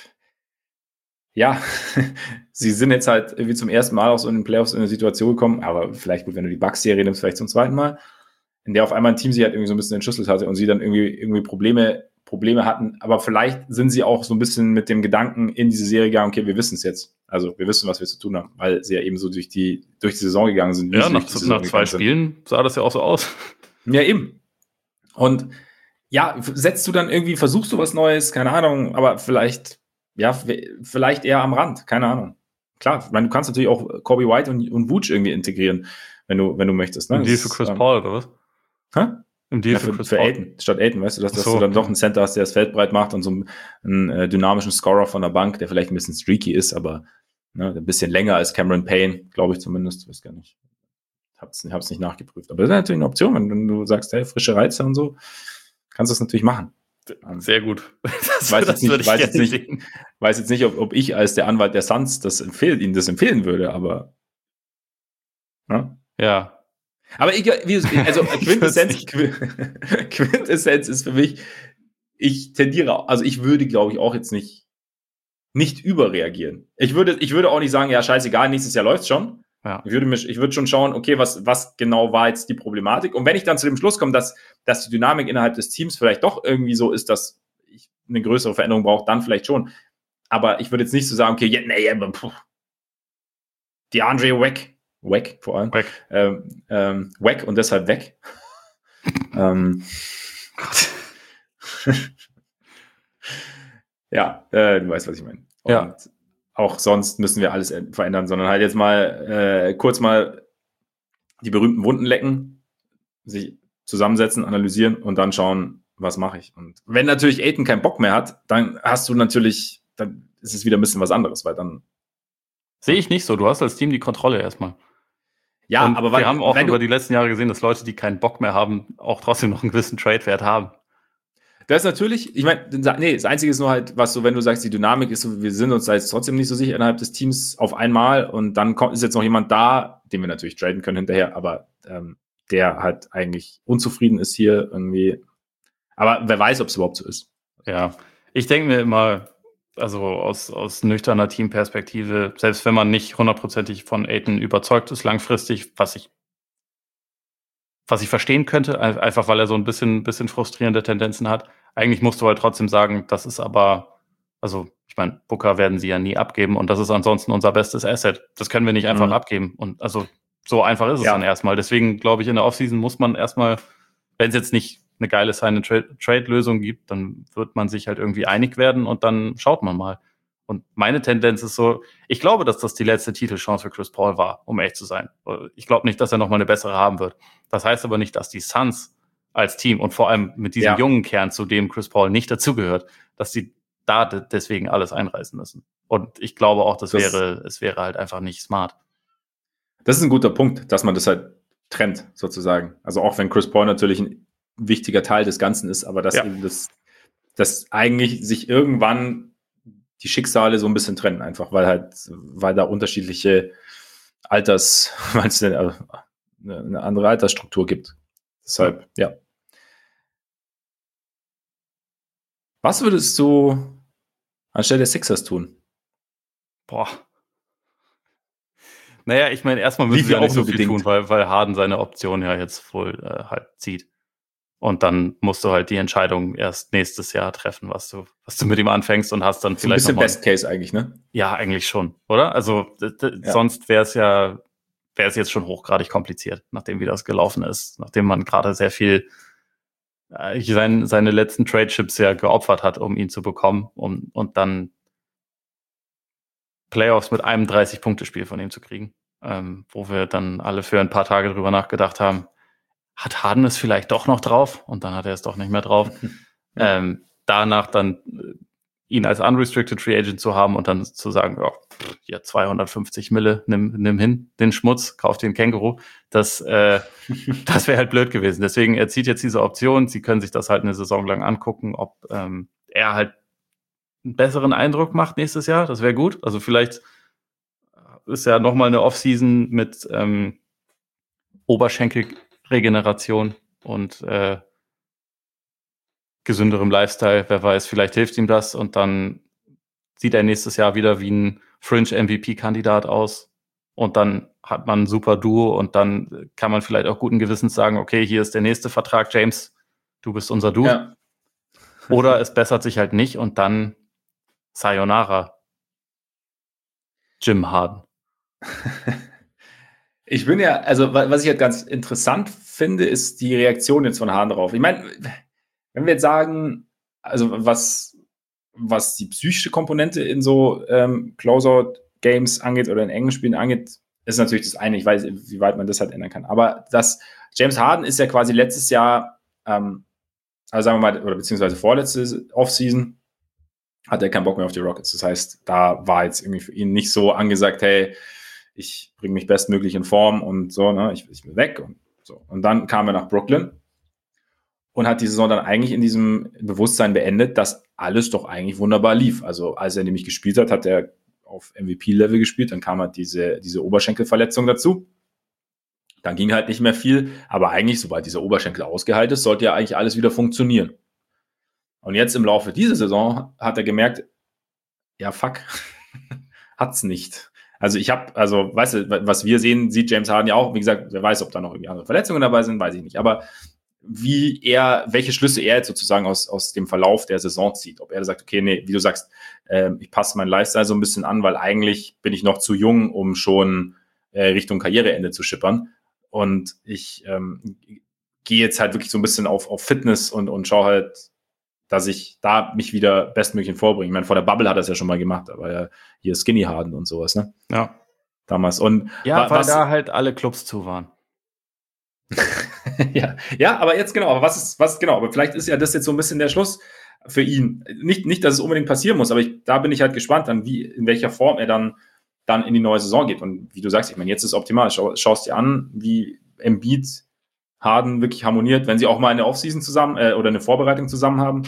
ja, sie sind jetzt halt irgendwie zum ersten Mal auch so in den Playoffs in eine Situation gekommen, aber vielleicht gut, wenn du die Bucks-Serie nimmst, vielleicht zum zweiten Mal, in der auf einmal ein Team sie halt irgendwie so ein bisschen entschlüsselt hatte und sie dann irgendwie, irgendwie Probleme Probleme hatten. Aber vielleicht sind sie auch so ein bisschen mit dem Gedanken in diese Serie gegangen, okay, wir wissen es jetzt. Also wir wissen, was wir zu tun haben, weil sie ja eben so durch die, durch die Saison gegangen sind. Ja, nach, nach zwei Spielen sah das ja auch so aus. Ja, eben. Und ja, setzt du dann irgendwie, versuchst du was Neues, keine Ahnung, aber vielleicht, ja, vielleicht eher am Rand, keine Ahnung. Klar, ich meine, du kannst natürlich auch Kobe White und, und Vooch irgendwie integrieren, wenn du, wenn du möchtest. Ne? Im Deal für Chris ähm, Paul, oder was? Hä? Im Deal ja, für, für Chris für Paul. Ayton, statt Ayton, weißt du, dass, dass so, du dann ja. doch einen Center hast, der das Feld breit macht und so einen, einen äh, dynamischen Scorer von der Bank, der vielleicht ein bisschen streaky ist, aber ne, ein bisschen länger als Cameron Payne, glaube ich zumindest, ich weiß gar nicht. Ich hab's, ich hab's nicht nachgeprüft. Aber das ist natürlich eine Option, wenn, wenn du sagst, hey, frische Reize und so, kannst du das natürlich machen. Sehr gut. Das, weiß, jetzt nicht, weiß, jetzt nicht, weiß jetzt nicht, ob, ob ich als der Anwalt der Suns das empfehlen, ihnen das empfehlen würde, aber ne? Ja. Aber ich, also Quintessenz, Quintessenz ist für mich, ich tendiere, also ich würde, glaube ich, auch jetzt nicht, nicht überreagieren. Ich würde, ich würde auch nicht sagen, ja, scheißegal, nächstes Jahr läuft's schon. Ja. Ich würde mich, ich würde schon schauen, okay, was, was genau war jetzt die Problematik? Und wenn ich dann zu dem Schluss komme, dass, dass die Dynamik innerhalb des Teams vielleicht doch irgendwie so ist, dass ich eine größere Veränderung brauche, dann vielleicht schon. Aber ich würde jetzt nicht so sagen, okay, ja, nee, puh. DeAndre weg. Weg, vor allem. Weg. Ähm, ähm, weg und deshalb weg. ähm. ja, äh, du weißt, was ich meine. Und ja. auch sonst müssen wir alles verändern, sondern halt jetzt mal äh, kurz mal die berühmten Wunden lecken, sich zusammensetzen, analysieren und dann schauen, was mache ich. Und wenn natürlich Ayton keinen Bock mehr hat, dann hast du natürlich, dann ist es wieder ein bisschen was anderes, weil dann sehe ich nicht so. Du hast als Team die Kontrolle erstmal. Ja, und aber wir weil, haben auch über die letzten Jahre gesehen, dass Leute, die keinen Bock mehr haben, auch trotzdem noch einen gewissen Trade-Wert haben. Das ist natürlich, ich meine, nee, das Einzige ist nur halt, was so, wenn du sagst, die Dynamik ist so, wir sind uns da jetzt trotzdem nicht so sicher innerhalb des Teams auf einmal und dann kommt, ist jetzt noch jemand da, den wir natürlich traden können hinterher, aber ähm, der halt eigentlich unzufrieden ist hier irgendwie. Aber wer weiß, ob es überhaupt so ist. Ja, ich denke mir immer, also aus, aus nüchterner Teamperspektive, selbst wenn man nicht hundertprozentig von Ayton überzeugt ist langfristig, was ich was ich verstehen könnte, einfach weil er so ein bisschen, bisschen frustrierende Tendenzen hat. Eigentlich musst du halt trotzdem sagen, das ist aber, also ich meine, Booker werden sie ja nie abgeben und das ist ansonsten unser bestes Asset. Das können wir nicht einfach mhm. abgeben. Und also so einfach ist es ja. dann erstmal. Deswegen glaube ich, in der Offseason muss man erstmal, wenn es jetzt nicht eine geile Sign-and-Trade-Lösung gibt, dann wird man sich halt irgendwie einig werden und dann schaut man mal. Und meine Tendenz ist so, ich glaube, dass das die letzte Titelchance für Chris Paul war, um echt zu sein. Ich glaube nicht, dass er nochmal eine bessere haben wird. Das heißt aber nicht, dass die Suns als Team und vor allem mit diesem ja. jungen Kern, zu dem Chris Paul nicht dazugehört, dass sie da deswegen alles einreißen müssen. Und ich glaube auch, das, das wäre, es wäre halt einfach nicht smart. Das ist ein guter Punkt, dass man das halt trennt, sozusagen. Also auch wenn Chris Paul natürlich ein wichtiger Teil des Ganzen ist, aber dass ja. eben das, dass eigentlich sich irgendwann die Schicksale so ein bisschen trennen, einfach, weil halt, weil da unterschiedliche Alters, meinst du, eine, eine andere Altersstruktur gibt. Deshalb, ja. Was würdest du anstelle der Sixers tun? Boah. Naja, ich meine, erstmal müssen wir auch nicht so viel bedingt. tun, weil, weil Harden seine Option ja jetzt wohl äh, halt zieht. Und dann musst du halt die Entscheidung erst nächstes Jahr treffen, was du, was du mit ihm anfängst und hast dann das vielleicht. Ein bisschen Best Case eigentlich, ne? Ja, eigentlich schon, oder? Also d- d- ja. sonst wäre es ja, wäre es jetzt schon hochgradig kompliziert, nachdem wie das gelaufen ist, nachdem man gerade sehr viel äh, sein, seine letzten Trade-Chips ja geopfert hat, um ihn zu bekommen, um und dann Playoffs mit einem dreißig-Punkte-Spiel von ihm zu kriegen, ähm, wo wir dann alle für ein paar Tage drüber nachgedacht haben, hat Harden es vielleicht doch noch drauf? Und dann hat er es doch nicht mehr drauf. ja. ähm, danach dann äh, ihn als Unrestricted Free Agent zu haben und dann zu sagen, ja, pff, hier zweihundertfünfzig Mille, nimm, nimm hin, den Schmutz, kauf den Känguru. Das, äh, das wäre halt blöd gewesen. Deswegen, er zieht jetzt diese Option. Sie können sich das halt eine Saison lang angucken, ob ähm, er halt einen besseren Eindruck macht nächstes Jahr. Das wäre gut. Also vielleicht ist ja nochmal eine Offseason mit ähm, Oberschenkelregeneration und äh, gesünderem Lifestyle. Wer weiß, vielleicht hilft ihm das und dann sieht er nächstes Jahr wieder wie ein Fringe-M V P-Kandidat aus und dann hat man ein super Duo und dann kann man vielleicht auch guten Gewissens sagen, okay, hier ist der nächste Vertrag, James, du bist unser Duo. Ja. Oder es bessert sich halt nicht und dann Sayonara. Jim Harden. Ich bin ja, also was ich halt ganz interessant finde, ist die Reaktion jetzt von Harden drauf. Ich meine, wenn wir jetzt sagen, also was, was die psychische Komponente in so ähm, Closeout-Games angeht oder in engen Spielen angeht, ist natürlich das eine. Ich weiß, wie weit man das halt ändern kann. Aber das James Harden ist ja quasi letztes Jahr, ähm, also sagen wir mal, oder beziehungsweise vorletzte Offseason, hat er keinen Bock mehr auf die Rockets. Das heißt, da war jetzt irgendwie für ihn nicht so angesagt, hey, ich bringe mich bestmöglich in Form und so, ne, ich, ich will weg und so. Und dann kam er nach Brooklyn und hat die Saison dann eigentlich in diesem Bewusstsein beendet, dass alles doch eigentlich wunderbar lief. Also als er nämlich gespielt hat, hat er auf M V P-Level gespielt, dann kam halt diese, diese Oberschenkelverletzung dazu. Dann ging halt nicht mehr viel, aber eigentlich, sobald dieser Oberschenkel ausgeheilt ist, sollte ja eigentlich alles wieder funktionieren. Und jetzt im Laufe dieser Saison hat er gemerkt, ja, fuck, hat's nicht. Also ich habe, also weißt du, was wir sehen, sieht James Harden ja auch. Wie gesagt, wer weiß, ob da noch irgendwie andere Verletzungen dabei sind, weiß ich nicht. Aber wie er, welche Schlüsse er jetzt sozusagen aus, aus dem Verlauf der Saison zieht. Ob er sagt, okay, nee, wie du sagst, äh, ich passe meinen Lifestyle so ein bisschen an, weil eigentlich bin ich noch zu jung, um schon äh, Richtung Karriereende zu schippern. Und ich ähm, gehe jetzt halt wirklich so ein bisschen auf, auf Fitness und, und schaue halt, dass ich da mich wieder bestmöglich vorbringe. Ich meine, vor der Bubble hat er es ja schon mal gemacht, aber ja hier Skinny Harden und sowas, ne? Ja. Damals. Und ja, wa- weil was, da halt alle Clubs zu waren. ja, ja, aber jetzt genau, aber was ist, was genau, aber vielleicht ist ja das jetzt so ein bisschen der Schluss für ihn. Nicht, nicht, dass es unbedingt passieren muss, aber ich, da bin ich halt gespannt, dann wie, in welcher Form er dann, dann in die neue Saison geht. Und wie du sagst, ich meine, jetzt ist optimal. Schau, schaust dir an, wie Embiid Harden wirklich harmoniert, wenn sie auch mal eine Offseason zusammen äh, oder eine Vorbereitung zusammen haben.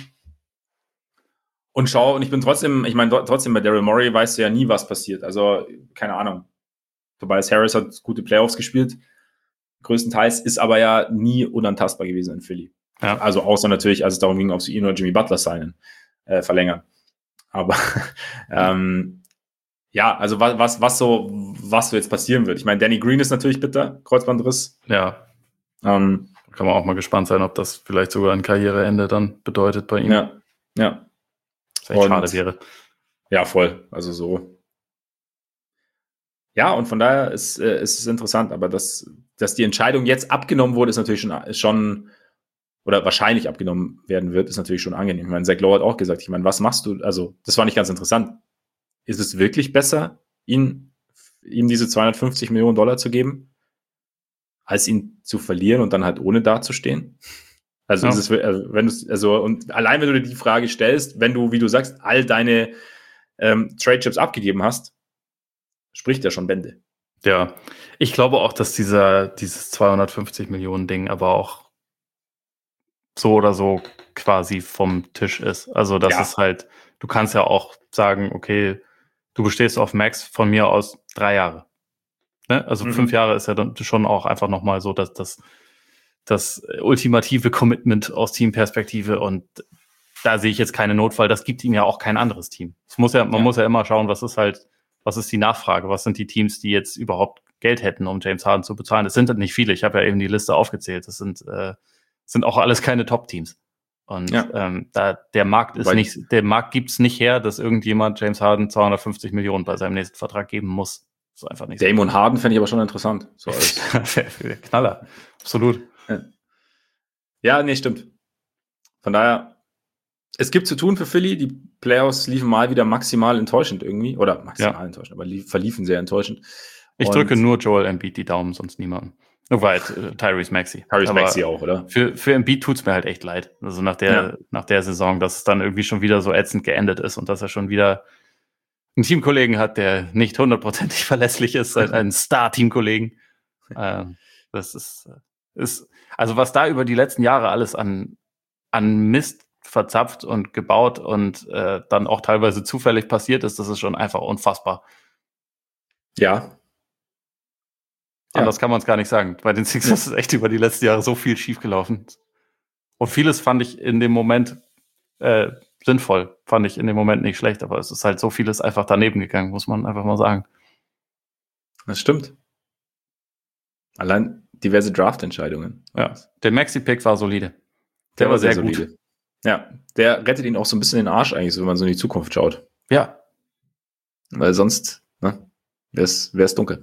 Und schau, und ich bin trotzdem, ich meine, trotzdem bei Daryl Morey weißt du ja nie, was passiert. Also, keine Ahnung. Tobias Harris hat gute Playoffs gespielt, größtenteils, ist aber ja nie unantastbar gewesen in Philly. Ja. Also, außer natürlich, als es darum ging, ob sie ihn oder Jimmy Butler signen, äh, verlängern. Aber, ähm, ja, also was, was, was so, was so jetzt passieren wird. Ich meine, Danny Green ist natürlich bitter, Kreuzbandriss. Ja. Ähm, Kann man auch mal gespannt sein, ob das vielleicht sogar ein Karriereende dann bedeutet bei ihm. ja, ja. Was echt schade wäre. Ja, voll. Also so. Ja, und von daher ist, äh, ist es interessant, aber dass, dass die Entscheidung jetzt abgenommen wurde, ist natürlich schon, ist schon, oder wahrscheinlich abgenommen werden wird, ist natürlich schon angenehm. Ich meine, Zach Lowe hat auch gesagt, ich meine, was machst du? Also, das war nicht ganz interessant. Ist es wirklich besser, ihn, ihm diese zweihundertfünfzig Millionen Dollar zu geben, als ihn zu verlieren und dann halt ohne dazustehen? Also, Ja. ist es, also, wenn du, also, und allein wenn du dir die Frage stellst, wenn du, wie du sagst, all deine ähm, Trade-Chips abgegeben hast, spricht ja schon Bände. Ja, ich glaube auch, dass dieser, dieses zweihundertfünfzig Millionen Ding aber auch so oder so quasi vom Tisch ist. Also das Ja. ist halt, du kannst ja auch sagen, okay, du bestehst auf Max von mir aus drei Jahre. Ne? Also Mhm. fünf Jahre ist ja dann schon auch einfach nochmal so, dass das, das ultimative Commitment aus Teamperspektive und da sehe ich jetzt keine Notfall, das gibt ihm ja auch kein anderes Team. Es muss ja, man Ja. muss ja immer schauen, was ist halt, was ist die Nachfrage, was sind die Teams, die jetzt überhaupt Geld hätten, um James Harden zu bezahlen. Das sind halt nicht viele, ich habe ja eben die Liste aufgezählt, das sind, äh, sind auch alles keine Top-Teams. Und Ja. ähm, da der Markt ist Wobei- nicht, der Markt gibt's nicht her, dass irgendjemand James Harden zweihundertfünfzig Millionen bei seinem nächsten Vertrag geben muss. Das ist einfach nicht Damon Harden fände ich aber schon interessant. So als, so. Knaller, absolut. ja, nee, stimmt. Von daher, es gibt zu tun für Philly. Die Playoffs liefen mal wieder maximal enttäuschend irgendwie. Oder maximal Ja. enttäuschend, aber lief, verliefen sehr enttäuschend. Ich Und drücke nur Joel Embiid die Daumen, sonst niemanden. Nur weit, äh, Tyrese Maxey. Tyrese Aber Maxey auch, oder? Für, für Embiid tut's mir halt echt leid. Also nach der, Ja. nach der Saison, dass es dann irgendwie schon wieder so ätzend geendet ist und dass er schon wieder einen Teamkollegen hat, der nicht hundertprozentig verlässlich ist, einen Star-Teamkollegen. ähm, das ist, ist, also was da über die letzten Jahre alles an, an Mist verzapft und gebaut und äh, dann auch teilweise zufällig passiert ist, das ist schon einfach unfassbar. Ja. Anders Ja. kann man es gar nicht sagen. Bei den Sixers ist echt über die letzten Jahre so viel schiefgelaufen. Und vieles fand ich in dem Moment äh, sinnvoll. Fand ich in dem Moment nicht schlecht, aber es ist halt so vieles einfach daneben gegangen, muss man einfach mal sagen. Das stimmt. Allein diverse Draft-Entscheidungen. Ja. Der Maxi-Pick war solide. Der, Der war war sehr, sehr gut. solide. Ja, der rettet ihn auch so ein bisschen den Arsch eigentlich, so, wenn man so in die Zukunft schaut. Ja. Weil sonst, ne, wäre es dunkel.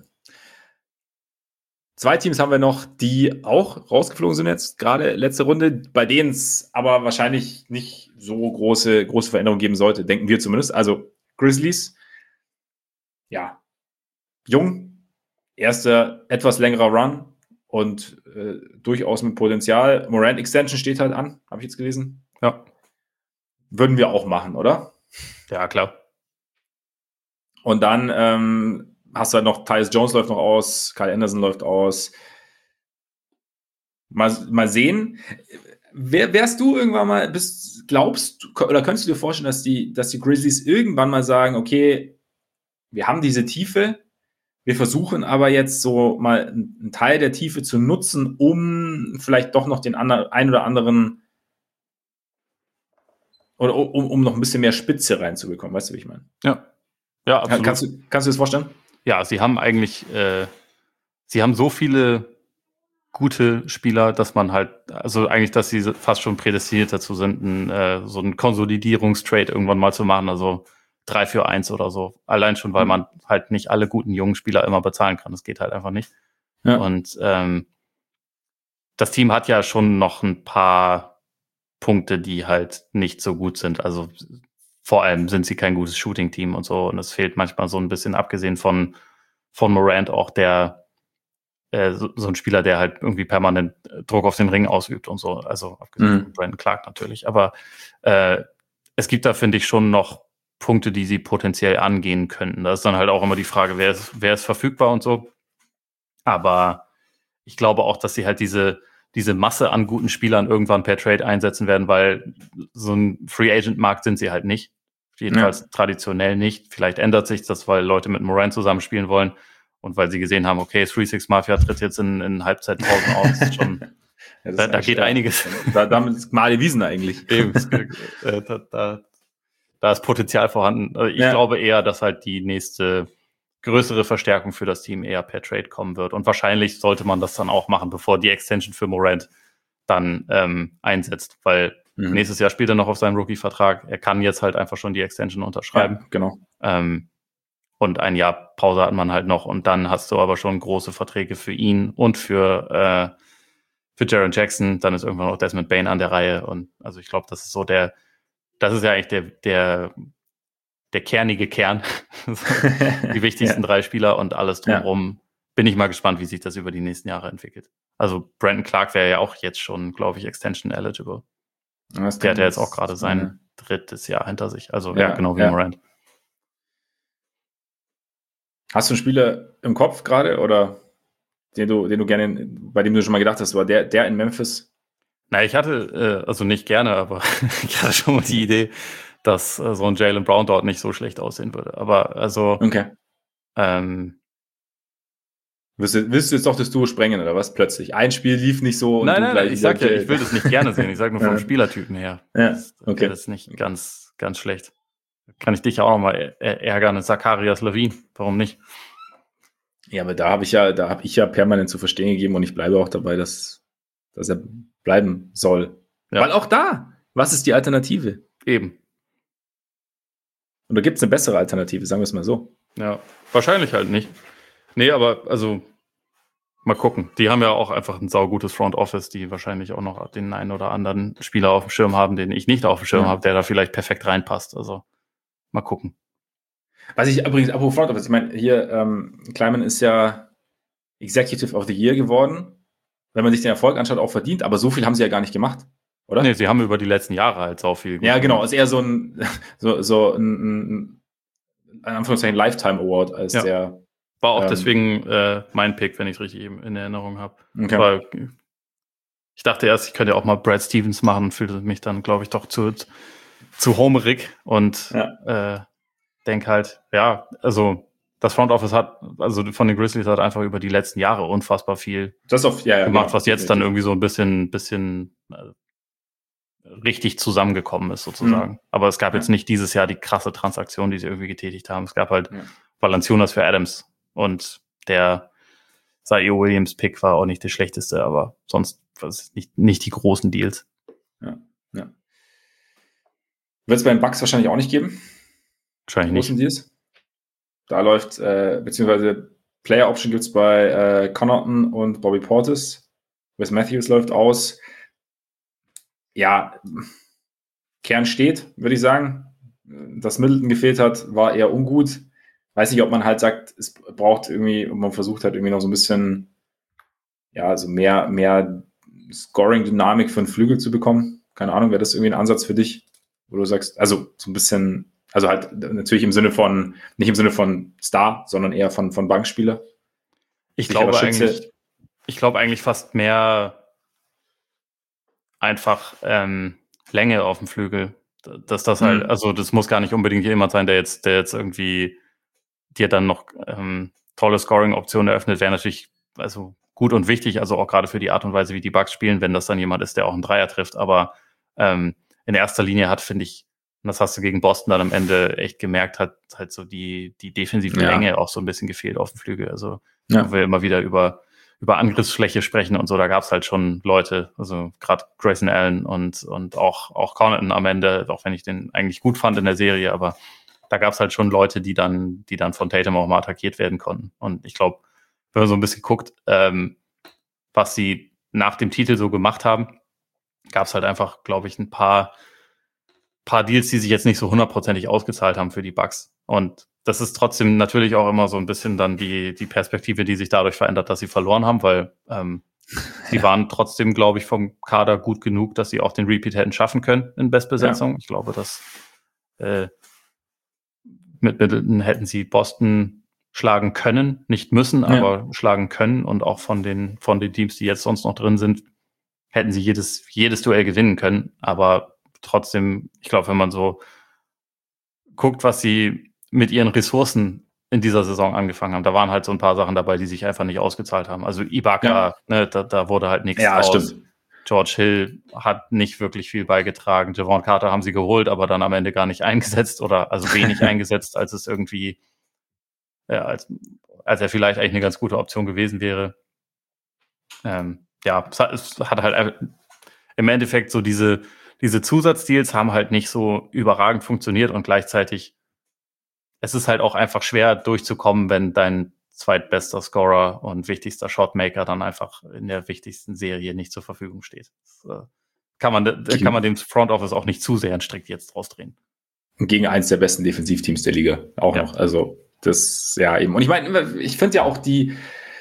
Zwei Teams haben wir noch, die auch rausgeflogen sind jetzt, gerade letzte Runde, bei denen es aber wahrscheinlich nicht so große, große Veränderungen geben sollte, denken wir zumindest. Also Grizzlies, ja, jung, erster etwas längerer Run und äh, durchaus mit Potenzial. Morant Extension steht halt an, habe ich jetzt gelesen. Ja. Würden wir auch machen, oder? Ja, klar. Und dann ähm, hast du halt noch, Tyus Jones läuft noch aus, Kyle Anderson läuft aus. Mal, mal sehen. Wär, wärst du irgendwann mal, bist, glaubst du, oder könntest du dir vorstellen, dass die, dass die Grizzlies irgendwann mal sagen, okay, wir haben diese Tiefe, wir versuchen aber jetzt so mal einen Teil der Tiefe zu nutzen, um vielleicht doch noch den anderen, ein oder anderen oder um, um noch ein bisschen mehr Spitze reinzubekommen, weißt du, wie ich meine? Ja. Ja, absolut. Kannst du, kannst du das vorstellen? Ja, sie haben eigentlich, äh, sie haben so viele gute Spieler, dass man halt, also eigentlich, dass sie fast schon prädestiniert dazu sind, ein, äh, so einen Konsolidierungstrade irgendwann mal zu machen, also drei für eins oder so. Allein schon, weil mhm. man halt nicht alle guten jungen Spieler immer bezahlen kann. Das geht halt einfach nicht. Ja. Und ähm, das Team hat ja schon noch ein paar Punkte, die halt nicht so gut sind. Also vor allem sind sie kein gutes Shooting-Team und so. Und es fehlt manchmal so ein bisschen, abgesehen von, von Morant, auch der So, so ein Spieler, der halt irgendwie permanent Druck auf den Ring ausübt und so. Also abgesehen mhm. von Brandon Clark natürlich. Aber äh, es gibt da, finde ich, schon noch Punkte, die sie potenziell angehen könnten. Da ist dann halt auch immer die Frage, wer ist, wer ist verfügbar und so. Aber ich glaube auch, dass sie halt diese, diese Masse an guten Spielern irgendwann per Trade einsetzen werden, weil so ein Free-Agent-Markt sind sie halt nicht. Jedenfalls ja. traditionell nicht. Vielleicht ändert sich das, weil Leute mit Morant zusammenspielen wollen. Und weil sie gesehen haben, okay, drei sechs Mafia tritt jetzt in, in Halbzeitpausen aus, schon, ja, da, da geht ja, einiges. Da, damit ist Mali Wiesen eigentlich. Eben, äh, da, da, da ist Potenzial vorhanden. Ich ja. glaube eher, dass halt die nächste größere Verstärkung für das Team eher per Trade kommen wird. Und wahrscheinlich sollte man das dann auch machen, bevor die Extension für Morant dann ähm, einsetzt. Weil mhm. nächstes Jahr spielt er noch auf seinem Rookie-Vertrag. Er kann jetzt halt einfach schon die Extension unterschreiben. Ja, genau. Ähm, Und ein Jahr Pause hat man halt noch. Und dann hast du aber schon große Verträge für ihn und für, äh, für Jaren Jackson. Dann ist irgendwann auch Desmond Bane an der Reihe. Und also ich glaube, das ist so der, das ist ja eigentlich der, der, der kernige Kern. Die wichtigsten ja. drei Spieler und alles drumherum. Ja. Bin ich mal gespannt, wie sich das über die nächsten Jahre entwickelt. Also Brandon Clark wäre ja auch jetzt schon, glaube ich, Extension eligible. Der hat ja jetzt auch gerade sein ja. drittes Jahr hinter sich. Also ja, ja genau wie ja. Morant. Hast du einen Spieler im Kopf gerade oder den du, den du gerne, bei dem du schon mal gedacht hast, war der, der in Memphis? Na, ich hatte, äh, also nicht gerne, aber ich hatte schon mal die Idee, dass äh, so ein Jaylen Brown dort nicht so schlecht aussehen würde. Aber also okay. ähm, willst, du, willst du jetzt doch das Duo sprengen oder was? Plötzlich. Ein Spiel lief nicht so und nein, du nein, gleich nein, ich sag ja, ich will das nicht gerne sehen. Ich sag nur vom ja. Spielertypen her. Ja, das, okay. Das ist nicht ganz, ganz schlecht. Kann ich dich auch noch mal ärgern, Zacharias Levine. Warum nicht? Ja, aber da habe ich ja, da habe ich ja permanent zu verstehen gegeben und ich bleibe auch dabei, dass, dass er bleiben soll. Ja. Weil auch da, was ist die Alternative? Eben. Und da gibt es eine bessere Alternative, sagen wir es mal so. Ja, wahrscheinlich halt nicht. Nee, aber also mal gucken. Die haben ja auch einfach ein saugutes Front Office, die wahrscheinlich auch noch den einen oder anderen Spieler auf dem Schirm haben, den ich nicht auf dem Schirm ja. habe, der da vielleicht perfekt reinpasst. Also mal gucken. Was ich übrigens, apropos Front Office, ich meine, hier, ähm, Kleiman ist ja Executive of the Year geworden. Wenn man sich den Erfolg anschaut, auch verdient, aber so viel haben sie ja gar nicht gemacht, oder? Nee, sie haben über die letzten Jahre halt so viel gemacht. Ja, genau, ist eher so ein, so, so ein, ein Anführungszeichen Lifetime Award als ja. der. War auch ähm, deswegen äh, mein Pick, wenn ich es richtig in Erinnerung habe. Okay. Weil ich dachte erst, ich könnte ja auch mal Brad Stevens machen, fühlte mich dann, glaube ich, doch zu, zu homerig und ja. äh, denke halt, ja, also das Front Office hat, also von den Grizzlies hat einfach über die letzten Jahre unfassbar viel das auf, ja, ja, gemacht, genau. was jetzt dann irgendwie so ein bisschen, bisschen äh, richtig zusammengekommen ist sozusagen. Mhm. Aber es gab ja. jetzt nicht dieses Jahr die krasse Transaktion, die sie irgendwie getätigt haben. Es gab halt ja. Valanciunas für Adams und der Zaire Williams Pick war auch nicht der schlechteste, aber sonst war es nicht, nicht die großen Deals. Ja, ja. Wird es bei den Bucks wahrscheinlich auch nicht geben. Wahrscheinlich nicht. Deals. Da läuft, äh, beziehungsweise Player Option gibt es bei äh, Connaughton und Bobby Portis. Wes Matthews läuft aus. Ja, Kern steht, würde ich sagen. Dass Middleton gefehlt hat, war eher ungut. Weiß nicht, ob man halt sagt, es braucht irgendwie, man versucht halt irgendwie noch so ein bisschen, ja, also mehr, mehr Scoring-Dynamik für einen Flügel zu bekommen. Keine Ahnung, wäre das irgendwie ein Ansatz für dich, wo du sagst, also so ein bisschen, also halt natürlich im Sinne von, nicht im Sinne von Star, sondern eher von, von Bankspieler. Ich glaube eigentlich, ich glaube eigentlich fast mehr einfach ähm, Länge auf dem Flügel. Dass das halt, mhm. also das muss gar nicht unbedingt jemand sein, der jetzt, der jetzt irgendwie dir dann noch ähm, tolle Scoring-Optionen eröffnet, wäre natürlich also gut und wichtig, also auch gerade für die Art und Weise, wie die Bucks spielen, wenn das dann jemand ist, der auch einen Dreier trifft. Aber ähm, in erster Linie hat, finde ich, und das hast du gegen Boston dann am Ende echt gemerkt, hat halt so die, die defensive ja. Länge auch so ein bisschen gefehlt auf dem Flügel. Also ja. wir immer wieder über über Angriffsfläche sprechen und so, da gab es halt schon Leute, also gerade Grayson Allen und, und auch, auch Connaughton am Ende, auch wenn ich den eigentlich gut fand in der Serie, aber da gab es halt schon Leute, die dann, die dann von Tatum auch mal attackiert werden konnten. Und ich glaube, wenn man so ein bisschen guckt, ähm, was sie nach dem Titel so gemacht haben, gab es halt einfach, glaube ich, ein paar, paar Deals, die sich jetzt nicht so hundertprozentig ausgezahlt haben für die Bucks. Und das ist trotzdem natürlich auch immer so ein bisschen dann die, die Perspektive, die sich dadurch verändert, dass sie verloren haben, weil ähm, sie waren trotzdem, glaube ich, vom Kader gut genug, dass sie auch den Repeat hätten schaffen können in Bestbesetzung. Ja. Ich glaube, dass äh, mit Middleton hätten sie Boston schlagen können, nicht müssen, ja. aber schlagen können. Und auch von den, von den Teams, die jetzt sonst noch drin sind, hätten sie jedes, jedes Duell gewinnen können. Aber trotzdem, ich glaube, wenn man so guckt, was sie mit ihren Ressourcen in dieser Saison angefangen haben. Da waren halt so ein paar Sachen dabei, die sich einfach nicht ausgezahlt haben. Also Ibaka, ja. ne, da, da wurde halt nichts ja, draus. Stimmt. George Hill hat nicht wirklich viel beigetragen. Javon Carter haben sie geholt, aber dann am Ende gar nicht eingesetzt oder also wenig eingesetzt, als es irgendwie, ja, als, als er vielleicht eigentlich eine ganz gute Option gewesen wäre. Ähm, ja, es hat, es hat halt im Endeffekt so diese, diese Zusatzdeals haben halt nicht so überragend funktioniert und gleichzeitig es ist halt auch einfach schwer durchzukommen, wenn dein zweitbester Scorer und wichtigster Shotmaker dann einfach in der wichtigsten Serie nicht zur Verfügung steht. Das, äh, kann man, da kann man dem Front Office auch nicht zu sehr strikt jetzt rausdrehen. Gegen eins der besten Defensivteams der Liga auch ja. noch. Also das, ja eben. Und ich meine, ich finde ja auch die,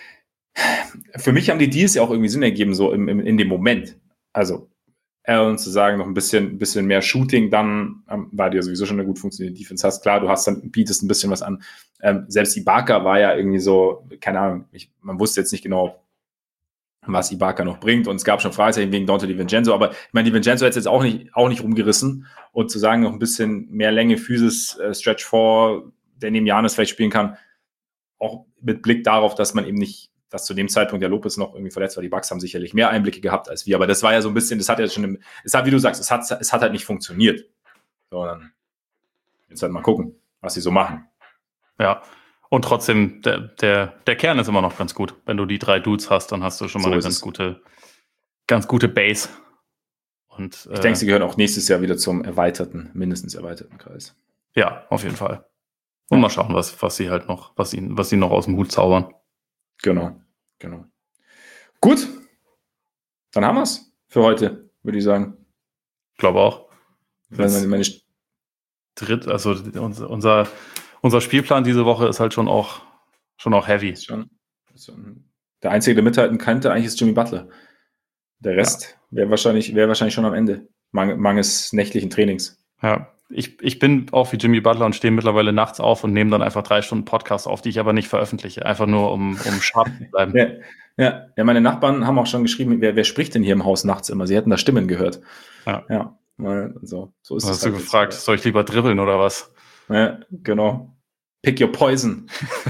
für mich haben die Deals ja auch irgendwie Sinn ergeben, so im, im, in dem Moment. Also Allen zu sagen, noch ein bisschen, bisschen mehr Shooting, dann ähm, war dir sowieso schon eine gut funktionierende Defense hast. Klar, du hast dann, bietest ein bisschen was an. Ähm, selbst Ibaka war ja irgendwie so, keine Ahnung, ich, man wusste jetzt nicht genau, was Ibaka noch bringt und es gab schon Fragezeichen wegen Dante DiVincenzo, aber ich meine, DiVincenzo hat es jetzt auch nicht, auch nicht rumgerissen und zu sagen, noch ein bisschen mehr Länge, Physis, äh, Stretch four, der neben Giannis vielleicht spielen kann, auch mit Blick darauf, dass man eben nicht dass zu dem Zeitpunkt der Lopez noch irgendwie verletzt war. Die Bucks haben sicherlich mehr Einblicke gehabt als wir, aber das war ja so ein bisschen, das hat ja schon, im, es hat, wie du sagst, es hat, es hat halt nicht funktioniert. Sondern jetzt halt mal gucken, was sie so machen. Ja, und trotzdem, der, der, der Kern ist immer noch ganz gut. Wenn du die drei Dudes hast, dann hast du schon mal so eine ganz es. gute, ganz gute Base. Und, ich äh, denke, sie gehören auch nächstes Jahr wieder zum erweiterten, mindestens erweiterten Kreis. Ja, auf jeden Fall. Und ja. mal schauen, was, was sie halt noch, was sie, was sie noch aus dem Hut zaubern. Genau, genau. Gut, dann haben wir es für heute, würde ich sagen. Ich glaube auch. Meine, meine Dritt, also unser, unser, unser Spielplan diese Woche ist halt schon auch, schon auch heavy. Ist schon, ist schon, der Einzige, der mithalten könnte, eigentlich ist Jimmy Butler. Der Rest ja. wäre wahrscheinlich, wär wahrscheinlich schon am Ende, Mang, mangels nächtlichen Trainings. Ja, ich, ich bin auch wie Jimmy Butler und stehe mittlerweile nachts auf und nehme dann einfach drei Stunden Podcasts auf, die ich aber nicht veröffentliche. Einfach nur, um, um scharf zu bleiben. Ja, ja, ja, meine Nachbarn haben auch schon geschrieben, wer, wer spricht denn hier im Haus nachts immer? Sie hätten da Stimmen gehört. Ja. Ja, so, so ist es. Hast du halt gefragt, jetzt. Soll ich lieber dribbeln oder was? Ja, genau. Pick your poison.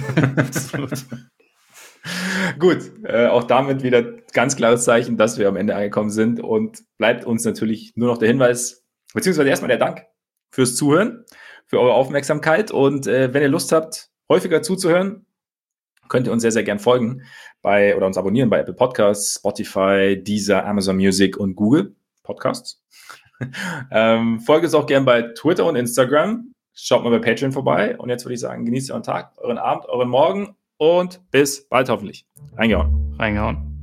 Gut, äh, auch damit wieder ganz klares Zeichen, dass wir am Ende angekommen sind und bleibt uns natürlich nur noch der Hinweis, beziehungsweise erstmal der Dank fürs Zuhören, für eure Aufmerksamkeit und äh, wenn ihr Lust habt, häufiger zuzuhören, könnt ihr uns sehr, sehr gern folgen bei oder uns abonnieren bei Apple Podcasts, Spotify, Deezer, Amazon Music und Google Podcasts. ähm, folgt uns auch gerne bei Twitter und Instagram. Schaut mal bei Patreon vorbei. Und jetzt würde ich sagen, genießt euren Tag, euren Abend, euren Morgen und bis bald hoffentlich. Reingehauen. Reingehauen.